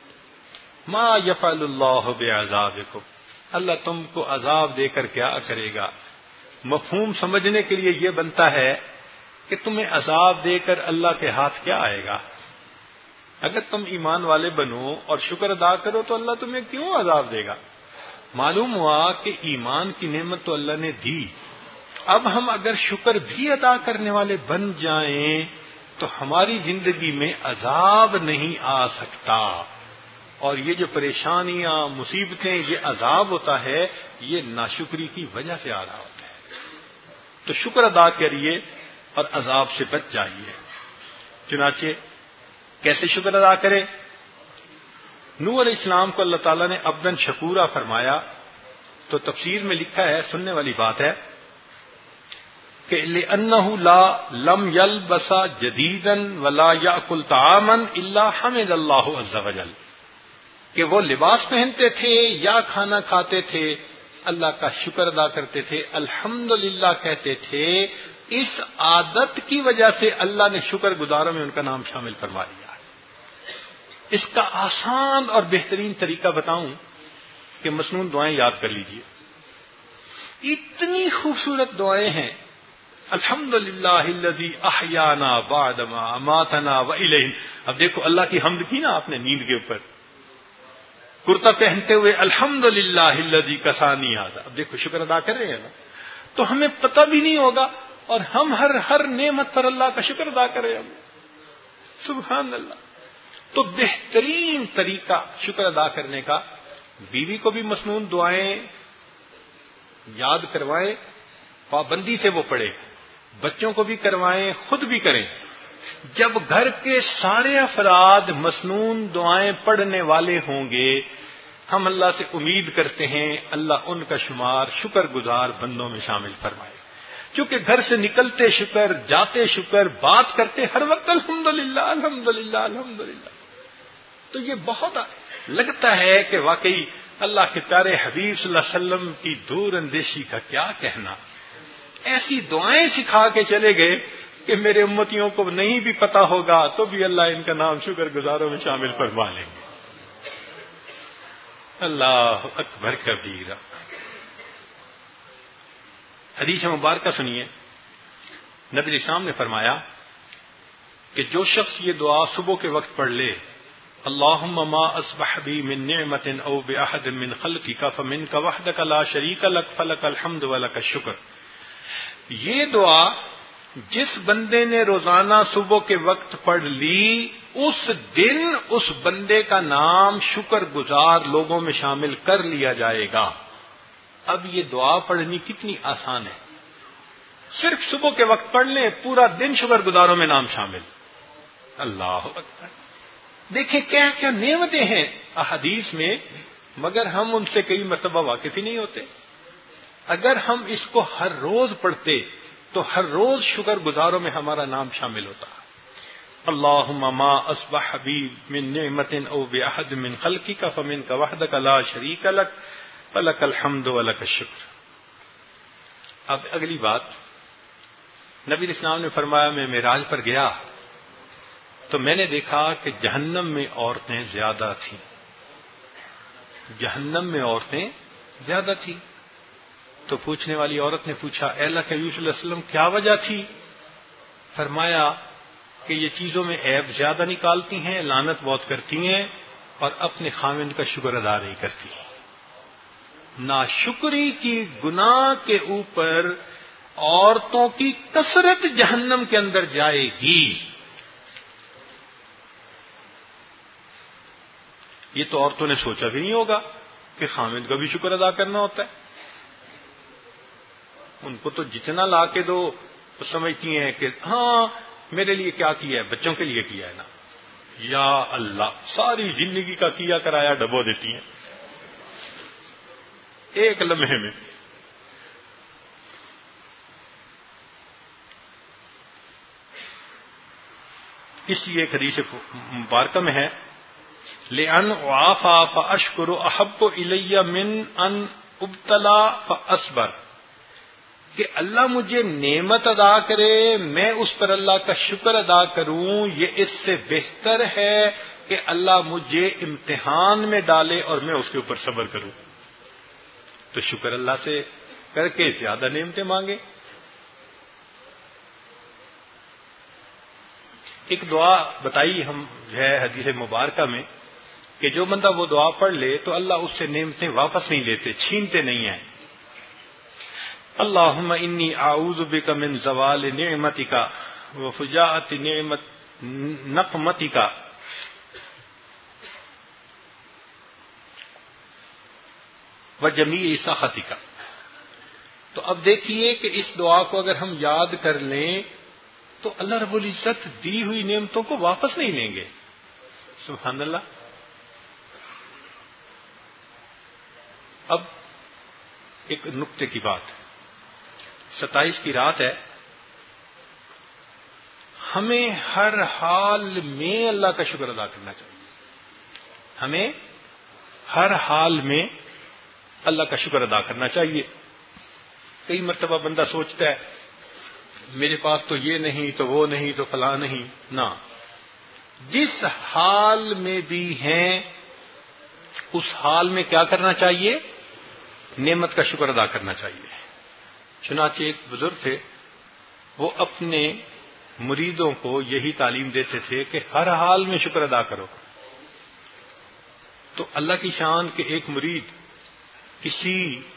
Speaker 1: ما یفعل اللہ بعذابکم، اللہ تم کو عذاب دے کر کیا کرے گا؟ مفہوم سمجھنے کے لیے یہ بنتا ہے کہ تمہیں عذاب دے کر اللہ کے ہاتھ کیا آئے گا؟ اگر تم ایمان والے بنو اور شکر ادا کرو تو اللہ تمہیں کیوں عذاب دے گا؟ معلوم ہوا کہ ایمان کی نعمت تو اللہ نے دی، اب ہم اگر شکر بھی ادا کرنے والے بن جائیں تو ہماری زندگی میں عذاب نہیں آ سکتا، اور یہ جو پریشانیاں مصیبتیں یہ عذاب ہوتا ہے یہ ناشکری کی وجہ سے آ رہا ہوتا ہے۔ تو شکر ادا کریے اور عذاب سے بچ جائیے۔ چنانچہ کیسے شکر ادا کرے؟ نوح علیہ السلام کو اللہ تعالیٰ نے عبداً شکورا فرمایا، تو تفسیر میں لکھا ہے، سننے والی بات ہے کہ لِأَنَّهُ لَا لَمْ يَلْبَسَ جَدِيدًا وَلَا يَأْكُلْ طَعَامًا إِلَّا حَمِدَ اللَّهُ عَزَّ وَجَلَّ، کہ وہ لباس پہنتے تھے یا کھانا کھاتے تھے اللہ کا شکر ادا کرتے تھے، الحمدللہ کہتے تھے۔ اس عادت کی وجہ سے اللہ نے شکر گزاروں میں ان کا نام شامل فرما لیا۔ اس کا آسان اور بہترین طریقہ بتاؤں کہ مسنون دعائیں یاد کر لیجئے، اتنی خوبصورت دعائیں ہیں۔ الحمدللہ الذی احیانا بعد ما اماتنا والیہ، اب دیکھو اللہ کی حمد کی نا آپ نے نیند کے اوپر، کرتا پہنتے ہوئے الحمدللہ الذی کسانی ھذا، اب دیکھو شکر ادا کر رہے ہیں نا، تو ہمیں پتہ بھی نہیں ہوگا اور ہم ہر ہر نعمت پر اللہ کا شکر ادا کر رہے ہیں۔ سبحان اللہ۔ تو بہترین طریقہ شکر ادا کرنے کا، بیوی کو بھی مسنون دعائیں یاد کروائیں، پابندی سے وہ پڑھے، بچوں کو بھی کروائیں، خود بھی کریں۔ جب گھر کے سارے افراد مسنون دعائیں پڑھنے والے ہوں گے، ہم اللہ سے امید کرتے ہیں اللہ ان کا شمار شکر گزار بندوں میں شامل فرمائے، کیونکہ گھر سے نکلتے شکر، جاتے شکر، بات کرتے ہر وقت الحمدللہ الحمدللہ الحمدللہ۔ تو یہ بہت لگتا ہے کہ واقعی اللہ کے پیارے حبیب صلی اللہ علیہ وسلم کی دور اندیشی کا کیا کہنا، ایسی دعائیں سکھا کے چلے گئے کہ میرے امتیوں کو نہیں بھی پتا ہوگا تو بھی اللہ ان کا نام شکر گزاروں میں شامل فرما لیں گے۔ اللہ اکبر کبیرہ۔ حدیث مبارکہ سنیے، نبی اسلام نے فرمایا کہ جو شخص یہ دعا صبح کے وقت پڑھ لے، اللہم ما اصبح بی من نعمت او باحد من خلقک فمنک وحدک لا شریک لک فلک الحمد ولک الشکر، یہ دعا جس بندے نے روزانہ صبح کے وقت پڑھ لی، اس دن اس بندے کا نام شکر گزار لوگوں میں شامل کر لیا جائے گا۔ اب یہ دعا پڑھنی کتنی آسان ہے، صرف صبح کے وقت پڑھ لیں، پورا دن شکر گزاروں میں نام شامل۔ اللہ اکبر۔ دیکھیں کیا کیا نعمتیں ہیں احادیث میں، مگر ہم ان سے کئی مرتبہ واقف ہی نہیں ہوتے۔ اگر ہم اس کو ہر روز پڑھتے تو ہر روز شکر گزاروں میں ہمارا نام شامل ہوتا۔ اللہم ما اصبح بی من نعمت او باحد من خلقک فمنک وحدک لا شریک لک فلک الحمد ولک الشکر۔ اب اگلی بات، نبی اسلام نے فرمایا میں معراج پر گیا تو میں نے دیکھا کہ جہنم میں عورتیں زیادہ تھیں، جہنم میں عورتیں زیادہ تھیں۔ تو پوچھنے والی عورت نے پوچھا اے اللہ کے نبی صلی اللہ علیہ وسلم کیا وجہ تھی؟ فرمایا کہ یہ چیزوں میں عیب زیادہ نکالتی ہیں، لعنت بہت کرتی ہیں، اور اپنے خاوند کا شکر ادا نہیں کرتی. ناشکری کی گناہ کے اوپر عورتوں کی کثرت جہنم کے اندر جائے گی. یہ تو عورتوں نے سوچا بھی نہیں ہوگا کہ خاوند کا بھی شکر ادا کرنا ہوتا ہے. ان کو تو جتنا لا کے دو تو سمجھتی ہیں کہ ہاں میرے لیے کیا کیا ہے، بچوں کے لیے کیا ہے نا. یا اللہ، ساری زندگی کا کیا کرایا ڈبو دیتی ہیں ایک لمحے میں. اس لیے ایک حدیث مبارکہ میں ہے لِأَنْ أُعَافَى فَأَشْكُرُ أَحَبُّ إِلَيَّ مِنْ أَنْ أُبْتَلَى فَأَصْبَرُ، کہ اللہ مجھے نعمت ادا کرے، میں اس پر اللہ کا شکر ادا کروں، یہ اس سے بہتر ہے کہ اللہ مجھے امتحان میں ڈالے اور میں اس کے اوپر صبر کروں. تو شکر اللہ سے کر کے زیادہ نعمتیں مانگے. ایک دعا بتائی ہم ہے حدیث مبارکہ میں کہ جو بندہ وہ دعا پڑھ لے تو اللہ اس سے نعمتیں واپس نہیں لیتے، چھینتے نہیں ہیں. اللہم انی اعوذ بک من زوال نعمتک وفجاءۃ نعمت نقمتک وجمیع سخطک. تو اب دیکھیے کہ اس دعا کو اگر ہم یاد کر لیں تو اللہ رب العزت دی ہوئی نعمتوں کو واپس نہیں لیں گے. سبحان اللہ. اب ایک نقطے کی بات، ستائیس کی رات ہے، ہمیں ہر حال میں اللہ کا شکر ادا کرنا چاہیے. ہمیں ہر حال میں اللہ کا شکر ادا کرنا چاہیے. کئی مرتبہ بندہ سوچتا ہے میرے پاس تو یہ نہیں تو وہ نہیں تو فلاں نہیں. نہ، جس حال میں بھی ہیں اس حال میں کیا کرنا چاہیے؟ نعمت کا شکر ادا کرنا چاہیے. چنانچہ ایک بزرگ تھے، وہ اپنے مریدوں کو یہی تعلیم دیتے تھے کہ ہر حال میں شکر ادا کرو. تو اللہ کی شان کہ ایک مرید کسی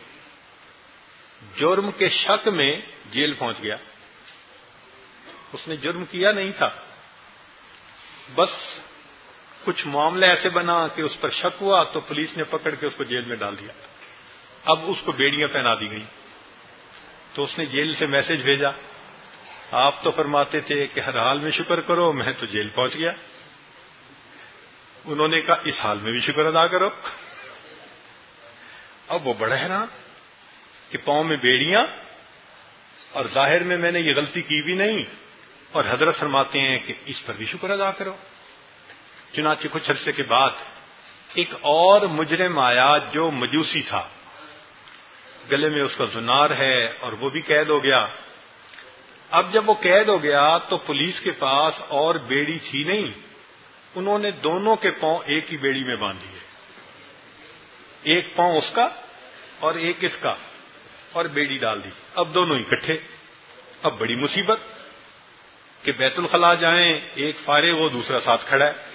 Speaker 1: جرم کے شک میں جیل پہنچ گیا. اس نے جرم کیا نہیں تھا، بس کچھ معاملہ ایسے بنا کہ اس پر شک ہوا تو پولیس نے پکڑ کے اس کو جیل میں ڈال دیا. اب اس کو بیڑیاں پہنا دی گئیں. تو اس نے جیل سے میسج بھیجا، آپ تو فرماتے تھے کہ ہر حال میں شکر کرو، میں تو جیل پہنچ گیا. انہوں نے کہا اس حال میں بھی شکر ادا کرو. اب وہ بڑا حیران کہ پاؤں میں بیڑیاں اور ظاہر میں میں نے یہ غلطی کی بھی نہیں، اور حضرت فرماتے ہیں کہ اس پر بھی شکر ادا کرو. چنانچہ کچھ عرصے کے بعد ایک اور مجرم آیا جو مجوسی تھا، گلے میں اس کا زنار ہے اور وہ بھی قید ہو گیا. اب جب وہ قید ہو گیا تو پولیس کے پاس اور بیڑی تھی نہیں، انہوں نے دونوں کے پاؤں ایک ہی بیڑی میں باندھ دیے. ایک پاؤں اس کا اور ایک اس کا، اور بیڑی ڈال دی. اب دونوں اکٹھے. اب بڑی مصیبت کہ بیت الخلاء جائیں، ایک فارغ ہو دوسرا ساتھ کھڑا ہے،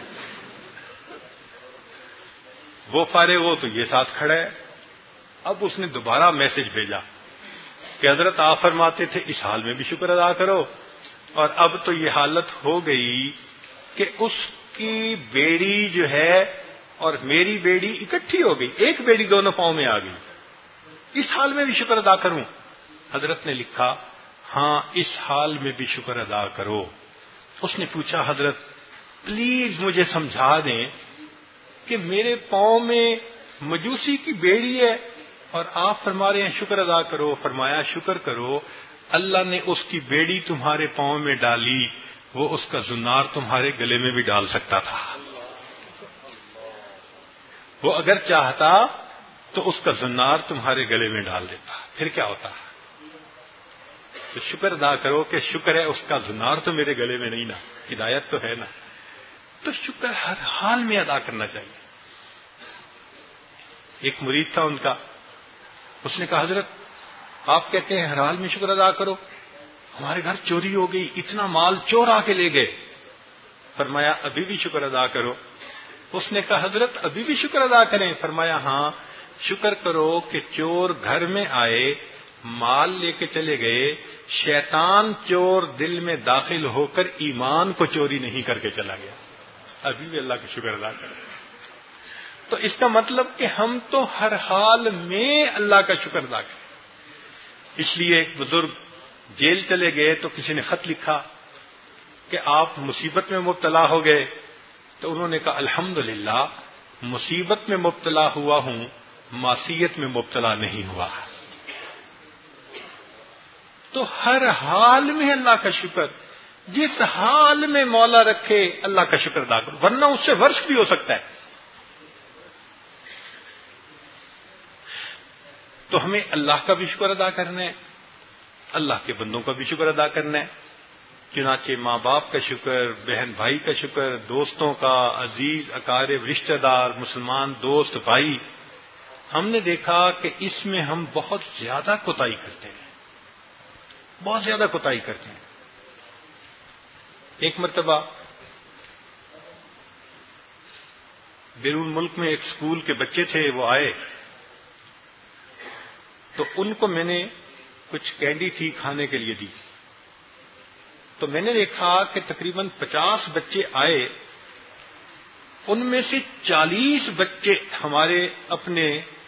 Speaker 1: وہ فارغ ہو تو یہ ساتھ کھڑا ہے. اب اس نے دوبارہ میسج بھیجا کہ حضرت آپ فرماتے تھے اس حال میں بھی شکر ادا کرو، اور اب تو یہ حالت ہو گئی کہ اس کی بیڑی جو ہے اور میری بیڑی اکٹھی ہو گئی، ایک بیڑی دونوں پاؤں میں آ گئی، اس حال میں بھی شکر ادا کروں. حضرت نے لکھا ہاں اس حال میں بھی شکر ادا کرو. اس نے پوچھا حضرت پلیز مجھے سمجھا دیں کہ میرے پاؤں میں مجوسی کی بیڑی ہے اور آپ فرما رہے ہیں شکر ادا کرو. فرمایا شکر کرو، اللہ نے اس کی بیڑی تمہارے پاؤں میں ڈالی، وہ اس کا زنار تمہارے گلے میں بھی ڈال سکتا تھا. وہ اگر چاہتا تو اس کا زنار تمہارے گلے میں ڈال دیتا، پھر کیا ہوتا؟ تو شکر ادا کرو کہ شکر ہے اس کا زنار تو میرے گلے میں نہیں نا، ہدایت تو ہے نا. تو شکر ہر حال میں ادا کرنا چاہیے. ایک مرید تھا ان کا، اس نے کہا حضرت آپ کہتے ہیں ہر حال میں شکر ادا کرو، ہمارے گھر چوری ہو گئی، اتنا مال چور آ کے لے گئے. فرمایا ابھی بھی شکر ادا کرو اس نے کہا حضرت ابھی بھی شکر ادا کریں؟ فرمایا ہاں، شکر کرو کہ چور گھر میں آئے، مال لے کے چلے گئے، شیطان چور دل میں داخل ہو کر ایمان کو چوری نہیں کر کے چلا گیا، ابھی بھی اللہ کا شکر ادا کریں۔ تو اس کا مطلب کہ ہم تو ہر حال میں اللہ کا شکر ادا کریں۔ اس لیے ایک بزرگ جیل چلے گئے تو کسی نے خط لکھا کہ آپ مصیبت میں مبتلا ہو گئے، تو انہوں نے کہا الحمدللہ مصیبت میں مبتلا ہوا ہوں، معصیت میں مبتلا نہیں ہوا۔ تو ہر حال میں اللہ کا شکر، جس حال میں مولا رکھے اللہ کا شکر ادا کرو، ورنہ اس سے ورش بھی ہو سکتا ہے۔ تو ہمیں اللہ کا بھی شکر ادا کرنا ہے، اللہ کے بندوں کا بھی شکر ادا کرنا ہے، چنانچہ ماں باپ کا شکر، بہن بھائی کا شکر، دوستوں کا، عزیز اقارب رشتہ دار، مسلمان دوست بھائی، ہم نے دیکھا کہ اس میں ہم بہت زیادہ کوتاہی کرتے ہیں، بہت زیادہ کوتاہی کرتے ہیں۔ ایک مرتبہ بیرون ملک میں ایک اسکول کے بچے تھے، وہ آئے تو ان کو میں نے کچھ کینڈی تھی کھانے کے لیے دی، تو میں نے دیکھا کہ تقریباً پچاس بچے آئے، ان میں سے چالیس بچے ہمارے اپنے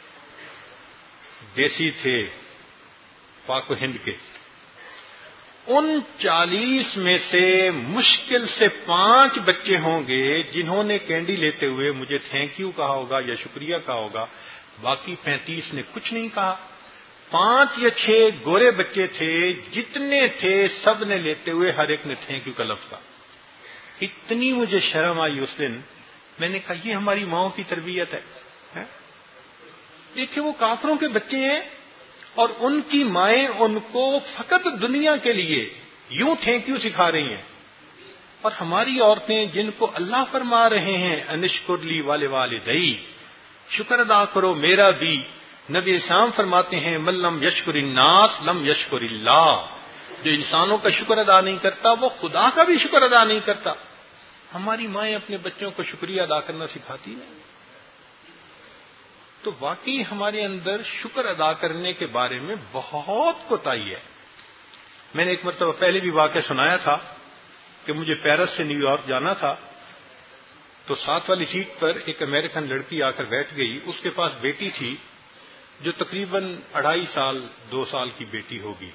Speaker 1: دیسی تھے، پاک و ہند کے۔ ان چالیس میں سے مشکل سے پانچ بچے ہوں گے جنہوں نے کینڈی لیتے ہوئے مجھے تھینک یو کہا ہوگا یا شکریہ کہا ہوگا، باقی پینتیس نے کچھ نہیں کہا۔ پانچ یا چھ گورے بچے تھے، جتنے تھے سب نے لیتے ہوئے ہر ایک نے تھینک یو کا لفظ کہا۔ اتنی مجھے شرم آئی اس دن، میں نے کہا یہ ہماری ماؤں کی تربیت ہے۔ دیکھیں وہ کافروں کے بچے ہیں اور ان کی مائیں ان کو فقط دنیا کے لیے یوں تھینک یو سکھا رہی ہیں، اور ہماری عورتیں جن کو اللہ فرما رہے ہیں انشکر لی والے والدئی، شکر ادا کرو میرا بھی۔ نبی اسلام فرماتے ہیں من لم یشکر الناس لم یشکر اللہ، جو انسانوں کا شکر ادا نہیں کرتا وہ خدا کا بھی شکر ادا نہیں کرتا۔ ہماری مائیں اپنے بچوں کو شکریہ ادا کرنا سکھاتی نہیں۔ تو واقعی ہمارے اندر شکر ادا کرنے کے بارے میں بہت کوتاہی ہے۔ میں نے ایک مرتبہ پہلے بھی واقعہ سنایا تھا کہ مجھے پیرس سے نیو یارک جانا تھا، تو ساتھ والی سیٹ پر ایک امریکن لڑکی آ کر بیٹھ گئی، اس کے پاس بیٹی تھی جو تقریباً اڑھائی سال دو سال کی بیٹی ہوگی۔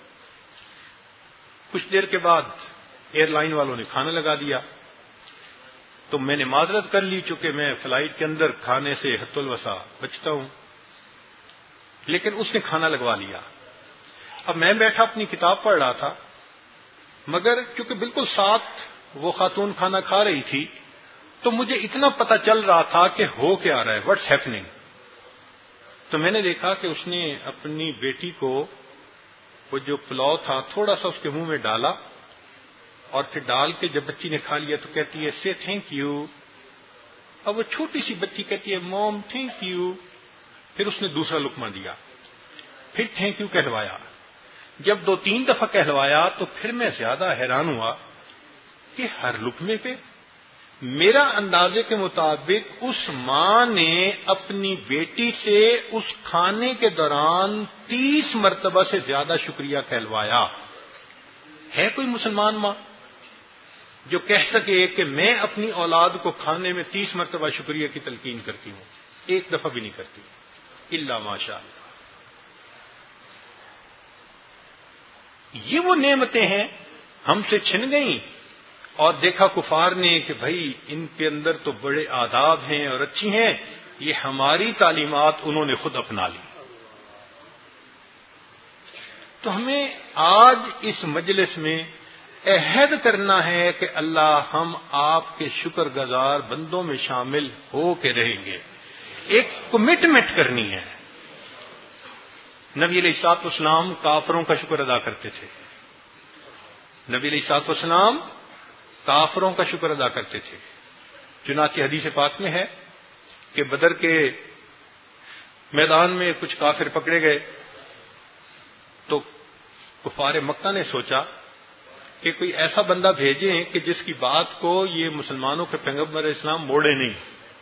Speaker 1: کچھ دیر کے بعد ایئر لائن والوں نے کھانا لگا دیا، تو میں نے معذرت کر لی چونکہ میں فلائٹ کے اندر کھانے سے حت الوسع بچتا ہوں، لیکن اس نے کھانا لگوا لیا۔ اب میں بیٹھا اپنی کتاب پڑھ رہا تھا، مگر چونکہ بالکل ساتھ وہ خاتون کھانا کھا رہی تھی تو مجھے اتنا پتہ چل رہا تھا کہ ہو کیا رہا ہے، واٹس ہیپننگ۔ تو میں نے دیکھا کہ اس نے اپنی بیٹی کو وہ جو پلاؤ تھا تھوڑا سا اس کے منہ میں ڈالا، اور پھر ڈال کے جب بچی نے کھا لیا تو کہتی ہے سے تھینک یو۔ اب وہ چھوٹی سی بچی کہتی ہے موم تھینک یو۔ پھر اس نے دوسرا لقمہ دیا، پھر تھینک یو کہلوایا۔ جب دو تین دفعہ کہلوایا تو پھر میں زیادہ حیران ہوا کہ ہر لقمے پہ میرا اندازے کے مطابق اس ماں نے اپنی بیٹی سے اس کھانے کے دوران تیس مرتبہ سے زیادہ شکریہ کہلوایا۔ ہے کوئی مسلمان ماں جو کہہ سکے کہ میں اپنی اولاد کو کھانے میں تیس مرتبہ شکریہ کی تلقین کرتی ہوں؟ ایک دفعہ بھی نہیں کرتی، الا ماشاء اللہ۔ یہ وہ نعمتیں ہیں ہم سے چھن گئیں، اور دیکھا کفار نے کہ بھائی ان کے اندر تو بڑے آداب ہیں اور اچھی ہیں، یہ ہماری تعلیمات انہوں نے خود اپنا لی۔ تو ہمیں آج اس مجلس میں عہد کرنا ہے کہ اللہ ہم آپ کے شکر گزار بندوں میں شامل ہو کے رہیں گے، ایک کمٹمنٹ کرنی ہے۔ نبی علیہ الصلوۃ والسلام کافروں کا شکر ادا کرتے تھے، نبی علیہ الصلوۃ والسلام کافروں کا شکر ادا کرتے تھے۔ چنانچہ حدیث پاک میں ہے کہ بدر کے میدان میں کچھ کافر پکڑے گئے تو کفار مکہ نے سوچا کہ کوئی ایسا بندہ بھیجیں کہ جس کی بات کو یہ مسلمانوں کے پیغمبر اسلام موڑے نہیں،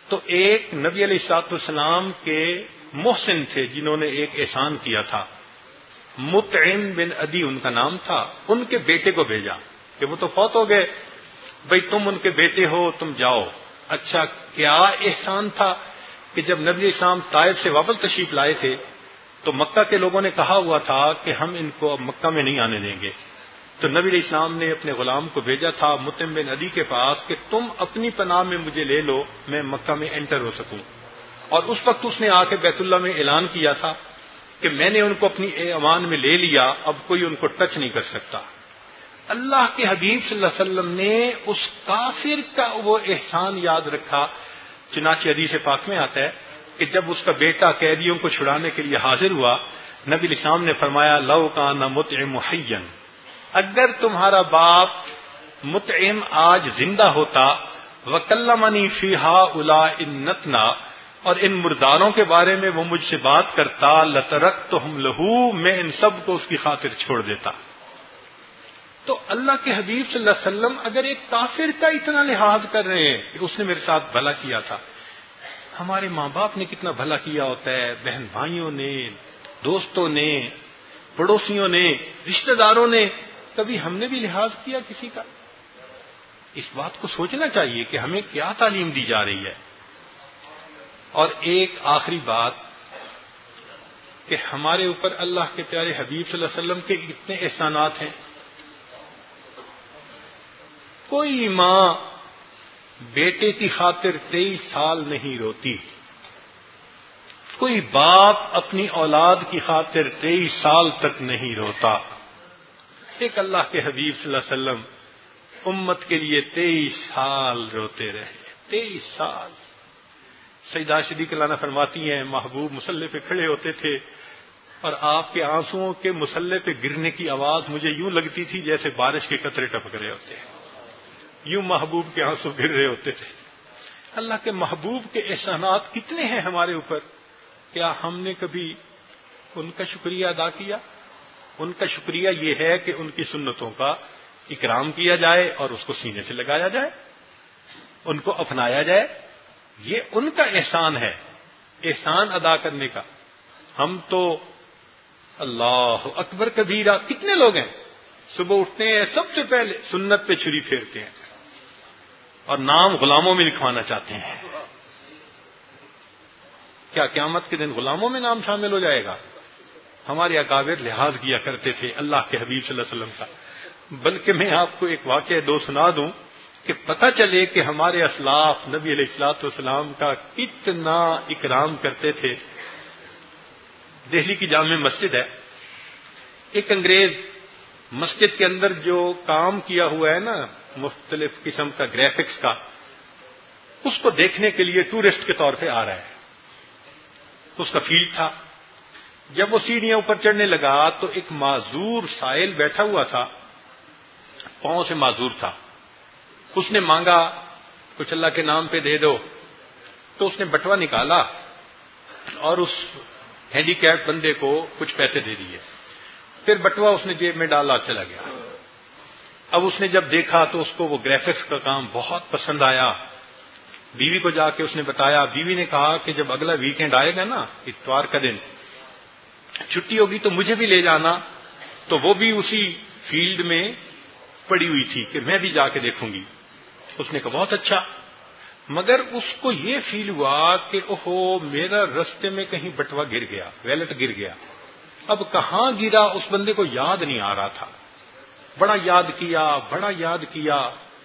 Speaker 1: تو ایک نبی علیہ الصلوۃ والسلام کے محسن تھے جنہوں نے ایک احسان کیا تھا، مطعم بن عدی ان کا نام تھا، ان کے بیٹے کو بھیجا کہ وہ تو فوت ہو گئے، بھئی تم ان کے بیٹے ہو، تم جاؤ۔ اچھا کیا احسان تھا کہ جب نبی اسلام طائف سے واپس تشریف لائے تھے تو مکہ کے لوگوں نے کہا ہوا تھا کہ ہم ان کو اب مکہ میں نہیں آنے دیں گے، تو نبی علیہ السلام نے اپنے غلام کو بھیجا تھا مطعم بن عدی کے پاس کہ تم اپنی پناہ میں مجھے لے لو، میں مکہ میں انٹر ہو سکوں، اور اس وقت اس نے آ کے بیت اللہ میں اعلان کیا تھا کہ میں نے ان کو اپنی امان میں لے لیا، اب کوئی ان کو ٹچ نہیں کر سکتا۔ اللہ کے حبیب صلی اللہ علیہ وسلم نے اس کافر کا وہ احسان یاد رکھا، چنانچہ حدیث پاک میں آتا ہے کہ جب اس کا بیٹا قیدیوں کو چھڑانے کے لیے حاضر ہوا، نبی علیہ السلام نے فرمایا لو کان مطعم حیا، اگر تمہارا باپ مطعم آج زندہ ہوتا، وکلمنی فی ہؤلاء النتنا، اور ان مرداروں کے بارے میں وہ مجھ سے بات کرتا، لترکتہم لہو، میں ان سب کو اس کی خاطر چھوڑ دیتا۔ تو اللہ کے حبیب صلی اللہ علیہ وسلم اگر ایک کافر کا اتنا لحاظ کر رہے ہیں کہ اس نے میرے ساتھ بھلا کیا تھا، ہمارے ماں باپ نے کتنا بھلا کیا ہوتا ہے، بہن بھائیوں نے، دوستوں نے، پڑوسیوں نے، رشتہ داروں نے، کبھی ہم نے بھی لحاظ کیا کسی کا؟ اس بات کو سوچنا چاہیے کہ ہمیں کیا تعلیم دی جا رہی ہے۔ اور ایک آخری بات کہ ہمارے اوپر اللہ کے پیارے حبیب صلی اللہ علیہ وسلم کے اتنے احسانات ہیں۔ کوئی ماں بیٹے کی خاطر تیئیس سال نہیں روتی، کوئی باپ اپنی اولاد کی خاطر تیئیس سال تک نہیں روتا۔ ایک اللہ کے حبیب صلی اللہ علیہ وسلم امت کے لیے تیئیس سال روتے رہے، تیئیس سال۔ سیدہ صدیقہ لانا فرماتی ہیں محبوب مصلی پہ کھڑے ہوتے تھے اور آپ کے آنسوؤں کے مصلی پہ گرنے کی آواز مجھے یوں لگتی تھی جیسے بارش کے قطرے ٹپک رہے ہوتے ہیں، یوں محبوب کے آنسو گر رہے ہوتے تھے۔ اللہ کے محبوب کے احسانات کتنے ہیں ہمارے اوپر، کیا ہم نے کبھی ان کا شکریہ ادا کیا؟ ان کا شکریہ یہ ہے کہ ان کی سنتوں کا اکرام کیا جائے اور اس کو سینے سے لگایا جائے، ان کو اپنایا جائے، یہ ان کا احسان ہے، احسان ادا کرنے کا۔ ہم تو اللہ اکبر کبیرہ، کتنے لوگ ہیں صبح اٹھتے ہیں سب سے پہلے سنت پہ چھری پھیرتے ہیں اور نام غلاموں میں لکھوانا چاہتے ہیں۔ کیا قیامت کے دن غلاموں میں نام شامل ہو جائے گا؟ ہمارے اکابر لحاظ کیا کرتے تھے اللہ کے حبیب صلی اللہ علیہ وسلم کا۔ بلکہ میں آپ کو ایک واقعہ دو سنا دوں کہ پتہ چلے کہ ہمارے اسلاف نبی علیہ الصلوۃ والسلام کا کتنا اکرام کرتے تھے۔ دہلی کی جامع مسجد ہے، ایک انگریز مسجد کے اندر جو کام کیا ہوا ہے نا مختلف قسم کا گرافکس کا، اس کو دیکھنے کے لیے ٹورسٹ کے طور پہ آ رہا ہے۔ اس کا فیلڈ تھا۔ جب وہ سیڑھیاں اوپر چڑھنے لگا تو ایک معذور سائل بیٹھا ہوا تھا، پاؤں سے معذور تھا۔ اس نے مانگا کچھ اللہ کے نام پہ دے دو، تو اس نے بٹوا نکالا اور اس ہینڈی کیپ بندے کو کچھ پیسے دے دیے، پھر بٹوا اس نے جیب میں ڈالا چلا گیا۔ اب اس نے جب دیکھا تو اس کو وہ گرافکس کا کام بہت پسند آیا، بیوی کو جا کے اس نے بتایا، بیوی نے کہا کہ جب اگلا ویکینڈ آئے گا نا اتوار کا دن چھٹی ہوگی تو مجھے بھی لے جانا۔ تو وہ بھی اسی فیلڈ میں پڑی ہوئی تھی کہ میں بھی جا کے دیکھوں گی۔ اس نے کہا بہت اچھا، مگر اس کو یہ فیل ہوا کہ اوہو میرا رستے میں کہیں بٹوا گر گیا، ویلٹ گر گیا۔ اب کہاں گرا اس بندے کو یاد نہیں آ رہا تھا، بڑا یاد کیا بڑا یاد کیا،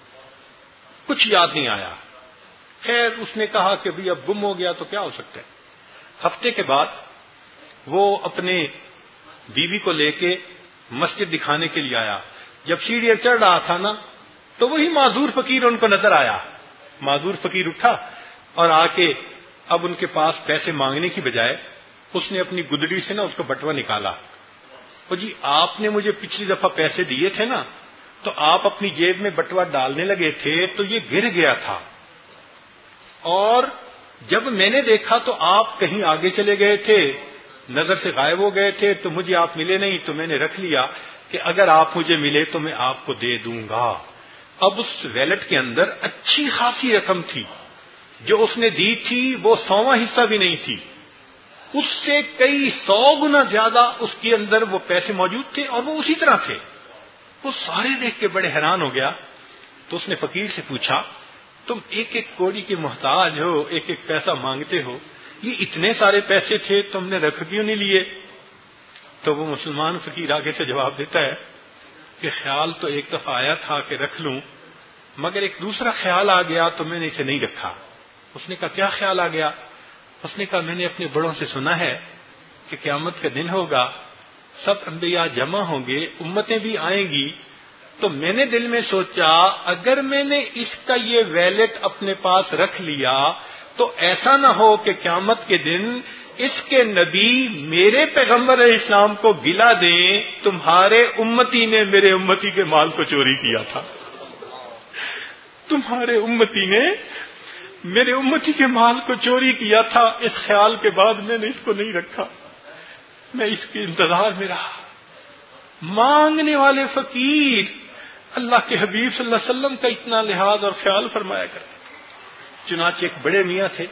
Speaker 1: کچھ یاد نہیں آیا۔ خیر اس نے کہا کہ بھی اب گم ہو گیا تو کیا ہو سکتا ہے۔ ہفتے کے بعد وہ اپنے بیوی کو لے کے مسجد دکھانے کے لیے آیا۔ جب سیڑھیاں چڑھ رہا تھا نا تو وہی معذور فقیر ان کو نظر آیا۔ معذور فقیر اٹھا اور آ کے اب ان کے پاس پیسے مانگنے کی بجائے اس نے اپنی گدڑی سے نا اس کا بٹوا نکالا۔ وہ جی آپ نے مجھے پچھلی دفعہ پیسے دیے تھے نا تو آپ اپنی جیب میں بٹوا ڈالنے لگے تھے تو یہ گر گیا تھا، اور جب میں نے دیکھا تو آپ کہیں آگے چلے گئے تھے، نظر سے غائب ہو گئے تھے، تو مجھے آپ ملے نہیں، تو میں نے رکھ لیا کہ اگر آپ مجھے ملے تو میں آپ کو دے دوں گا۔ اب اس ویلٹ کے اندر اچھی خاصی رقم تھی، جو اس نے دی تھی وہ سواں حصہ بھی نہیں تھی، اس سے کئی سو گنا زیادہ اس کے اندر وہ پیسے موجود تھے اور وہ اسی طرح تھے۔ وہ سارے دیکھ کے بڑے حیران ہو گیا، تو اس نے فقیر سے پوچھا تم ایک ایک کوڑی کے محتاج ہو، ایک ایک پیسہ مانگتے ہو، یہ اتنے سارے پیسے تھے تم نے رکھ کیوں نہیں لیے؟ تو وہ مسلمان فقیر آگے سے جواب دیتا ہے کہ خیال تو ایک دفعہ آیا تھا کہ رکھ لوں، مگر ایک دوسرا خیال آ گیا تو میں نے اسے نہیں رکھا۔ اس نے کہا کیا خیال آ گیا؟ اس نے کہا میں نے اپنے بڑوں سے سنا ہے کہ قیامت کا دن ہوگا، سب انبیاء جمع ہوں گے، امتیں بھی آئیں گی، تو میں نے دل میں سوچا اگر میں نے اس کا یہ ویلٹ اپنے پاس رکھ لیا تو ایسا نہ ہو کہ قیامت کے دن اس کے نبی میرے پیغمبر علیہ السلام کو گلا دیں تمہارے امتی نے میرے امتی کے مال کو چوری کیا تھا، تمہارے امتی نے میرے امتی کے مال کو چوری کیا تھا۔ اس خیال کے بعد میں نے اس کو نہیں رکھا، میں اس کے انتظار میں رہا۔ مانگنے والے فقیر اللہ کے حبیب صلی اللہ علیہ وسلم کا اتنا لحاظ اور خیال فرمایا کرتے۔ چنانچہ ایک بڑے میاں تھے،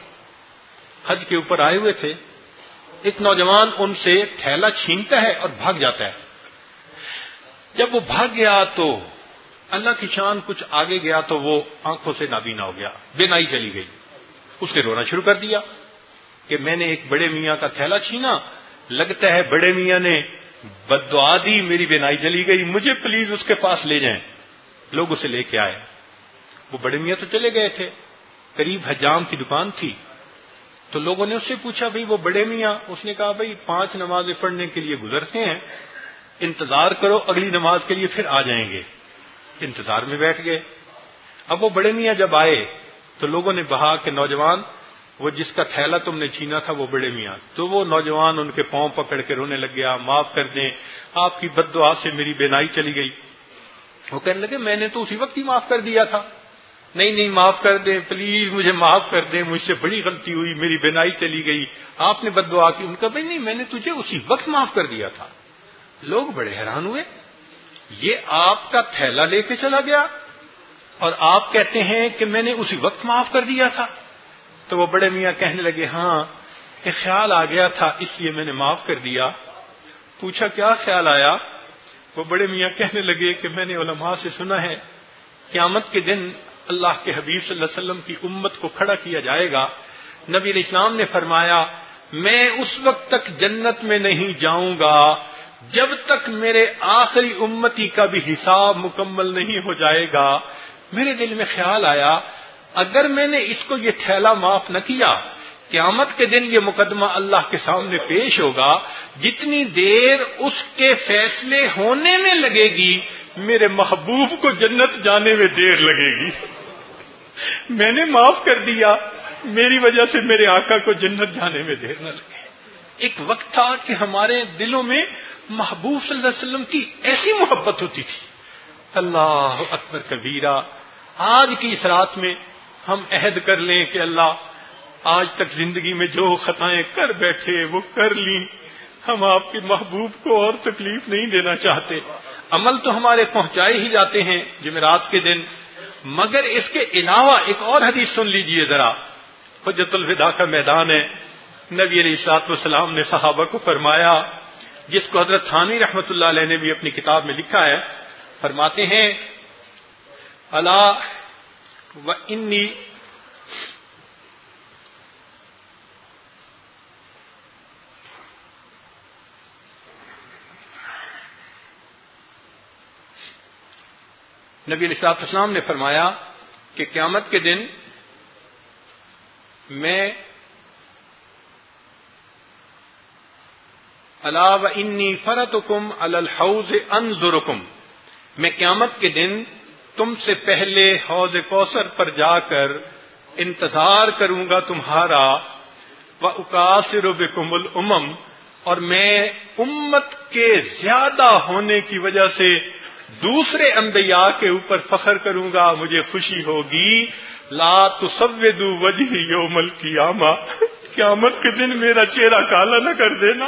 Speaker 1: حج کے اوپر آئے ہوئے تھے، ایک نوجوان ان سے تھیلا چھینتا ہے اور بھاگ جاتا ہے۔ جب وہ بھاگ گیا تو اللہ کی شان کچھ آگے گیا تو وہ آنکھوں سے نابینا ہو گیا، بینائی چلی گئی۔ اس نے رونا شروع کر دیا کہ میں نے ایک بڑے میاں کا تھیلا چھینا، لگتا ہے بڑے میاں نے بد دعا دی، میری بینائی چلی گئی، مجھے پلیز اس کے پاس لے جائیں۔ لوگ اسے لے کے آئے، وہ بڑے میاں تو چلے گئے تھے، قریب حجام کی دکان تھی، تو لوگوں نے اس سے پوچھا بھئی وہ بڑے میاں؟ اس نے کہا بھئی پانچ نمازیں پڑھنے کے لیے گزرتے ہیں، انتظار کرو اگلی نماز کے لیے پھر آ جائیں گے۔ انتظار میں بیٹھ گئے۔ اب وہ بڑے میاں جب آئے تو لوگوں نے کہا کہ نوجوان وہ جس کا تھیلا تم نے چھینا تھا وہ بڑے میاں، تو وہ نوجوان ان کے پاؤں پکڑ کے رونے لگ گیا، معاف کر دیں، آپ کی بد دعا سے میری بینائی چلی گئی۔ وہ کہنے لگے میں نے تو اسی وقت ہی معاف کر دیا تھا۔ نہیں نہیں معاف کر دیں پلیز، مجھے معاف کر دیں، مجھ سے بڑی غلطی ہوئی، میری بینائی چلی گئی، آپ نے بد دعا کی۔ ان کا بھائی نہیں، میں نے تجھے اسی وقت معاف کر دیا تھا۔ لوگ بڑے حیران ہوئے، یہ آپ کا تھیلا لے کے چلا گیا اور آپ کہتے ہیں کہ میں نے اسی وقت معاف کر دیا تھا؟ تو وہ بڑے میاں کہنے لگے ہاں کہ خیال آ گیا تھا اس لیے میں نے معاف کر دیا۔ پوچھا کیا خیال آیا؟ وہ بڑے میاں کہنے لگے کہ میں نے علماء سے سنا ہے قیامت کے دن اللہ کے حبیب صلی اللہ علیہ وسلم کی امت کو کھڑا کیا جائے گا، نبی علیہ السلام نے فرمایا میں اس وقت تک جنت میں نہیں جاؤں گا جب تک میرے آخری امتی کا بھی حساب مکمل نہیں ہو جائے گا۔ میرے دل میں خیال آیا اگر میں نے اس کو یہ تھیلا معاف نہ کیا، قیامت کے دن یہ مقدمہ اللہ کے سامنے پیش ہوگا، جتنی دیر اس کے فیصلے ہونے میں لگے گی میرے محبوب کو جنت جانے میں دیر لگے گی۔ میں نے معاف کر دیا، میری وجہ سے میرے آقا کو جنت جانے میں دیر نہ لگے۔ ایک وقت تھا کہ ہمارے دلوں میں محبوب صلی اللہ علیہ وسلم کی ایسی محبت ہوتی تھی، اللہ اکبر کبیرہ۔ آج کی اس رات میں ہم عہد کر لیں کہ اللہ آج تک زندگی میں جو خطائیں کر بیٹھے وہ کر لیں، ہم آپ کے محبوب کو اور تکلیف نہیں دینا چاہتے۔ عمل تو ہمارے پہنچائے ہی جاتے ہیں جمعرات کے دن، مگر اس کے علاوہ ایک اور حدیث سن لیجئے ذرا۔ حجۃ الوداع کا میدان ہے، نبی علیہ الصلوۃ والسلام نے صحابہ کو فرمایا، جس کو حضرت تھانوی رحمۃ اللہ علیہ نے بھی اپنی کتاب میں لکھا ہے، فرماتے ہیں الا و انی نبی علیہ الصلوۃ والسلام نے فرمایا کہ قیامت کے دن میں الا و انی فرتکم علی الحوض انظرکم، میں قیامت کے دن تم سے پہلے حوض کوثر پر جا کر انتظار کروں گا تمہارا، واکاسر بکم الامم، اور میں امت کے زیادہ ہونے کی وجہ سے دوسرے انبیاء کے اوپر فخر کروں گا، مجھے خوشی ہوگی۔ لا تسودوا وجہی یوم القیامہ، قیامت کے دن میرا چہرہ کالا نہ کر دینا۔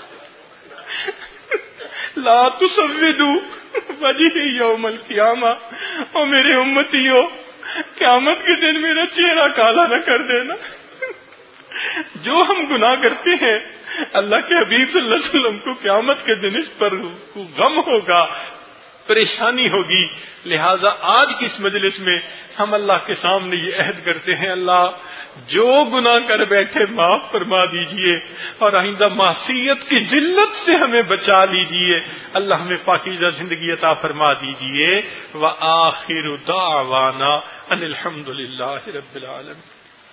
Speaker 1: لا تسودوا وجہی یوم القیامہ، اور میرے امتیوں
Speaker 2: قیامت کے دن میرا چہرہ کالا نہ کر دینا. جو ہم گناہ کرتے ہیں اللہ کے حبیب صلی اللہ علیہ وسلم کو قیامت کے دن اس پر غم ہوگا, پریشانی ہوگی. لہذا آج کی اس مجلس میں ہم اللہ کے سامنے یہ عہد کرتے ہیں, اللہ جو گناہ کر بیٹھے معاف فرما دیجئے اور آئندہ معصیت کی ذلت سے ہمیں بچا لیجئے. اللہ ہمیں پاکیزہ زندگی عطا فرما دیجئے. وآخر دعوانا ان الحمد للہ رب العالمین.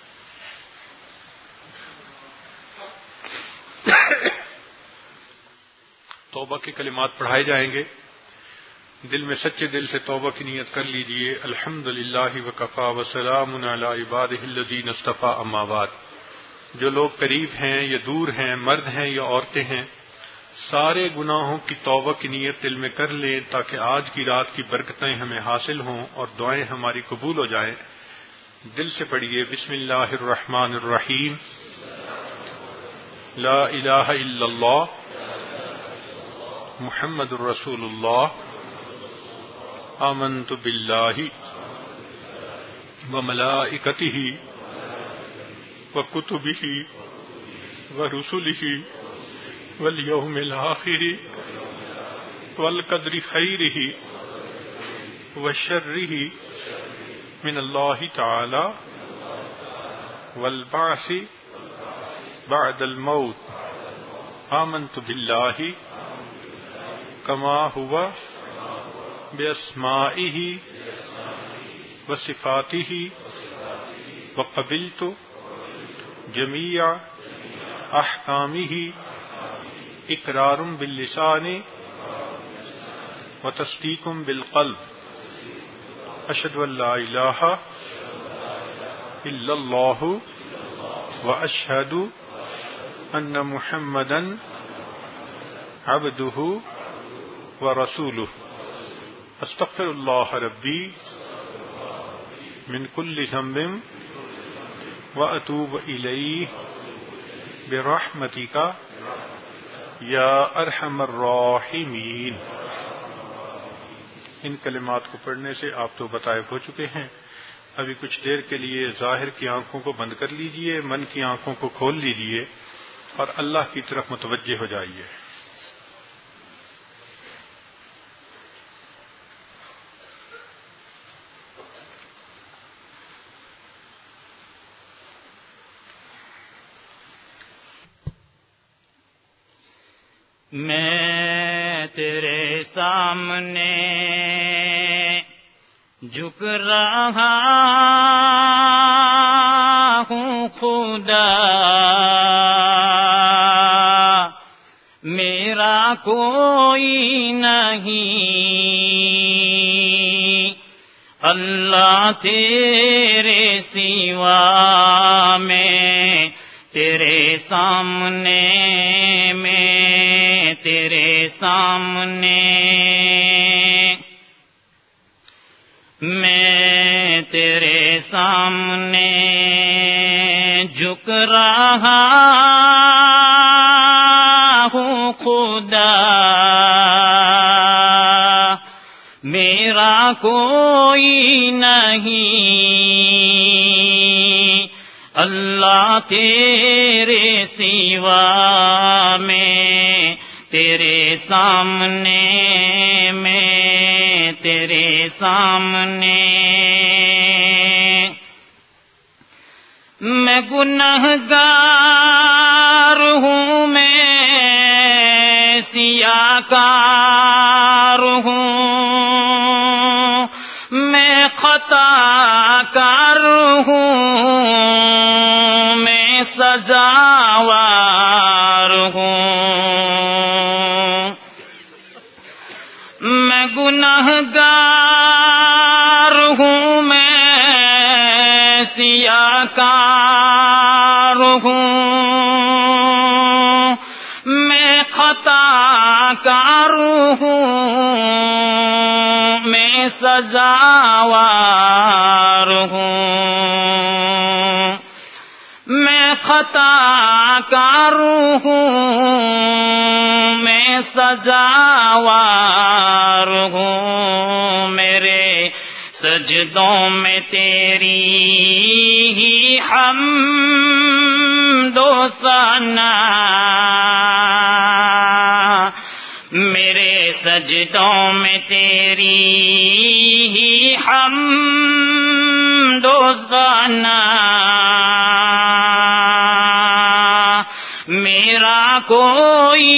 Speaker 2: توبہ کے کلمات پڑھائے جائیں گے. دل میں سچے دل سے توبہ کی نیت کر لیجئے. الحمد للہ وکفا وسلام علی عبادہ الذین اصطفیٰ. اما بعد. جو لوگ قریب ہیں یا دور ہیں, مرد ہیں یا عورتیں ہیں, سارے گناہوں کی توبہ کی نیت دل میں کر لیں تاکہ آج کی رات کی برکتیں ہمیں حاصل ہوں اور دعائیں ہماری قبول ہو جائیں. دل سے پڑھیے بسم اللہ الرحمن الرحیم. لا الہ الا اللہ محمد الرسول اللہ. آمنت باللہ وملائکتہ وکتبہ ورسلہ والیوم الآخر والقدر خیرہ وشرہ من اللہ تعالی والبعث بعد الموت. آمنت باللہ کما ہوا باسمائہ وصفاتہ وقبلت جمیع احکامہ اقرار باللسان وتصدیق بالقلب. اشہد ان لا الہ الا اللہ واشہد ان محمدا عبدہ ورسولہ. استغفر اللہ ربی من کل ذنب واتوب الیہ برحمتک یا ارحم الراحمین. ان کلمات کو پڑھنے سے آپ تو بتائے ہو چکے ہیں. ابھی کچھ دیر کے لیے ظاہر کی آنکھوں کو بند کر لیجئے, من کی آنکھوں کو کھول لیجئے اور اللہ کی طرف متوجہ ہو جائیے.
Speaker 3: میں تیرے سامنے جھک رہا ہوں خدا, میرا کوئی نہیں اللہ تیرے سوا. میں تیرے سامنے میں تیرے سامنے میں تیرے سامنے جھک رہا ہوں خدا, میرا کوئی نہیں اللہ تیرے سوا. میں تیرے سامنے میں تیرے سامنے میں گنہگار ہوں, میں سیاکار ہوں, میں خطا کار ہوں, میں سزاوار ہوں. میں گنہگار ہوں, میں سیاکار ہوں, میں خطا کار ہوں, میں سزاوار ہوں. میں خطا کار ہوں, میں سزاوار ہوں. میرے سجدوں میں تیری ہی حمد و ثنا، میرے سجدوں میں تیری ہی حمد و ثنا، میرا کوئی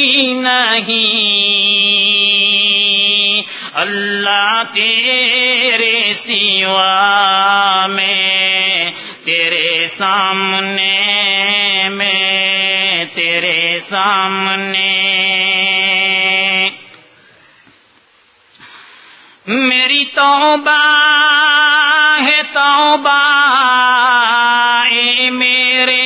Speaker 3: نہیں اللہ تیرے سوا میں، تیرے سامنے میں، تیرے سامنے میری توبہ ہے توبہ اے میرے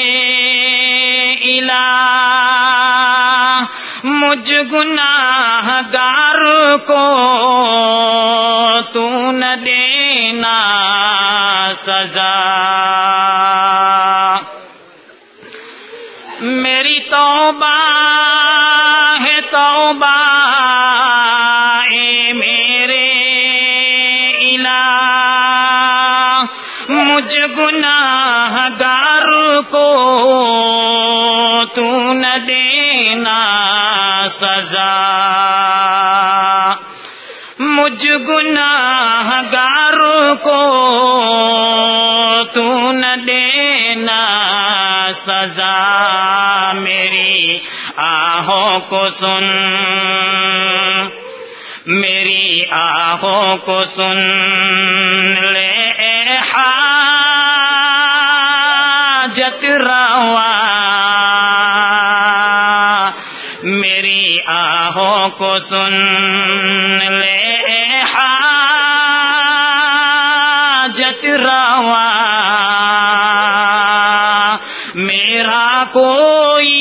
Speaker 3: الہ، مجھ گناہ گار کو تو نہ دینا سزا، میری توبہ ہے توبہ اے میرے الہ، مجھ گناہ گار کو تو نہ دینا سزا، مجھ گناہ گار کو تو نہ دینا سزا، میری آہوں کو سن، میری آہوں کو سن لے اے حاجت روا، میری آہوں کو سن لے اے حاجت روا، میرا کوئی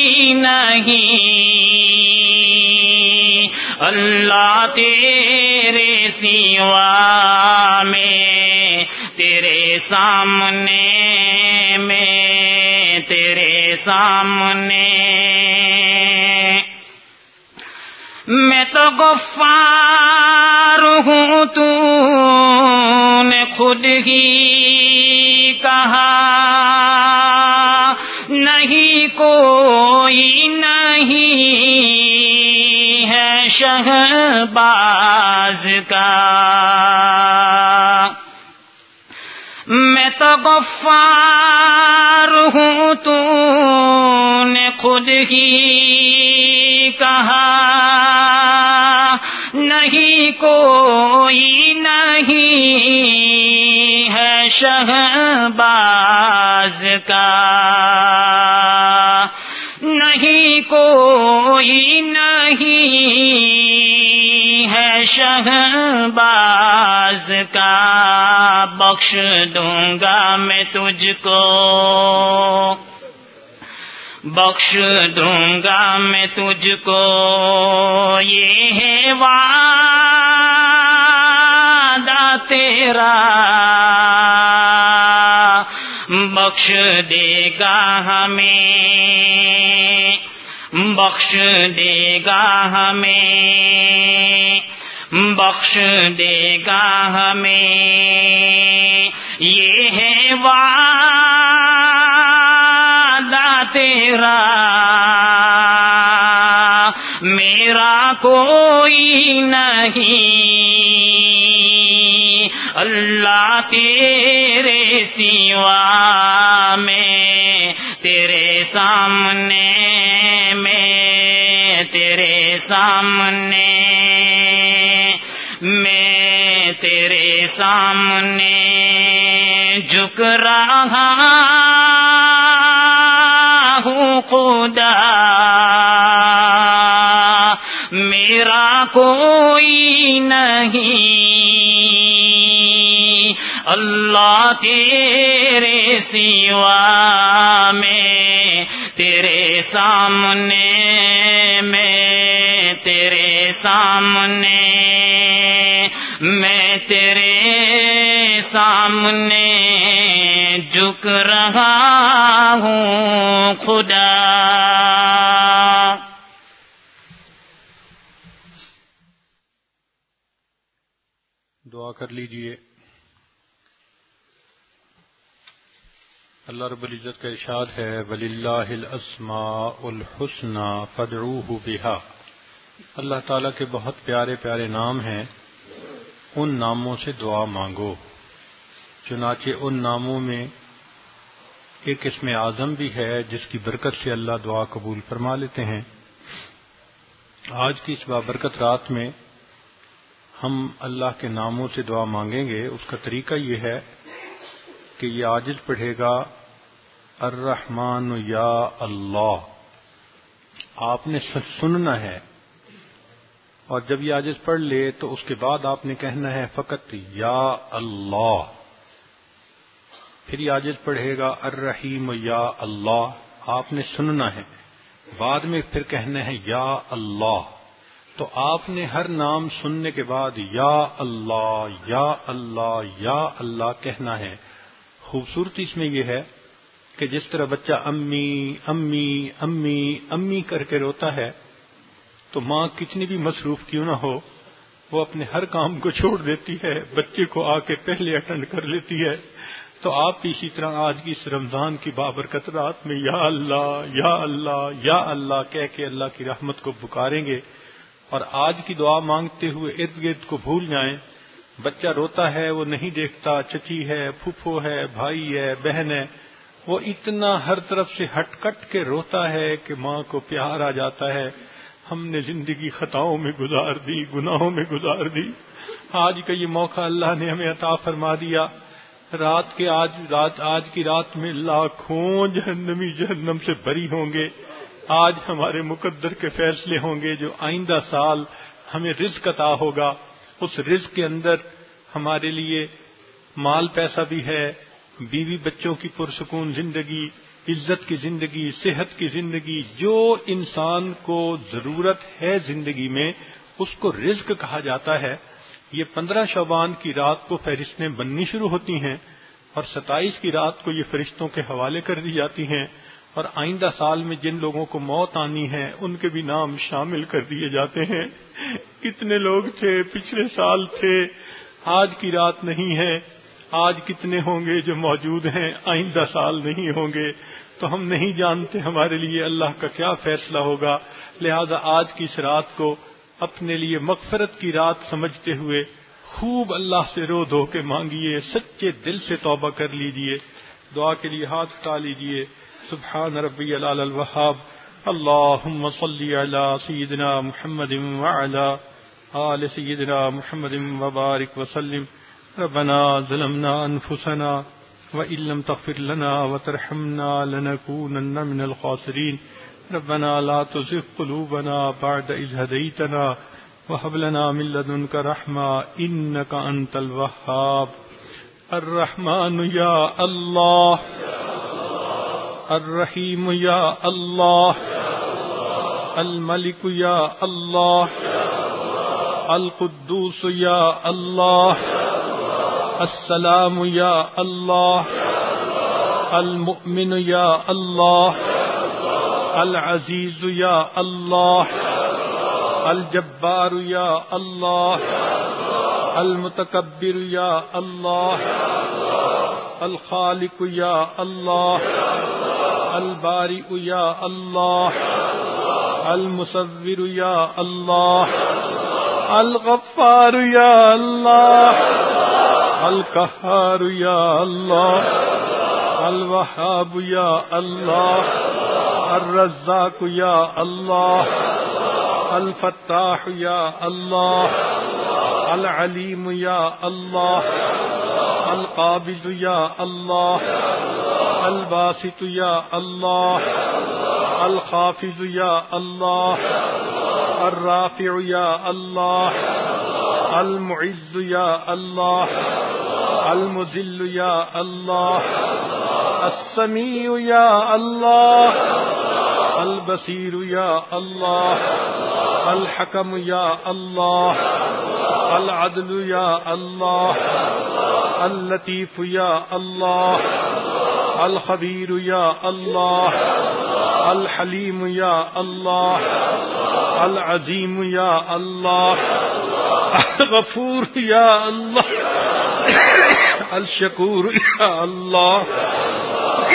Speaker 3: نہیں اللہ تیرے سوا میں، تیرے سامنے میں، تیرے سامنے میں تو غفار ہوں، تو نے خود ہی کہا نہیں کوئی نہیں ہے شہباز کا، میں تو غفار ہوں، تو نے خود ہی کہا نہیں کوئی نہیں ہے شہباز کا، نہیں کوئی نہیں ہے شہباز کا، بخش دوں گا میں تجھ کو، بخش دوں گا میں تجھ کو، یہ ہے وعدہ تیرا، بخش دے گا ہمیں، بخش دے گا ہمیں، بخش دے گا ہمیں، یہ ہے وعدہ تیرا، میرا کوئی نہیں اللہ تیرے سوا میں، تیرے سامنے میں، تیرے سامنے میں، تیرے سامنے جھک رہا ہوں خدا، میرا کوئی نہیں اللہ تیرے سوا میں، تیرے سامنے میں، تیرے سامنے میں، تیرے سامنے جھک رہا ہوں خدا۔
Speaker 1: دعا کر لیجئے۔ اللہ رب العزت کا ارشاد ہے وَلِلَّهِ الْأَسْمَاءُ الْحُسْنَى فَادْعُوهُ بِهَا، اللہ تعالیٰ کے بہت پیارے پیارے نام ہیں، ان ناموں سے دعا مانگو۔ چنانچہ ان ناموں میں ایک اسم اعظم بھی ہے جس کی برکت سے اللہ دعا قبول فرما لیتے ہیں۔ آج کی اس بابرکت رات میں ہم اللہ کے ناموں سے دعا مانگیں گے۔ اس کا طریقہ یہ ہے کہ یہ عاجز پڑھے گا الرحمن یا اللہ، آپ نے سننا ہے، اور جب یہ عاجز پڑھ لے تو اس کے بعد آپ نے کہنا ہے فقط یا اللہ۔ پھر یہ عاجز پڑھے گا الرحیم یا اللہ، آپ نے سننا ہے، بعد میں پھر کہنا ہے یا اللہ۔ تو آپ نے ہر نام سننے کے بعد یا اللہ یا اللہ یا اللہ کہنا ہے۔ خوبصورتی اس میں یہ ہے کہ جس طرح بچہ امی امی امی امی کر کے روتا ہے تو ماں کتنی بھی مصروف کیوں نہ ہو وہ اپنے ہر کام کو چھوڑ دیتی ہے، بچے کو آ کے پہلے اٹینڈ کر لیتی ہے۔ تو آپ بھی اسی طرح آج کی اس رمضان کی بابرکت رات میں یا اللہ یا اللہ یا اللہ کہہ کے اللہ کی رحمت کو پکاریں گے، اور آج کی دعا مانگتے ہوئے ارد گرد کو بھول جائیں۔ بچہ روتا ہے، وہ نہیں دیکھتا چچی ہے، پھپھو ہے، بھائی ہے، بہن ہے، وہ اتنا ہر طرف سے ہٹ کٹ کے روتا ہے کہ ماں کو پیار آ جاتا ہے۔ ہم نے زندگی خطاؤں میں گزار دی، گناہوں میں گزار دی، آج کا یہ موقع اللہ نے ہمیں عطا فرما دیا۔ رات کے آج رات آج کی رات میں لاکھوں جہنمی جہنم سے بری ہوں گے۔ آج ہمارے مقدر کے فیصلے ہوں گے جو آئندہ سال ہمیں رزق عطا ہوگا۔ اس رزق کے اندر ہمارے لیے مال پیسہ بھی ہے، بیوی بچوں کی پرسکون زندگی، عزت کی زندگی، صحت کی زندگی، جو انسان کو ضرورت ہے زندگی میں اس کو رزق کہا جاتا ہے۔ یہ پندرہ شعبان کی رات کو فہرستیں بننی شروع ہوتی ہیں اور ستائیس کی رات کو یہ فرشتوں کے حوالے کر دی جاتی ہیں، اور آئندہ سال میں جن لوگوں کو موت آنی ہے ان کے بھی نام شامل کر دیے جاتے ہیں۔ کتنے لوگ تھے پچھلے سال تھے، آج کی رات نہیں ہے، آج کتنے ہوں گے جو موجود ہیں آئندہ سال نہیں ہوں گے۔ تو ہم نہیں جانتے ہمارے لیے اللہ کا کیا فیصلہ ہوگا، لہذا آج کی اس رات کو اپنے لیے مغفرت کی رات سمجھتے ہوئے خوب اللہ سے رو دھو کے مانگیے، سچے دل سے توبہ کر لیجئے۔ دعا کے لیے ہاتھ اٹھا لیجئے۔ سبحان ربی العلی الوہاب، اللہم صلی علی سیدنا محمد وعلی آل سیدنا محمد وبارک وسلم۔ ربنا ظلمنا انفسنا وإن لم تغفر لنا وترحمنا لنكونن من الخاسرين۔ ربنا لا تزغ قلوبنا بعد إذ هديتنا وهب لنا من لدنك رحمة إنك أنت الوهاب۔ الرحمن يا الله، الرحيم يا الله، الملك يا الله، القدوس يا الله، السلام يا الله، المؤمن يا الله، العزيز يا الله، الجبار يا الله، المتكبر يا الله، الخالق يا الله، البارئ يا الله، المصور يا الله، الغفار يا الله، القهار يا الله، الوهاب يا الله، الرزاق يا الله، الفتاح يا الله، العليم يا الله، القابض يا الله، الباسط يا الله، الخافض يا الله، الرافع يا الله، المعز يا الله، المذل يا الله، السميع يا الله، البصير يا الله، الحكم يا الله، العدل يا الله، اللطيف يا الله، الخبير يا الله، الحليم يا الله، العظيم يا الله، الغفور يا الله، الشكور يا الله،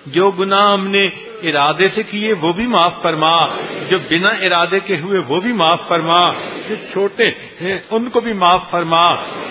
Speaker 1: جو گناہ ہم نے ارادے سے کیے وہ بھی معاف فرما، جو بنا ارادے کے ہوئے وہ بھی معاف فرما، جو چھوٹے ہیں ان کو بھی معاف فرما،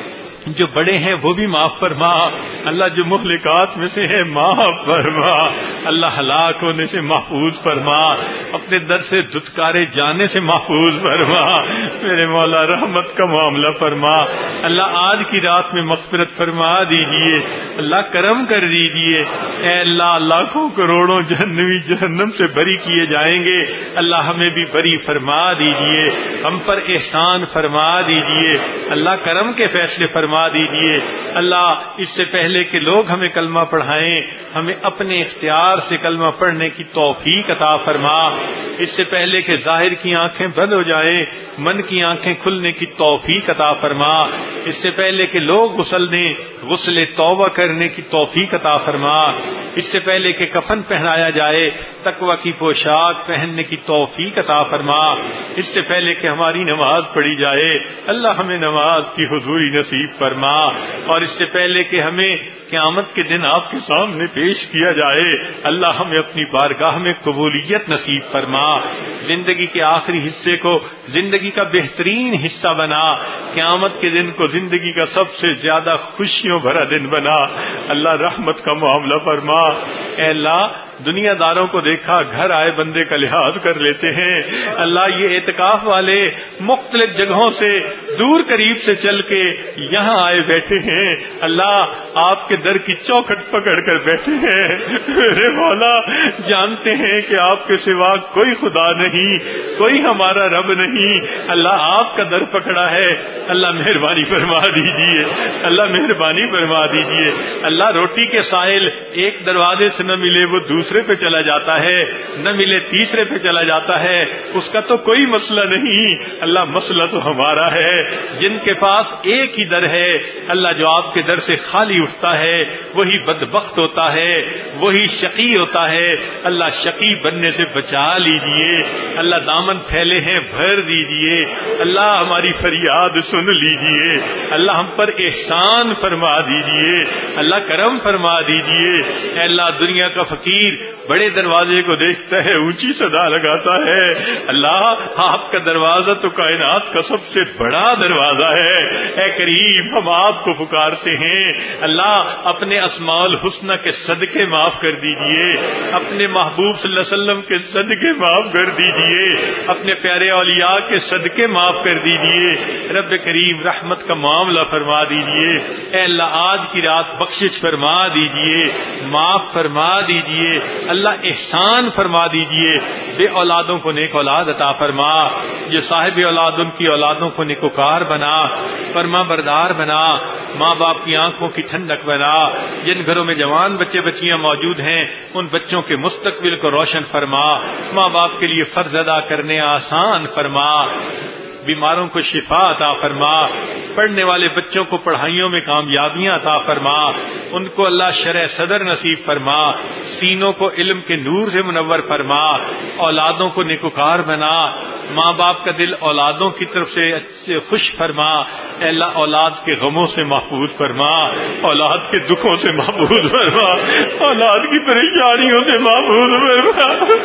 Speaker 1: جو بڑے ہیں وہ بھی معاف فرما۔ اللہ جو مہلکات میں سے ہے معاف فرما، اللہ ہلاک ہونے سے محفوظ فرما، اپنے در سے دھتکارے جانے سے محفوظ فرما۔ میرے مولا رحمت کا معاملہ فرما، اللہ آج کی رات میں مغفرت فرما دیجئے، اللہ کرم کر دیجئے۔ اے اللہ لاکھوں کروڑوں جہنمی جہنم سے بری کیے جائیں گے، اللہ ہمیں بھی بری فرما دیجئے، ہم پر احسان فرما دیجئے، اللہ کرم کے فیصلے فرما دیجئے۔ اللہ اس سے پہلے کہ لوگ ہمیں کلمہ پڑھائیں، ہمیں اپنے اختیار سے کلمہ پڑھنے کی توفیق عطا فرما۔ اس سے پہلے کہ ظاہر کی آنکھیں بند ہو جائیں، من کی آنکھیں کھلنے کی توفیق عطا فرما۔ اس سے پہلے کہ لوگ غسل دیں، غسل توبہ کرنے کی توفیق عطا فرما۔ اس سے پہلے کہ کفن پہنایا جائے، تقوی کی پوشاک پہننے کی توفیق عطا فرما۔ اس سے پہلے کہ ہماری نماز پڑھی جائے، اللہ ہمیں نماز کی حضوری نصیب فرما۔ اور اس سے پہلے کہ ہمیں قیامت کے دن آپ کے سامنے پیش کیا جائے، اللہ ہمیں اپنی بارگاہ میں قبولیت نصیب فرما۔ زندگی کے آخری حصے کو زندگی کا بہترین حصہ بنا، قیامت کے دن کو زندگی کا سب سے زیادہ خوشیوں بھرا دن بنا۔ اللہ رحمت کا معاملہ فرما۔ اے اللہ دنیا داروں کو دیکھا گھر آئے بندے کا لحاظ کر لیتے ہیں، اللہ یہ اعتکاف والے مختلف جگہوں سے دور قریب سے چل کے یہاں آئے بیٹھے ہیں، اللہ آپ کے در کی چوکھٹ پکڑ کر بیٹھے ہیں۔ میرے مولا جانتے ہیں کہ آپ کے سوا کوئی خدا نہیں، کوئی ہمارا رب نہیں، اللہ آپ کا در پکڑا ہے، اللہ مہربانی فرما دیجئے، اللہ مہربانی فرما دیجئے۔ اللہ روٹی کے سائل ایک دروازے سے نہ ملے وہ دوسرے پہ چلا جاتا ہے، نہ ملے تیسرے پہ چلا جاتا ہے، اس کا تو کوئی مسئلہ نہیں، اللہ مسئلہ تو ہمارا ہے۔ جن کے پاس ایک ہی در ہے، اللہ جو آپ کے در سے خالی اٹھتا ہے وہی بدبخت ہوتا ہے، وہی شقی ہوتا ہے، اللہ شقی بننے سے بچا لیجئے، اللہ دامن پھیلے ہیں بھر دیجئے، اللہ ہماری فریاد سن لیجئے، اللہ ہم پر احسان فرما دیجئے، اللہ کرم فرما دیجئے۔ اے اللہ دنیا کا فقیر بڑے دروازے کو دیکھتا ہے اونچی صدا لگاتا ہے، اللہ آپ کا دروازہ تو کائنات کا سب سے بڑا دروازہ ہے، اے کریم ہم آپ کو پکارتے ہیں، اللہ اپنے اسماء الحسنی کے صدقے معاف کر دیجئے، اپنے محبوب صلی اللہ علیہ وسلم کے صدقے معاف کر دیجئے، اپنے پیارے اولیاء کے صدقے معاف کر دیجئے، رب کریم رحمت کا معاملہ فرما دیجئے۔ اے اللہ آج کی رات بخشش فرما دیجئے، معاف فرما دیجئے، اللہ احسان فرما دیجئے، بے اولادوں کو نیک اولاد عطا فرما، جو صاحب اولاد ان کی اولادوں کو نیکوکار بنا، فرما بردار بنا، ماں باپ کی آنکھوں کی ٹھنڈک بنا، جن گھروں میں جوان بچے بچیاں موجود ہیں ان بچوں کے مستقبل کو روشن فرما، ماں باپ کے لیے فرض ادا کرنے آسان فرما، بیماروں کو شفا عطا فرما، پڑھنے والے بچوں کو پڑھائیوں میں کامیابیاں عطا فرما، ان کو اللہ شرح صدر نصیب فرما، سینوں کو علم کے نور سے منور فرما، اولادوں کو نیکوکار بنا، ماں باپ کا دل اولادوں کی طرف سے خوش فرما، اے اللہ اولاد کے غموں سے محفوظ فرما، اولاد کے دکھوں سے محفوظ فرما، اولاد کی پریشانیوں سے محفوظ فرما۔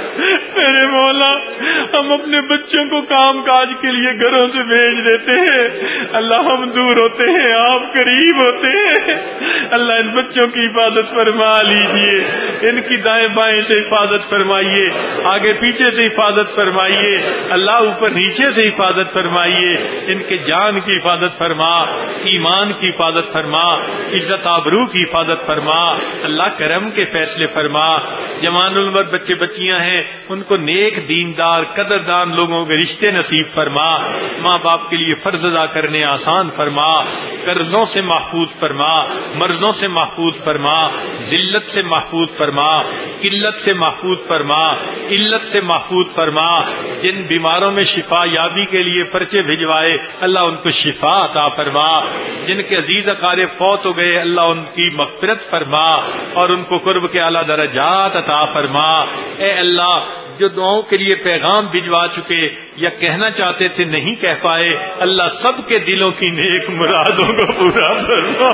Speaker 1: میرے مولا ہم اپنے بچوں کو کام کاج کے لیے گھروں سے بھیج دیتے ہیں، اللہ ہم دور ہوتے ہیں آپ قریب ہوتے ہیں، اللہ ان بچوں کی حفاظت فرما لیجئے، ان کی دائیں بائیں سے حفاظت فرمائیے، آگے پیچھے سے حفاظت فرمائیے، اللہ اوپر نیچے سے حفاظت فرمائیے، ان کے جان کی حفاظت فرما، ایمان کی حفاظت فرما، عزت آبرو کی حفاظت فرما، اللہ کرم کے فیصلے فرما، جوان العمر بچے بچیاں ہیں ان کو نیک دیندار قدردان لوگوں کے رشتے نصیب فرما، ماں باپ کے لیے فرض ادا کرنے آسان فرما، قرضوں سے محفوظ فرما، مرضوں سے محفوظ فرما، ذلت سے محفوظ فرما، قلت سے محفوظ فرما، علت سے محفوظ فرما، جن بیماروں میں شفا یابی کے لیے پرچے بھجوائے اللہ ان کو شفا عطا فرما، جن کے عزیز اقارب فوت ہو گئے اللہ ان کی مغفرت فرما اور ان کو قرب کے اعلیٰ درجات عطا فرما۔ اے اللہ جو دعاؤں کے لیے پیغام بھجوا چکے یا کہنا چاہتے تھے نہیں کہہ پائے، اللہ سب کے دلوں کی نیک مرادوں کو پورا فرما،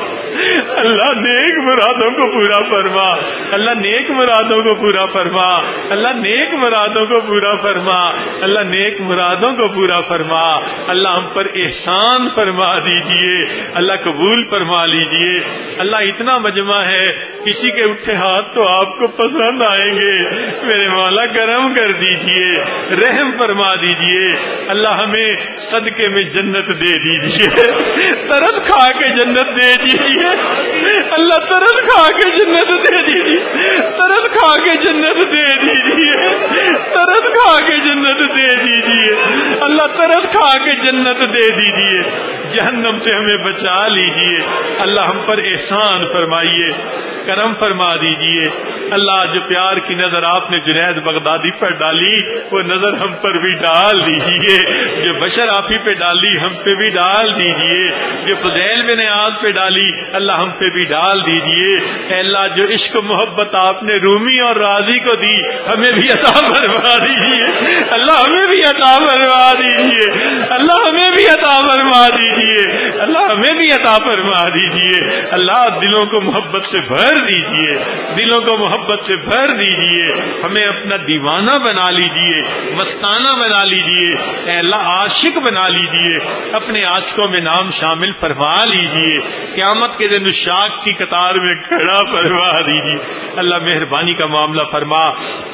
Speaker 1: اللہ نیک مرادوں کو پورا فرما، اللہ نیک مرادوں کو پورا فرما، اللہ نیک مرادوں کو پورا فرما، اللہ نیک مرادوں کو پورا فرما، اللہ ہم پر احسان فرما دیجئے، اللہ قبول فرما لیجئے۔ اللہ اتنا مجمع ہے، کسی کے اٹھے ہاتھ تو آپ کو پسند آئیں گے، میرے مولا کرم کر دیجئے، رحم فرما دیجئے، اللہ ہمیں صدقے میں جنت دے دیجئے، ترس کھا کے جنت دے دیجئے، اللہ ترس کھا کے جنت دے دیجئے، ترس کھا کے جنت دے دیجئے، ترس کھا کے جنت دے دیجئے، اللہ ترس کھا کے جنت دے دیجئے، جہنم سے ہمیں بچا لیجئے، اللہ ہم پر احسان فرمائیے، کرم فرما دیجئے، اللہ جو پیار کی نظر آپ نے جنید بغدادی پر ڈالی وہ نظر ہم پر بھی ڈال دیجئے، جو بشر آپ ہی پہ ڈالی ہم پہ بھی ڈال دیجئے، جو فضیل بن عیاض پہ ڈالی اللہ ہم پہ بھی ڈال دیجئے، اے اللہ جو عشق و محبت آپ نے رومی اور راضی کو دی ہمیں بھی عطا فرما دیجئے، اللہ ہمیں بھی عطا فرما دیجئے، اللہ ہمیں بھی عطا فرما دیجئے، اللہ ہمیں بھی عطا فرما دیجئے، اللہ دلوں کو محبت سے بھر دیجئے، دلوں کو محبت سے بھر دیجئے، ہمیں اپنا دیوانہ بنا لیجئے، مستانہ بنا لیجئے، اے اللہ عاشق بنا لیجئے، اپنے عاشقوں میں نام شامل فرما لیجئے، قیامت کے دن عشاق کی قطار میں کھڑا فرما دیجئے، اللہ مہربانی کا معاملہ فرما،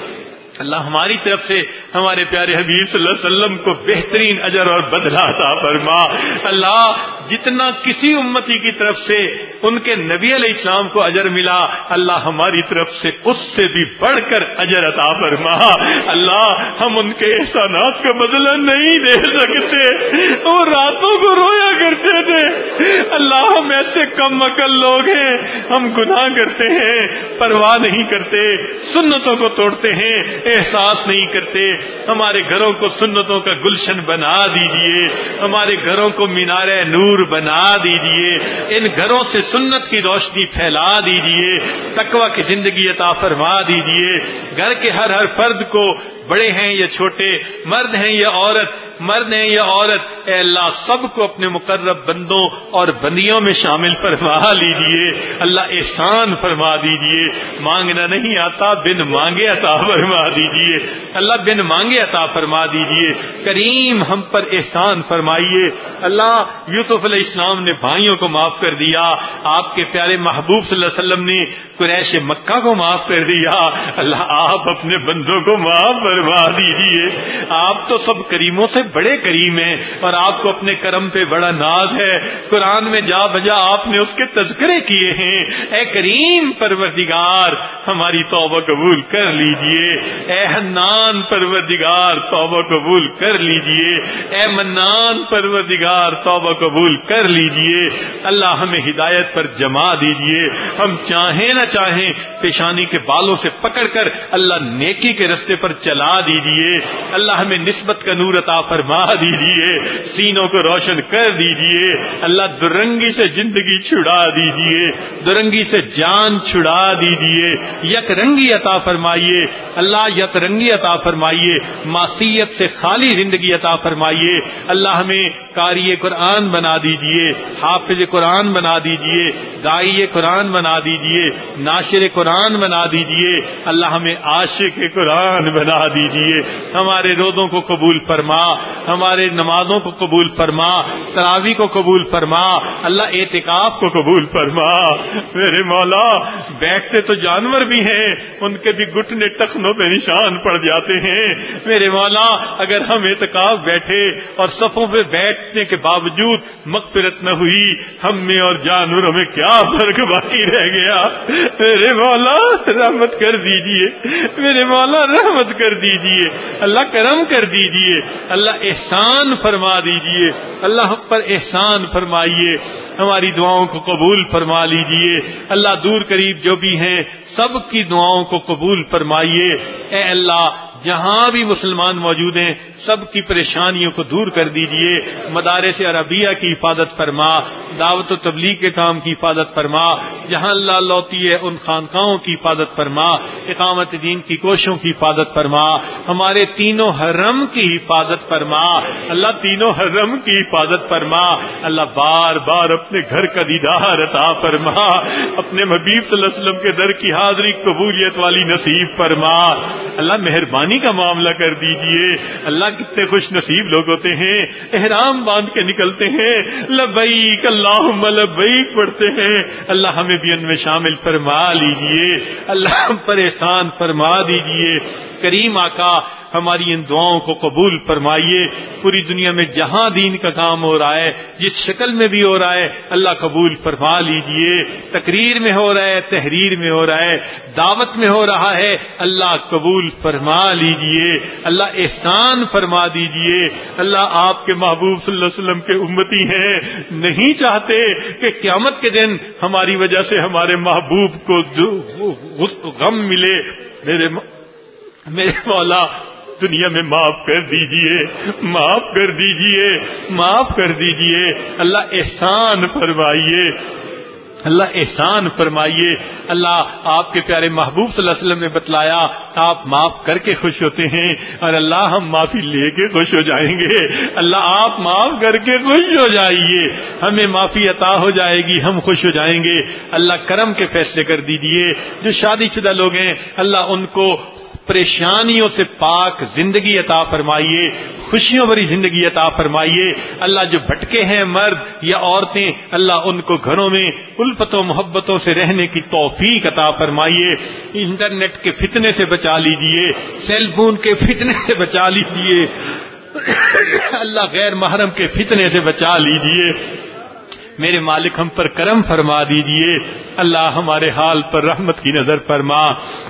Speaker 1: اللہ ہماری طرف سے ہمارے پیارے حبیب صلی اللہ علیہ وسلم کو بہترین اجر اور بدلہ عطا فرما، اللہ جتنا کسی امتی کی طرف سے ان کے نبی علیہ السلام کو اجر ملا اللہ ہماری طرف سے اس سے بھی بڑھ کر اجر عطا فرما، اللہ ہم ان کے احسانات کا بدلہ نہیں دے سکتے، وہ راتوں کو رویا کرتے تھے، اللہ ہم ایسے کم عقل لوگ ہیں، ہم گناہ کرتے ہیں پرواہ نہیں کرتے، سنتوں کو توڑتے ہیں احساس نہیں کرتے، ہمارے گھروں کو سنتوں کا گلشن بنا دیجئے، ہمارے گھروں کو مینار نور بنا دیجئے، ان گھروں سے سنت کی روشنی پھیلا دیجئے، تقوی کی زندگی عطا فرما دیجئے، گھر کے ہر ہر فرد کو بڑے ہیں یا چھوٹے، مرد ہیں یا عورت، مرد ہیں یا عورت، اے اللہ سب کو اپنے مقرب بندوں اور بندیوں میں شامل فرما لیجئے، اللہ احسان فرما دیجئے، مانگنا نہیں آتا بن مانگے عطا فرما دیجئے، اللہ بن مانگے عطا فرما دیجئے، کریم ہم پر احسان فرمائیے، اللہ یوسف علیہ السلام نے بھائیوں کو معاف کر دیا، آپ کے پیارے محبوب صلی اللہ علیہ وسلم نے قریش مکہ کو معاف کر دیا، اللہ آپ اپنے بندوں کو معاف فرما دیجئے، آپ تو سب کریموں سے بڑے کریم ہیں اور آپ کو اپنے کرم پہ بڑا ناز ہے، قرآن میں جا بجا آپ نے اس کے تذکرے کیے ہیں، اے کریم پروردگار ہماری توبہ قبول کر لیجئے، اے حنان پروردگار توبہ قبول کر لیجئے، اے منان پروردگار توبہ قبول کر لیجئے، اللہ ہمیں ہدایت پر جما دیجئے، ہم چاہیں نہ چاہیں پیشانی کے بالوں سے پکڑ کر اللہ نیکی کے رستے پر چلا دیجئے، اللہ ہمیں نسبت کا نور عطا فرما دیجئے، سینوں کو روشن کر دیجئے، اللہ درنگی سے زندگی چھڑا دیجئے، درنگی سے جان چھڑا دیجئے، یک رنگی عطا فرمائیے، اللہ یک رنگی عطا فرمائیے، معصیت سے خالی زندگی عطا فرمائیے، اللہ ہمیں قاری قرآن بنا دیجئے، حافظ قرآن بنا دیجئے، داعی قرآن بنا دیجئے، ناشر قرآن بنا دیجئے، اللہ ہمیں عاشق قرآن بنا دیجئے، ہمارے روزوں کو قبول فرما، ہمارے نمازوں کو قبول فرما، تراویح کو قبول فرما، اللہ اعتکاف کو قبول فرما، میرے مولا بیٹھتے تو جانور بھی ہیں ان کے بھی گھٹنے ٹخنوں پہ نشان پڑ جاتے ہیں، میرے مولا اگر ہم اعتکاف بیٹھے اور صفوں پہ بیٹھنے کے باوجود مغفرت نہ ہوئی ہم میں اور جانوروں میں کیا فرق باقی رہ گیا، میرے مولا رحمت کر دیجئے، میرے مولا رحمت کر دیجئے، اللہ کرم کر دیجئے، اللہ احسان فرما دیجئے، اللہ ہم پر احسان فرمائیے، ہماری دعاؤں کو قبول فرما لیجئے، اللہ دور قریب جو بھی ہیں سب کی دعاؤں کو قبول فرمائیے، اے اللہ جہاں بھی مسلمان موجود ہیں سب کی پریشانیوں کو دور کر دیجئے، مدارس عربیہ کی حفاظت فرما، دعوت و تبلیغ کے کام کی حفاظت فرما، جہاں اللہ لوتی ہے ان خانقاہوں کی حفاظت فرما، اقامت دین کی کوششوں کی حفاظت فرما، ہمارے تینوں حرم کی حفاظت فرما، اللہ تینوں حرم کی حفاظت فرما، اللہ بار بار اپنے گھر کا دیدار عطا فرما، اپنے حبیب صلی اللہ علیہ وسلم کے در کی حاضری قبولیت والی نصیب فرما، اللہ مہربانی کا معاملہ کر دیجئے، اللہ کتنے خوش نصیب لوگ ہوتے ہیں احرام باندھ کے نکلتے ہیں لبیک اللہم لبیک پڑھتے ہیں، اللہ ہمیں بھی ان میں شامل فرما لیجئے، اللہ ہم پر احسان فرما دیجئے، کریم آقا ہماری ان دعاؤں کو قبول فرمائیے، پوری دنیا میں جہاں دین کا کام ہو رہا ہے جس شکل میں بھی ہو رہا ہے اللہ قبول فرما لیجئے، تقریر میں ہو رہا ہے، تحریر میں ہو رہا ہے، دعوت میں ہو رہا ہے، اللہ قبول فرما لیجئے، اللہ احسان فرما دیجئے، اللہ آپ کے محبوب صلی اللہ علیہ وسلم کے امتی ہیں، نہیں چاہتے کہ قیامت کے دن ہماری وجہ سے ہمارے محبوب کو غم ملے، میرے میرے مولا دنیا میں معاف کر دیجئے، معاف کر دیجئے، معاف کر دیجئے، اللہ احسان فرمائیے، اللہ احسان فرمائیے، اللہ آپ کے پیارے محبوب صلی اللہ علیہ وسلم نے بتلایا آپ معاف کر کے خوش ہوتے ہیں اور اللہ ہم معافی لے کے خوش ہو جائیں گے، اللہ آپ معاف کر کے خوش ہو جائیے، ہمیں معافی عطا ہو جائے گی، ہم خوش ہو جائیں گے، اللہ کرم کے فیصلے کر دیجئے، جو شادی شدہ لوگ ہیں اللہ ان کو پریشانیوں سے پاک زندگی عطا فرمائیے، خوشیوں بھری زندگی عطا فرمائیے، اللہ جو بھٹکے ہیں مرد یا عورتیں اللہ ان کو گھروں میں الفتوں محبتوں سے رہنے کی توفیق عطا فرمائیے، انٹرنیٹ کے فتنے سے بچا لیجئے، سیل فون کے فتنے سے بچا لیجئے، اللہ غیر محرم کے فتنے سے بچا لیجئے، میرے مالک ہم پر کرم فرما دیجئے، اللہ ہمارے حال پر رحمت کی نظر فرما،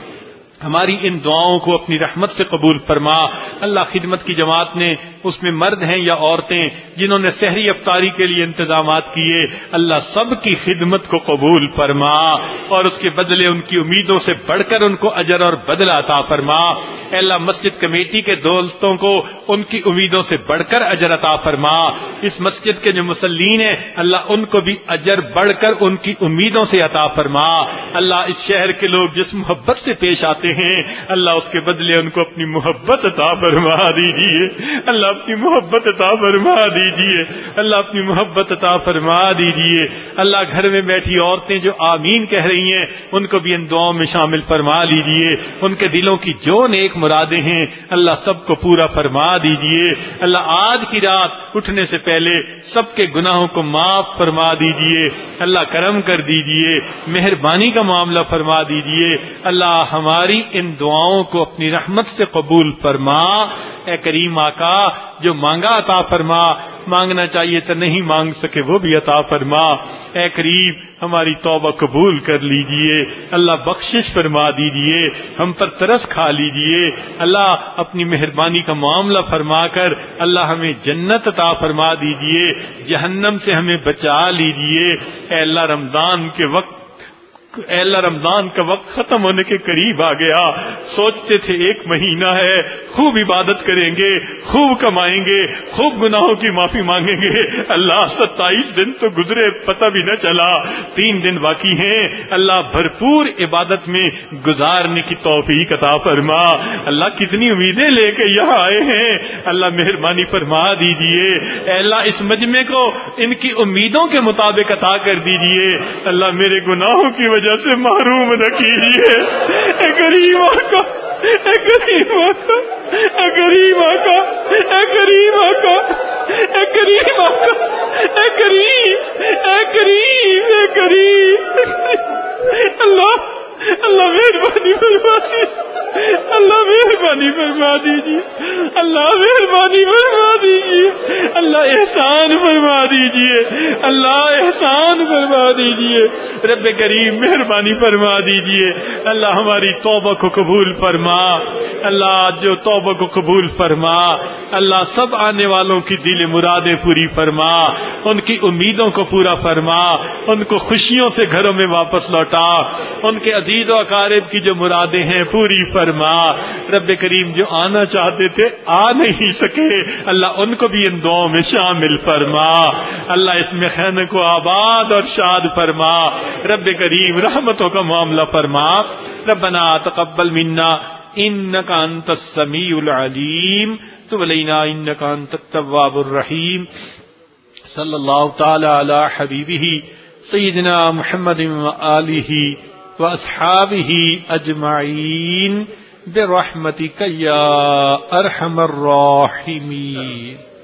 Speaker 1: ہماری ان دعاؤں کو اپنی رحمت سے قبول فرما، اللہ خدمت کی جماعت نے اس میں مرد ہیں یا عورتیں جنہوں نے سحری افطاری کے لیے انتظامات کیے اللہ سب کی خدمت کو قبول فرما اور اس کے بدلے ان کی امیدوں سے بڑھ کر ان کو اجر اور بدلہ عطا فرما، اے اللہ مسجد کمیٹی کے دوستوں کو ان کی امیدوں سے بڑھ کر اجر عطا فرما، اس مسجد کے جو مصلین ہیں اللہ ان کو بھی اجر بڑھ کر ان کی امیدوں سے عطا فرما، اللہ اس شہر کے لوگ جس محبت سے پیش آتے ہیں اللہ اس کے بدلے ان کو اپنی محبت عطا فرما دیجیے، اللہ اپنی محبت عطا فرما دیجیے، اللہ اپنی محبت عطا فرما دیجیے، اللہ گھر میں بیٹھی عورتیں جو آمین کہہ رہی ہیں ان کو بھی ان دعاؤں میں شامل فرما لیجیے، ان کے دلوں کی جو نیک مرادیں ہیں اللہ سب کو پورا فرما دیجیے، اللہ آج کی رات اٹھنے سے پہلے سب کے گناہوں کو معاف فرما دیجیے، اللہ کرم کر دیجیے، مہربانی کا معاملہ فرما دیجیے، اللہ ہماری ان دعاؤں کو اپنی رحمت سے قبول فرما، اے کریم آقا جو مانگا عطا فرما، مانگنا چاہیے تو نہیں مانگ سکے وہ بھی عطا فرما، اے کریم ہماری توبہ قبول کر لیجئے، اللہ بخشش فرما دیجئے، ہم پر ترس کھا لیجئے، اللہ اپنی مہربانی کا معاملہ فرما کر اللہ ہمیں جنت عطا فرما دیجئے، جہنم سے ہمیں بچا لیجئے، اے اللہ رمضان کے وقت اے اللہ رمضان کا وقت ختم ہونے کے قریب آ گیا، سوچتے تھے ایک مہینہ ہے خوب عبادت کریں گے، خوب کمائیں گے، خوب گناہوں کی معافی مانگیں گے، اللہ ستائیس دن تو گزرے پتہ بھی نہ چلا، تین دن باقی ہیں، اللہ بھرپور عبادت میں گزارنے کی توفیق عطا فرما، اللہ کتنی امیدیں لے کے یہاں آئے ہیں اللہ مہربانی فرما دیجئے، اے اللہ اس مجمع کو ان کی امیدوں کے مطابق عطا کر دیجئے، اللہ میرے گناہوں کی وجہ سے محروم نہ کیجیے، اے کریم آقا اے کریم آقا اے کریم آقا اے کریم آقا اے کریم آقا اے کریم اے کریم اے کریم اللہ اللہ مہربانی فرما دیجیے، اللہ مہربانی فرما دیجیے، اللہ مہربانی فرما دیجیے، اللہ احسان فرما دیجیے، اللہ احسان فرما دیجیے،
Speaker 2: رب کریم مہربانی فرما دیجئے اللہ ہماری توبہ کو قبول فرما اللہ جو توبہ کو قبول فرما اللہ سب آنے والوں کی دل مرادیں پوری فرما ان کی امیدوں کو پورا فرما ان کو خوشیوں سے گھروں میں واپس لوٹا ان کے عزیز و اقارب کی جو مرادیں ہیں پوری فرما رب کریم جو آنا چاہتے تھے آ نہیں سکے اللہ ان کو بھی ان دعاؤں میں شامل فرما اللہ اس میں خیمے کو آباد اور شاد فرما رب کریم رحمتوں کا معاملہ فرما ربنا تقبل منا انك انت السميع العليم تب علينا انك انت التواب الرحيم صلی اللہ تعالی علی حبیبہ سیدنا محمد وآلہ واصحابہ اجمعین برحمتک یا ارحم الراحمین.